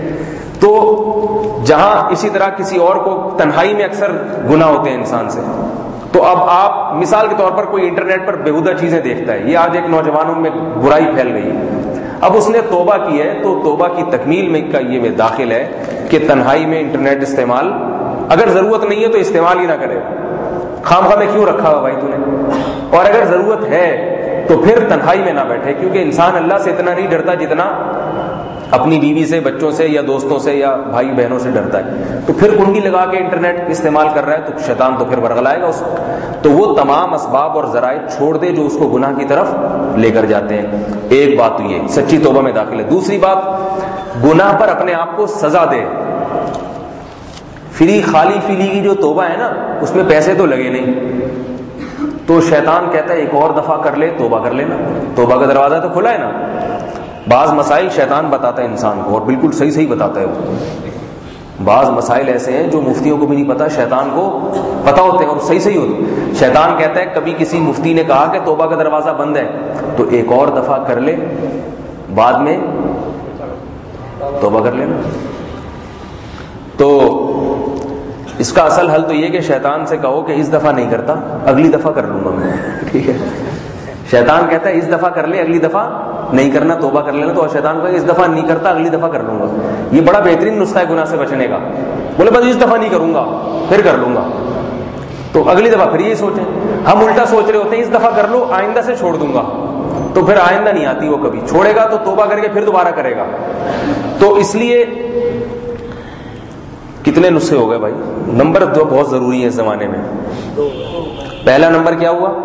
تو جہاں اسی طرح کسی اور کو تنہائی میں اکثر گناہ ہوتے ہیں انسان سے, تو اب آپ مثال کے طور پر کوئی انٹرنیٹ پر بےہودہ چیزیں دیکھتا ہے, یہ آج ایک نوجوانوں میں برائی پھیل گئی ہے. اب اس نے توبہ کی ہے تو توبہ کی تکمیل میں کا یہ داخل ہے کہ تنہائی میں انٹرنیٹ استعمال اگر ضرورت نہیں ہے تو استعمال ہی نہ کرے. خام خواہ میں کیوں رکھا ہوا بھائی تو نے, اور اگر ضرورت ہے تو پھر تنہائی میں نہ بیٹھے, کیونکہ انسان اللہ سے اتنا نہیں ڈرتا جتنا اپنی بیوی سے, بچوں سے, یا دوستوں سے, یا بھائی بہنوں سے ڈرتا ہے. تو پھر کنڈی لگا کے انٹرنیٹ استعمال کر رہا ہے تو شیطان تو پھر ورغلائے گا اس کو. تو وہ تمام اسباب اور ذرائع چھوڑ دے جو اس کو گناہ کی طرف لے کر جاتے ہیں. ایک بات تو یہ سچی توبہ میں داخل ہے. دوسری بات, گناہ پر اپنے آپ کو سزا دے. فری خالی فیلی کی جو توبہ ہے نا اس میں پیسے تو لگے نہیں, تو شیطان کہتا ہے ایک اور دفعہ کر لے, توبہ کر لینا, توبہ کا دروازہ تو کھلا ہے نا. بعض مسائل شیطان بتاتا ہے انسان کو, اور بالکل صحیح صحیح بتاتا ہے وہ. بعض مسائل ایسے ہیں جو مفتیوں کو بھی نہیں پتا, شیطان کو پتا ہوتے ہیں اور صحیح صحیح ہوتے. شیطان کہتا ہے کبھی کسی مفتی نے کہا کہ توبہ کا دروازہ بند ہے تو ایک اور دفعہ کر لے, بعد میں توبہ کر لینا. تو اس کا اصل حل تو یہ کہ شیطان سے کہو کہ اس دفعہ نہیں کرتا, اگلی دفعہ کر لوں گا میں, ٹھیک ہے. شیطان کہتا ہے اس دفعہ کر لے, اگلی دفعہ نہیں کرنا, توبہ کر لینا. تو شیطان کہتا ہے اس دفعہ نہیں کرتا, اگلی دفعہ کر لوں گا. یہ بڑا بہترین نسخہ ہے گناہ سے بچنے کا. بولے بس اس دفعہ نہیں کروں گا, پھر کر لوں گا, تو اگلی دفعہ پھر یہ سوچیں. ہم الٹا سوچ رہے ہوتے ہیں اس دفعہ کر لو, آئندہ سے چھوڑ دوں گا, تو پھر آئندہ نہیں آتی وہ کبھی. چھوڑے گا تو توبہ کر کے پھر دوبارہ کرے گا. تو اس لیے کتنے نسخے ہو گئے بھائی. نمبر 2 بہت ضروری ہے اس زمانے میں. پہلا نمبر کیا ہوا,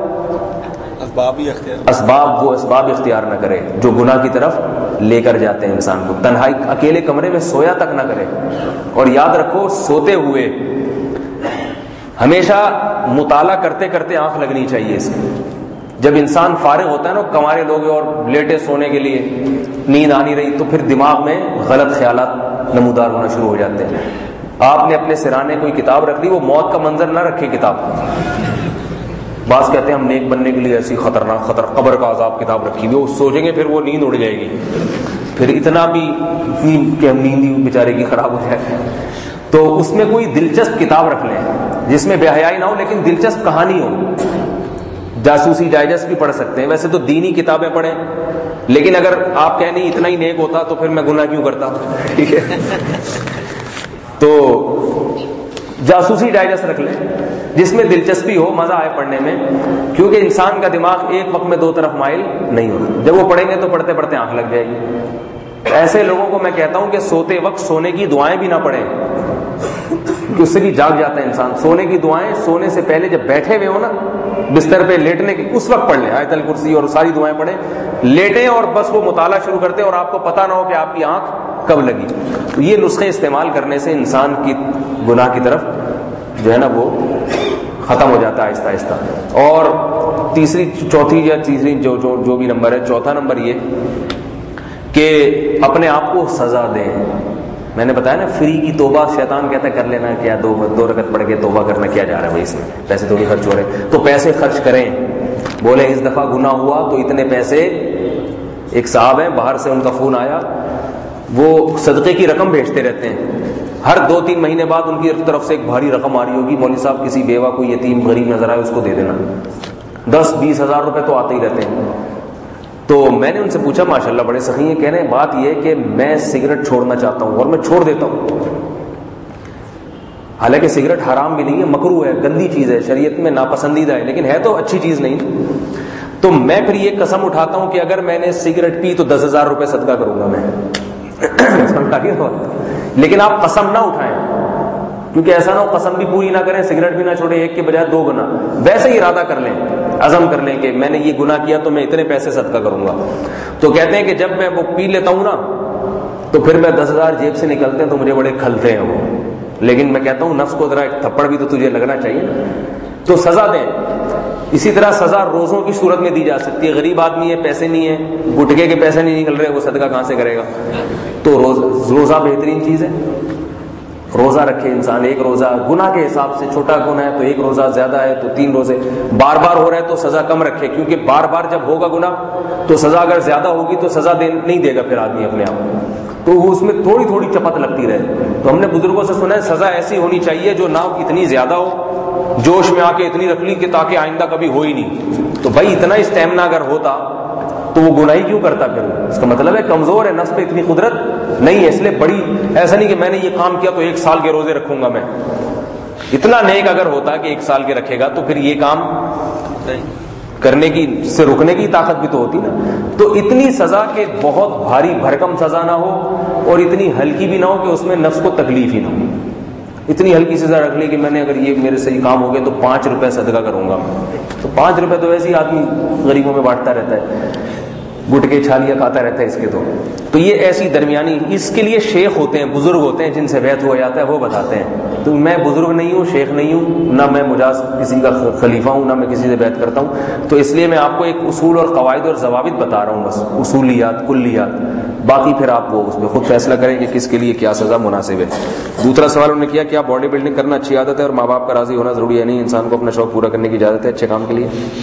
اسباب. وہ اسباب اختیار نہ کرے جو گناہ کی طرف لے کر جاتے ہیں انسان کو. تنہائی اکیلے کمرے میں سویا تک نہ کرے. اور یاد رکھو سوتے ہوئے ہمیشہ مطالعہ کرتے کرتے آنکھ لگنی چاہیے اس کی. جب انسان فارغ ہوتا ہے نا, کمارے لوگ اور لیٹے سونے کے لیے, نیند آ نہیں رہی, تو پھر دماغ میں غلط خیالات نمودار ہونا شروع ہو جاتے ہیں. آپ نے اپنے سرانے کوئی کتاب رکھ لی, وہ موت کا منظر نہ رکھے کتاب. بعض کہتے ہیں ہم نیک بننے کے لیے ایسی خطرناک قبر کا عذاب کتاب رکھی ہوئی, وہ سوچیں گے پھر وہ نیند اڑ جائے گی, پھر اتنا بھی کہ نیند ہی بیچارے کی خراب ہو جائے. تو اس میں کوئی دلچسپ کتاب رکھ لیں جس میں بے حیائی نہ ہو لیکن دلچسپ کہانی ہو. جاسوسی ڈائجسٹ بھی پڑھ سکتے ہیں. ویسے تو دینی کتابیں پڑھیں, لیکن اگر آپ کہیں نہیں اتنا ہی نیک ہوتا تو پھر میں گناہ کیوں کرتا. ٹھیک ہے, تو جاسوسی ڈائجسٹ رکھ لیں جس میں دلچسپی ہو, مزہ آئے پڑھنے میں, کیونکہ انسان کا دماغ ایک وقت میں دو طرف مائل نہیں ہوتا. جب وہ پڑھیں گے تو پڑھتے پڑھتے آنکھ لگ جائے گی. ایسے لوگوں کو میں کہتا ہوں کہ سوتے وقت سونے کی دعائیں بھی نہ پڑھیں, کہ اس سے بھی جاگ جاتا ہے انسان. سونے کی دعائیں سونے سے پہلے جب بیٹھے ہوئے ہو نا بستر پہ لیٹنے کی, اس وقت پڑھ لیں آیت الکرسی اور ساری دعائیں پڑھیں, لیٹیں اور بس وہ مطالعہ شروع کرتے اور آپ کو پتہ نہ ہو کہ آپ کی آنکھ کب لگی. تو یہ نسخے استعمال کرنے سے انسان کی گناہ کی طرف جو ہے نا وہ ختم ہو جاتا ہے آہستہ آہستہ. اور تیسری جو بھی نمبر ہے, چوتھا نمبر یہ کہ اپنے آپ کو سزا دیں. میں نے بتایا نا فری کی توبہ شیطان کہتا ہے کر لینا, کیا دو رکعت پڑھ کے توبہ کرنا کیا جا رہا ہے بھائی, اس میں پیسے تھوڑی خرچ ہو رہے, تو پیسے خرچ کریں. بولے اس دفعہ گناہ ہوا تو اتنے پیسے, ایک صاحب ہیں باہر سے ان کا فون آیا, وہ صدقے کی رقم بھیجتے رہتے ہیں, ہر 2-3 مہینے بعد ان کی طرف سے ایک بھاری رقم آ رہی ہوگی, مولوی صاحب کسی بیوہ کو یتیم غریب نظر آئے اس کو دے دینا. 10-20 ہزار روپے تو آتے ہی رہتے ہیں. تو میں نے ان سے پوچھا, ماشاءاللہ بڑے سخی ہیں, کہہ رہے ہیں بات یہ کہ میں سگریٹ چھوڑنا چاہتا ہوں اور میں چھوڑ دیتا ہوں. حالانکہ سگریٹ حرام بھی نہیں ہے, مکروہ ہے, گندی چیز ہے, شریعت میں ناپسندیدہ ہے, لیکن ہے تو اچھی چیز نہیں. تو میں پھر یہ قسم اٹھاتا ہوں کہ اگر میں نے سگریٹ پی تو 10,000 روپے صدقہ کروں گا میں. لیکن آپ قسم نہ اٹھائیں, کیونکہ ایسا نہ ہو قسم بھی پوری نہ کریں, سگریٹ بھی نہ چھوڑیں, ایک کے بجائے 2 گنا. ویسے ہی ارادہ کر لیں, عزم کر لیں کہ میں نے یہ گناہ کیا تو میں اتنے پیسے صدقہ کروں گا. تو کہتے ہیں کہ جب میں وہ پی لیتا ہوں نا تو پھر میں 10,000 جیب سے نکلتے ہیں تو مجھے بڑے کھلتے ہیں وہ. لیکن میں کہتا ہوں نفس کو ذرا ایک تھپڑ بھی تو تجھے لگنا چاہیے. تو سزا دیں. اسی طرح سزا روزوں کی صورت میں دی جا سکتی ہے. غریب آدمی ہے, پیسے نہیں ہیں, گٹکے کے پیسے نہیں نکل رہے, وہ صدقہ کہاں سے کرے گا؟ تو روزہ بہترین چیز ہے. روزہ رکھے انسان, ایک روزہ گناہ کے حساب سے, چھوٹا گناہ ہے تو 1 روزہ, زیادہ ہے تو 3 روزے. بار بار ہو رہا ہے تو سزا کم رکھے, کیونکہ بار بار جب ہوگا گناہ تو سزا اگر زیادہ ہوگی تو سزا نہیں دے گا پھر آدمی اپنے آپ, تو وہ اس میں تھوڑی تھوڑی چپت لگتی رہے. تو ہم نے بزرگوں سے سنا ہے سزا ایسی ہونی چاہیے جو نہ اتنی زیادہ ہو, جوش میں آ کے اتنی رکھ لی کہ تاکہ آئندہ کبھی ہو ہی نہیں. تو بھائی اتنا اسٹیمنا اگر ہوتا تو وہ گناہ کیوں کرتا پھر؟ اس کا مطلب ہے کمزور ہے, نفس پہ اتنی قدرت نہیں ہے. اس لیے بڑی ایسا نہیں کہ میں نے یہ کام کیا تو 1 سال کے روزے رکھوں گا میں. اتنا نیک اگر ہوتا کہ 1 سال کے رکھے گا تو پھر یہ کام کرنے کی سے رکنے کی طاقت بھی تو ہوتی نا. تو اتنی سزا کہ بہت بھاری بھرکم سزا نہ ہو اور اتنی ہلکی بھی نہ ہو کہ اس میں نفس کو تکلیف ہی نہ ہو. اتنی ہلکی سزا رکھ لی کہ میں نے اگر یہ میرے سے یہ کام ہو گیا تو 5 روپے صدقہ کروں گا. تو 5 روپے تو ویسے ہی آدمی غریبوں میں بانٹتا رہتا ہے, گٹکے چھالیاں کھاتا رہتا ہے اس کے. تو یہ ایسی درمیانی, اس کے لیے شیخ ہوتے ہیں, بزرگ ہوتے ہیں جن سے بیعت ہو جاتا ہے, وہ بتاتے ہیں. تو میں بزرگ نہیں ہوں, شیخ نہیں ہوں, نہ میں مجاز کسی کا خلیفہ ہوں, نہ میں کسی سے بیعت کرتا ہوں. تو اس لیے میں آپ کو ایک اصول اور قواعد اور ضوابط بتا رہا ہوں, بس اصولیات کلیات. باقی پھر آپ وہ اس میں خود فیصلہ کریں کہ کس کے لیے کیا سزا مناسب ہے. دوسرا سوال انہوں نے کیا, کیا باڈی بلڈنگ کرنا اچھی عادت ہے اور ماں باپ کا راضی ہونا ضروری ہے؟ نہیں, انسان کو اپنا شوق پورا کرنے کی اجازت ہے اچھے کام کے لیے.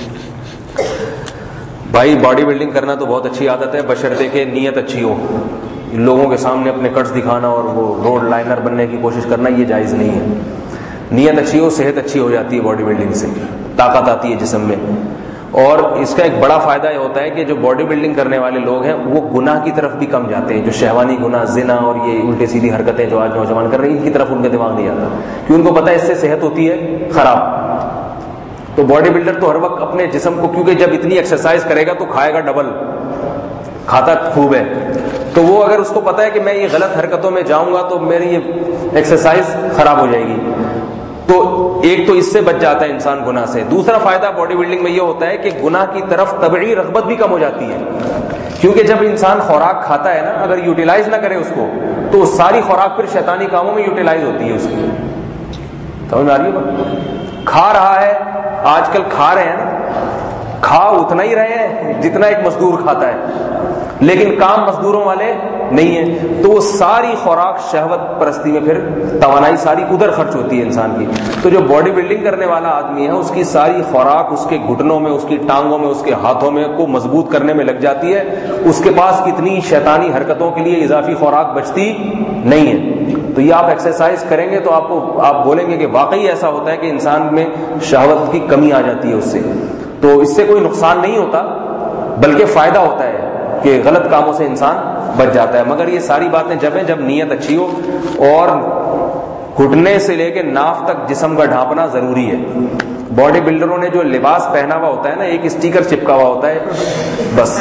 بھائی باڈی بلڈنگ کرنا تو بہت اچھی عادت ہے, بشرطے کہ نیت اچھی ہو. لوگوں کے سامنے اپنے کٹس دکھانا اور وہ روڈ لائنر بننے کی کوشش کرنا یہ جائز نہیں ہے. نیت اچھی ہو, صحت اچھی ہو جاتی ہے باڈی بلڈنگ سے, طاقت آتی ہے جسم میں. اور اس کا ایک بڑا فائدہ یہ ہوتا ہے کہ جو باڈی بلڈنگ کرنے والے لوگ ہیں وہ گناہ کی طرف بھی کم جاتے ہیں. جو شہوانی گناہ, زنا اور یہ الٹی سیدھی حرکتیں جو آج نوجوان کر رہے ہیں ان کی طرف ان کا دماغ نہیں آتا, کیونکہ ان کو پتہ ہے اس سے صحت ہوتی ہے خراب. تو باڈی بلڈر تو ہر وقت اپنے جسم کو, کیونکہ جب اتنی ایکسرسائز کرے گا تو کھائے گا ڈبل, کھاتا خوب ہے. تو وہ اگر اس کو پتا ہے کہ میں یہ غلط حرکتوں میں جاؤں گا تو میری یہ ایکسرسائز خراب ہو جائے گی, تو ایک تو اس سے بچ جاتا ہے انسان گناہ سے. دوسرا فائدہ باڈی بلڈنگ میں یہ ہوتا ہے کہ گناہ کی طرف طبعی رغبت بھی کم ہو جاتی ہے, کیونکہ جب انسان خوراک کھاتا ہے نا, اگر یوٹیلائز نہ کرے اس کو تو ساری خوراک پھر شیطانی کاموں میں یوٹیلائز ہوتی ہے اس کی. سمجھ میں آ رہی ہے؟ کھا رہا ہے, آج کل کھا رہے ہیں نا, کھا اتنا ہی رہے ہیں جتنا ایک مزدور کھاتا ہے, لیکن کام مزدوروں والے نہیں ہیں. تو وہ ساری خوراک شہوت پرستی میں پھر توانائی ساری ادھر خرچ ہوتی ہے انسان کی. تو جو باڈی بلڈنگ کرنے والا آدمی ہے اس کی ساری خوراک اس کے گھٹنوں میں, اس کی ٹانگوں میں, اس کے ہاتھوں میں کو مضبوط کرنے میں لگ جاتی ہے. اس کے پاس اتنی شیطانی حرکتوں کے لیے اضافی خوراک بچتی نہیں ہے. تو یہ آپ ایکسرسائز کریں گے تو آپ بولیں گے کہ واقعی ایسا ہوتا ہے کہ انسان میں شہوت کی کمی آ جاتی ہے اس سے. تو اس سے کوئی نقصان نہیں ہوتا بلکہ فائدہ ہوتا ہے. کہ غلط کاموں سے انسان بچ جاتا ہے. مگر یہ ساری باتیں جب نیت اچھی ہو، اور گھٹنے سے لے کے ناف تک جسم کا ڈھانپنا ضروری ہے. باڈی بلڈروں نے جو لباس پہنا ہوا ہوتا ہے نا، ایک اسٹیکر چپکا ہوا ہوتا ہے بس،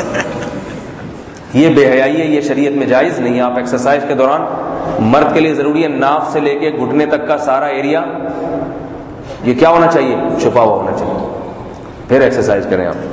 یہ بے حیائی ہے، یہ شریعت میں جائز نہیں ہے. آپ ایکسرسائز کے دوران مرد کے لیے ضروری ہے ناف سے لے کے گھٹنے تک کا سارا ایریا یہ کیا ہونا چاہیے؟ چھپا ہوا ہونا چاہیے. پھر ایکسرسائز کریں آپ.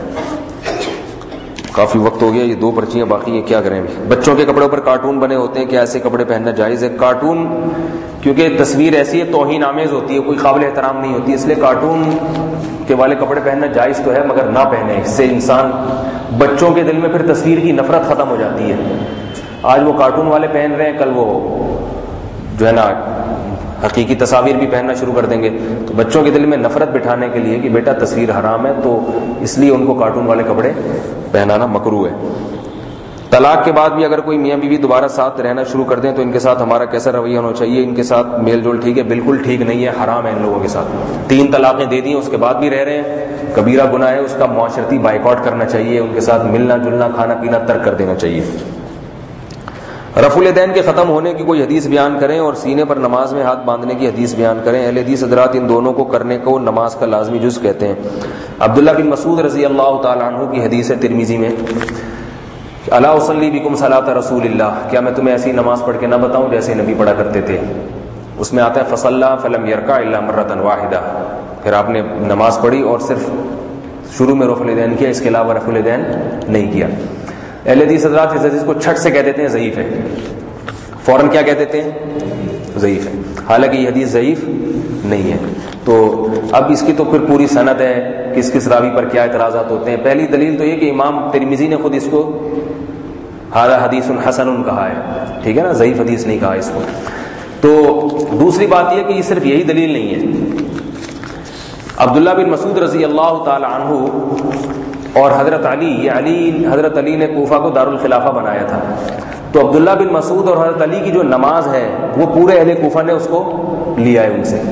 کافی وقت ہو گیا، یہ 2 پرچیاں باقی ہیں، کیا کریں ابھی. بچوں کے کپڑوں پر کارٹون بنے ہوتے ہیں، کیا ایسے کپڑے پہننا جائز ہے؟ کارٹون کیونکہ تصویر ایسی ہے توہین آمیز ہوتی ہے، کوئی قابل احترام نہیں ہوتی، اس لیے کارٹون کے والے کپڑے پہننا جائز تو ہے مگر نہ پہنے. اس سے انسان بچوں کے دل میں پھر تصویر کی نفرت ختم ہو جاتی ہے. آج وہ کارٹون والے پہن رہے ہیں، کل وہ جو ہے نا حقیقی تصاویر بھی پہننا شروع کر دیں گے. تو بچوں کے دل میں نفرت بٹھانے کے لیے کہ بیٹا تصویر حرام ہے، تو اس لیے ان کو کارٹون والے کپڑے پہنانا مکروہ ہے. طلاق کے بعد بھی اگر کوئی میاں بیوی دوبارہ ساتھ رہنا شروع کر دیں تو ان کے ساتھ ہمارا کیسا رویہ ہونا چاہیے؟ ان کے ساتھ میل جول ٹھیک ہے؟ بالکل ٹھیک نہیں ہے، حرام ہے ان لوگوں کے ساتھ. 3 طلاقیں دے دی اس کے بعد بھی رہ رہے ہیں، کبیرہ گناہ ہے، اس کا معاشرتی بائیکاٹ کرنا چاہیے، ان کے ساتھ ملنا جلنا کھانا پینا ترک کر دینا چاہیے. رفع الیدین کے ختم ہونے کی کوئی حدیث بیان کریں، اور سینے پر نماز میں ہاتھ باندھنے کی حدیث بیان کریں. اہل حدیث حضرات ان دونوں کو کرنے کو نماز کا لازمی جز کہتے ہیں. عبداللہ بن مسعود رضی اللہ تعالی عنہ کی حدیث ہے ترمذی میں، الا اصلی بکم صلاۃ رسول اللہ، کیا میں تمہیں ایسی نماز پڑھ کے نہ بتاؤں جیسے نبی پڑھا کرتے تھے. اس میں آتا ہے فصلی فلم یرکع الا مرۃ واحدہ، پھر آپ نے نماز پڑھی اور صرف شروع میں رفع الیدین کیا، اس کے علاوہ رفع الیدین نہیں کیا. اہل حدیث حضرات اس حدیث کو چھٹ سے کہہ دیتے ہیں ضعیف ہے، فوراً کیا کہہ دیتے ہیں؟ ضعیف ہے، حالانکہ یہ حدیث ضعیف نہیں ہے. تو اب اس کی تو پھر پوری سند ہے، کس راوی پر کیا اعتراضات ہوتے ہیں. پہلی دلیل تو یہ کہ امام ترمذی نے خود اس کو ھذا حدیث حسن کہا ہے، ٹھیک ہے نا، ضعیف حدیث نہیں کہا اس کو. تو دوسری بات یہ کہ یہ صرف یہی دلیل نہیں ہے. عبداللہ بن مسعود رضی اللہ تعالی عنہ اور حضرت علی نے کوفہ کو دارالخلافہ بنایا تھا. تو عبداللہ بن مسعود اور حضرت علی کی جو نماز ہے وہ پورے اہل کوفہ نے اس کو لیا ہے ان سے.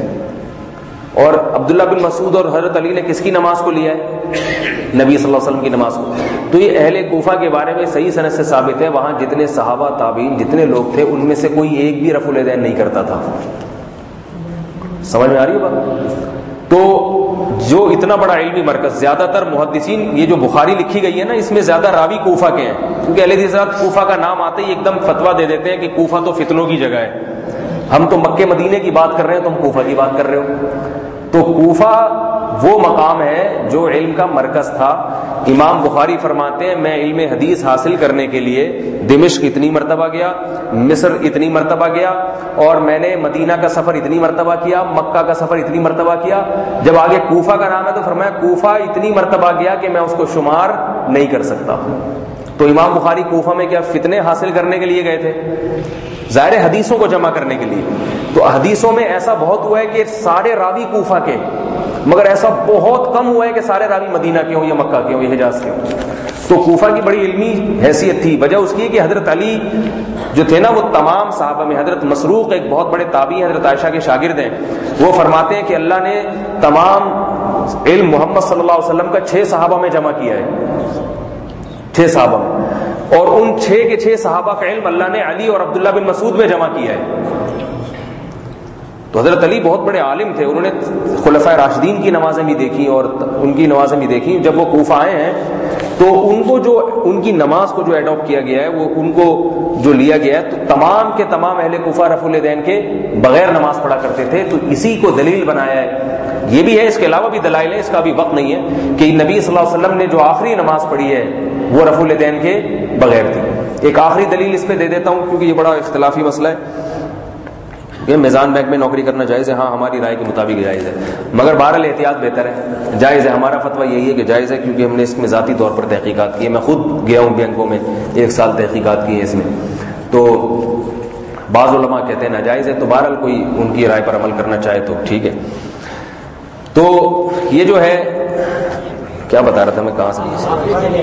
اور عبداللہ بن مسعود اور حضرت علی نے کس کی نماز کو لیا ہے؟ نبی صلی اللہ علیہ وسلم کی نماز کو. تو یہ اہل کوفہ کے بارے میں صحیح سند سے ثابت ہے، وہاں جتنے صحابہ تابعین جتنے لوگ تھے ان میں سے کوئی ایک بھی رفع الیدین نہیں کرتا تھا. سمجھ میں آ رہی ہے بات؟ تو جو اتنا بڑا علمی مرکز، زیادہ تر محدثین، یہ جو بخاری لکھی گئی ہے نا، اس میں زیادہ راوی کوفہ کے ہیں، کیونکہ اہل حدیث کوفہ کا نام آتے ہی ایک دم فتویٰ دے دیتے ہیں کہ کوفہ تو فتنوں کی جگہ ہے. ہم تو مکے مدینے کی بات کر رہے ہیں، تم کوفہ کی بات کر رہے ہو. تو کوفہ وہ مقام ہے جو علم کا مرکز تھا. امام بخاری فرماتے ہیں میں علم حدیث حاصل کرنے کے لیے دمشق اتنی مرتبہ گیا، مصر اتنی مرتبہ گیا، اور میں نے مدینہ کا سفر اتنی مرتبہ کیا، مکہ کا سفر اتنی مرتبہ کیا. جب آگے کوفہ کا نام ہے تو فرمایا کوفہ اتنی مرتبہ گیا کہ میں اس کو شمار نہیں کر سکتا. تو امام بخاری کوفہ میں کیا فتنے حاصل کرنے کے لیے گئے تھے؟ ظاہر حدیثوں کو جمع کرنے کے لیے. تو حدیثوں میں ایسا بہت ہوا ہے کہ سارے راوی کوفہ کے، مگر ایسا بہت کم ہوا ہے کہ سارے راوی مدینہ کے ہوں یا مکہ کے ہوں یا حجاز کے ہوں. تو کوفہ کی بڑی علمی حیثیت تھی. وجہ اس کی کہ حضرت علی جو تھے نا وہ تمام صحابہ میں، حضرت مسروق ایک بہت بڑے تابعی حضرت عائشہ کے شاگرد ہیں، وہ فرماتے ہیں کہ اللہ نے تمام علم محمد صلی اللہ علیہ وسلم کا 6 صحابہ میں جمع کیا ہے، 6 صحابہ میں، اور ان 6 کے 6 صحابہ کا علم اللہ نے علی اور عبداللہ بن مسعود میں جمع کیا ہے. تو حضرت علی بہت بڑے عالم تھے، انہوں نے خلفائے راشدین کی نمازیں بھی دیکھی اور ان کی نمازیں بھی دیکھی. جب وہ کوفہ آئے ہیں تو ان کو جو ان کی نماز کو جو ایڈاپٹ کیا گیا ہے، وہ ان کو جو لیا گیا ہے، تو تمام کے تمام اہل کوفہ رفع الیدین کے بغیر نماز پڑھا کرتے تھے. تو اسی کو دلیل بنایا ہے. یہ بھی ہے، اس کے علاوہ بھی دلائل ہیں، اس کا بھی وقت نہیں ہے، کہ نبی صلی اللہ علیہ وسلم نے جو آخری نماز پڑھی ہے وہ رفع الیدین کے بغیر تھی. ایک آخری دلیل اس پہ دے دیتا ہوں کیونکہ یہ بڑا اختلافی مسئلہ ہے. میزان بینک میں نوکری کرنا جائز ہے؟ ہاں، ہماری رائے کے مطابق جائز ہے، مگر بہرحال احتیاط بہتر ہے. جائز ہے، ہمارا فتویٰ یہی ہے کہ جائز ہے، کیونکہ ہم نے اس میں ذاتی طور پر تحقیقات کی ہے. میں خود گیا ہوں بینکوں میں، 1 سال تحقیقات کی ہے اس میں. تو بعض علماء کہتے ہیں ناجائز ہے. تو بہرحال کوئی ان کی رائے پر عمل کرنا چاہے تو ٹھیک ہے. تو یہ جو ہے کیا بتا رہا تھا میں، کہاں سے؟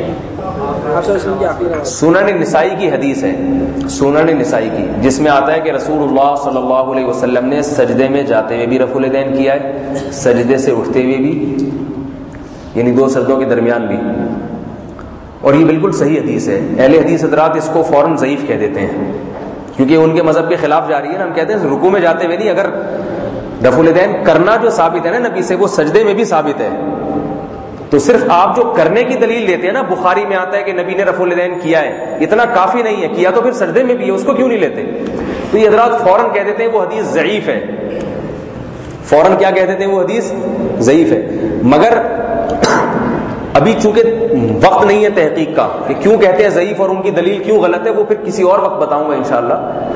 سنن نسائی کی حدیث ہے، سنن نسائی کی، جس میں آتا ہے کہ رسول اللہ صلی اللہ علیہ وسلم نے سجدے میں جاتے ہوئے بھی رفع الیدین کیا ہے، سجدے سے اٹھتے ہوئے بھی، یعنی 2 سجدوں کے درمیان بھی. اور یہ بالکل صحیح حدیث ہے. اہل حدیث حضرات اس کو فوراً ضعیف کہہ دیتے ہیں کیونکہ ان کے مذہب کے خلاف جا رہی ہے نا. ہم کہتے ہیں رکوع میں جاتے ہوئے نہیں, اگر رفع الیدین کرنا جو ثابت ہے نا نبی سے وہ سجدے میں بھی ثابت ہے, تو صرف آپ جو کرنے کی دلیل لیتے ہیں نا, بخاری میں آتا ہے کہ نبی نے رفع الیدین کیا ہے, اتنا کافی نہیں ہے, کیا تو پھر سجدے میں بھی ہے, اس کو کیوں نہیں لیتے؟ تو یہ حضرات فوراً کہہ دیتے ہیں وہ حدیث ضعیف ہے, فوراً کیا کہہ دیتے ہیں وہ حدیث ضعیف ہے. مگر ابھی چونکہ وقت نہیں ہے تحقیق کا کہ کیوں کہتے ہیں ضعیف اور ان کی دلیل کیوں غلط ہے, وہ پھر کسی اور وقت بتاؤں گا انشاءاللہ.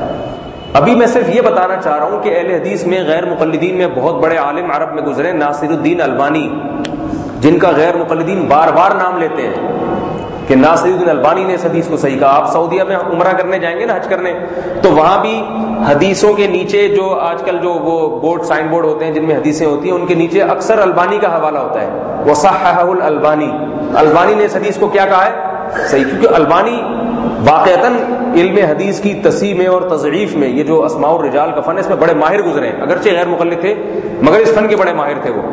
ابھی میں صرف یہ بتانا چاہ رہا ہوں کہ اہل حدیث میں غیر مقلدین میں بہت بڑے عالم عرب میں گزرے, ناصر الدین البانی, جن کا غیر مقلدین بار بار نام لیتے ہیں کہ ناصر الدین البانی نے اس حدیث کو صحیح کہا. آپ سعودیہ میں عمرہ کرنے جائیں گے نا, حج کرنے, تو وہاں بھی حدیثوں کے نیچے جو آج کل جو وہ بورڈ سائن بورڈ ہوتے ہیں جن میں حدیثیں ہوتی ہیں, ان کے نیچے اکثر البانی کا حوالہ ہوتا ہے, وصححہ الالبانی, البانی نے اس حدیث کو کیا کہا ہے صحیح, کیونکہ البانی واقعتاً علم حدیث کی تصحیح میں اور تضعیف میں, یہ جو اسماء الرجال کا فن ہے اس میں بڑے ماہر گزرے ہیں, اگرچہ غیر مقلد تھے مگر اس فن کے بڑے ماہر تھے وہ.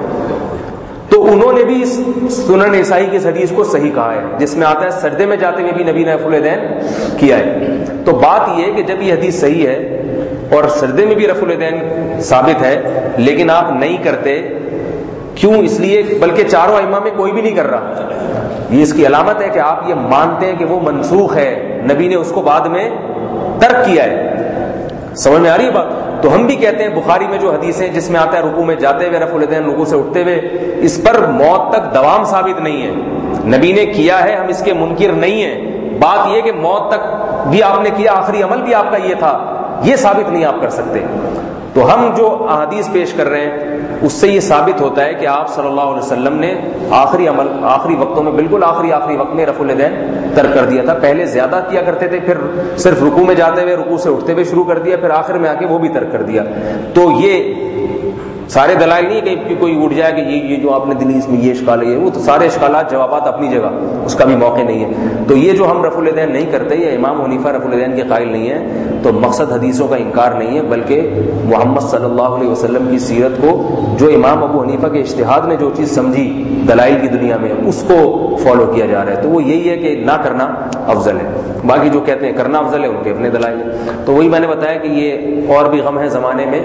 تو انہوں نے بھی سنن نسائی کی اس حدیث کو صحیح کہا ہے جس میں آتا ہے سجدے میں جاتے ہوئے بھی نبی نے رفع الیدین کیا ہے. تو بات یہ ہے کہ جب یہ حدیث صحیح ہے اور سجدے میں بھی رفع الیدین ثابت ہے لیکن آپ نہیں کرتے, کیوں؟ اس لیے بلکہ چاروں ائمہ میں کوئی بھی نہیں کر رہا, یہ اس کی علامت ہے کہ آپ یہ مانتے ہیں کہ وہ منسوخ ہے, نبی نے اس کو بعد میں ترک کیا ہے. سمجھ میں آ رہی ہے بات؟ تو ہم بھی کہتے ہیں بخاری میں جو حدیثیں جس میں آتا ہے رکوع میں جاتے ہوئے رفع الیدین, رکوع سے اٹھتے ہوئے, اس پر موت تک دوام ثابت نہیں ہے, نبی نے کیا ہے, ہم اس کے منکر نہیں ہیں. بات یہ کہ موت تک بھی آپ نے کیا, آخری عمل بھی آپ کا یہ تھا, یہ ثابت نہیں آپ کر سکتے. تو ہم جو احادیث پیش کر رہے ہیں اس سے یہ ثابت ہوتا ہے کہ آپ صلی اللہ علیہ وسلم نے آخری عمل آخری وقتوں میں, بالکل آخری وقت میں رفع الیدین ترک کر دیا تھا. پہلے زیادہ کیا کرتے تھے, پھر صرف رکوع میں جاتے ہوئے رکوع سے اٹھتے ہوئے شروع کر دیا, پھر آخر میں آ کے وہ بھی ترک کر دیا. تو یہ سارے دلائل نہیں کہ کوئی اٹھ جائے کہ یہ جو آپ نے دلی اس میں یہ اشکال ہے, وہ تو سارے اشکالات جوابات اپنی جگہ, اس کا بھی موقع نہیں ہے. تو یہ جو ہم رفع الیدین نہیں کرتے, یہ امام حنیفہ رفع الیدین کے قائل نہیں ہے, تو مقصد حدیثوں کا انکار نہیں ہے بلکہ محمد صلی اللہ علیہ وسلم کی سیرت کو جو امام ابو حنیفہ کے اجتہاد نے جو چیز سمجھی دلائل کی دنیا میں, اس کو فالو کیا جا رہا ہے. تو وہ یہی ہے کہ نہ کرنا افضل ہے, باقی جو کہتے ہیں کرنا افضل ہے ان کے اپنے دلائل ہیں. تو وہی میں نے بتایا کہ یہ اور بھی غم ہے زمانے میں,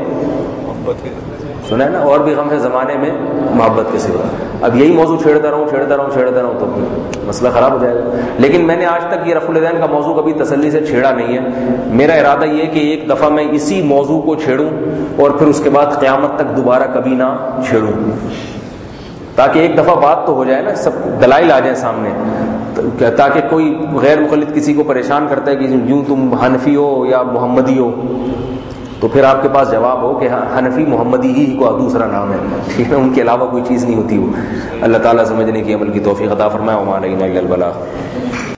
سنا ہے نا, اور بھی غم ہے زمانے میں محبت کے سوا. اب یہی موضوع چھیڑتا رہوں تو مسئلہ خراب ہو جائے گا. لیکن میں نے آج تک یہ رفع الیدین کا موضوع کبھی تسلی سے چھیڑا نہیں ہے. میرا ارادہ یہ ہے کہ ایک دفعہ میں اسی موضوع کو چھیڑوں اور پھر اس کے بعد قیامت تک دوبارہ کبھی نہ چھیڑوں, تاکہ ایک دفعہ بات تو ہو جائے نا, سب دلائل آ جائیں سامنے, تاکہ کوئی غیر مقلد کسی کو پریشان کرتا ہے کہ یوں تم حنفی ہو یا محمدی ہو, تو پھر آپ کے پاس جواب ہو کہ حنفی محمدی ہی کو دوسرا نام ہے, ٹھیک ہے, ان کے علاوہ کوئی چیز نہیں ہوتی وہ. اللہ تعالیٰ سمجھنے کی عمل کی توفیق عطا فرمائے. وما علینا الا البلاغ.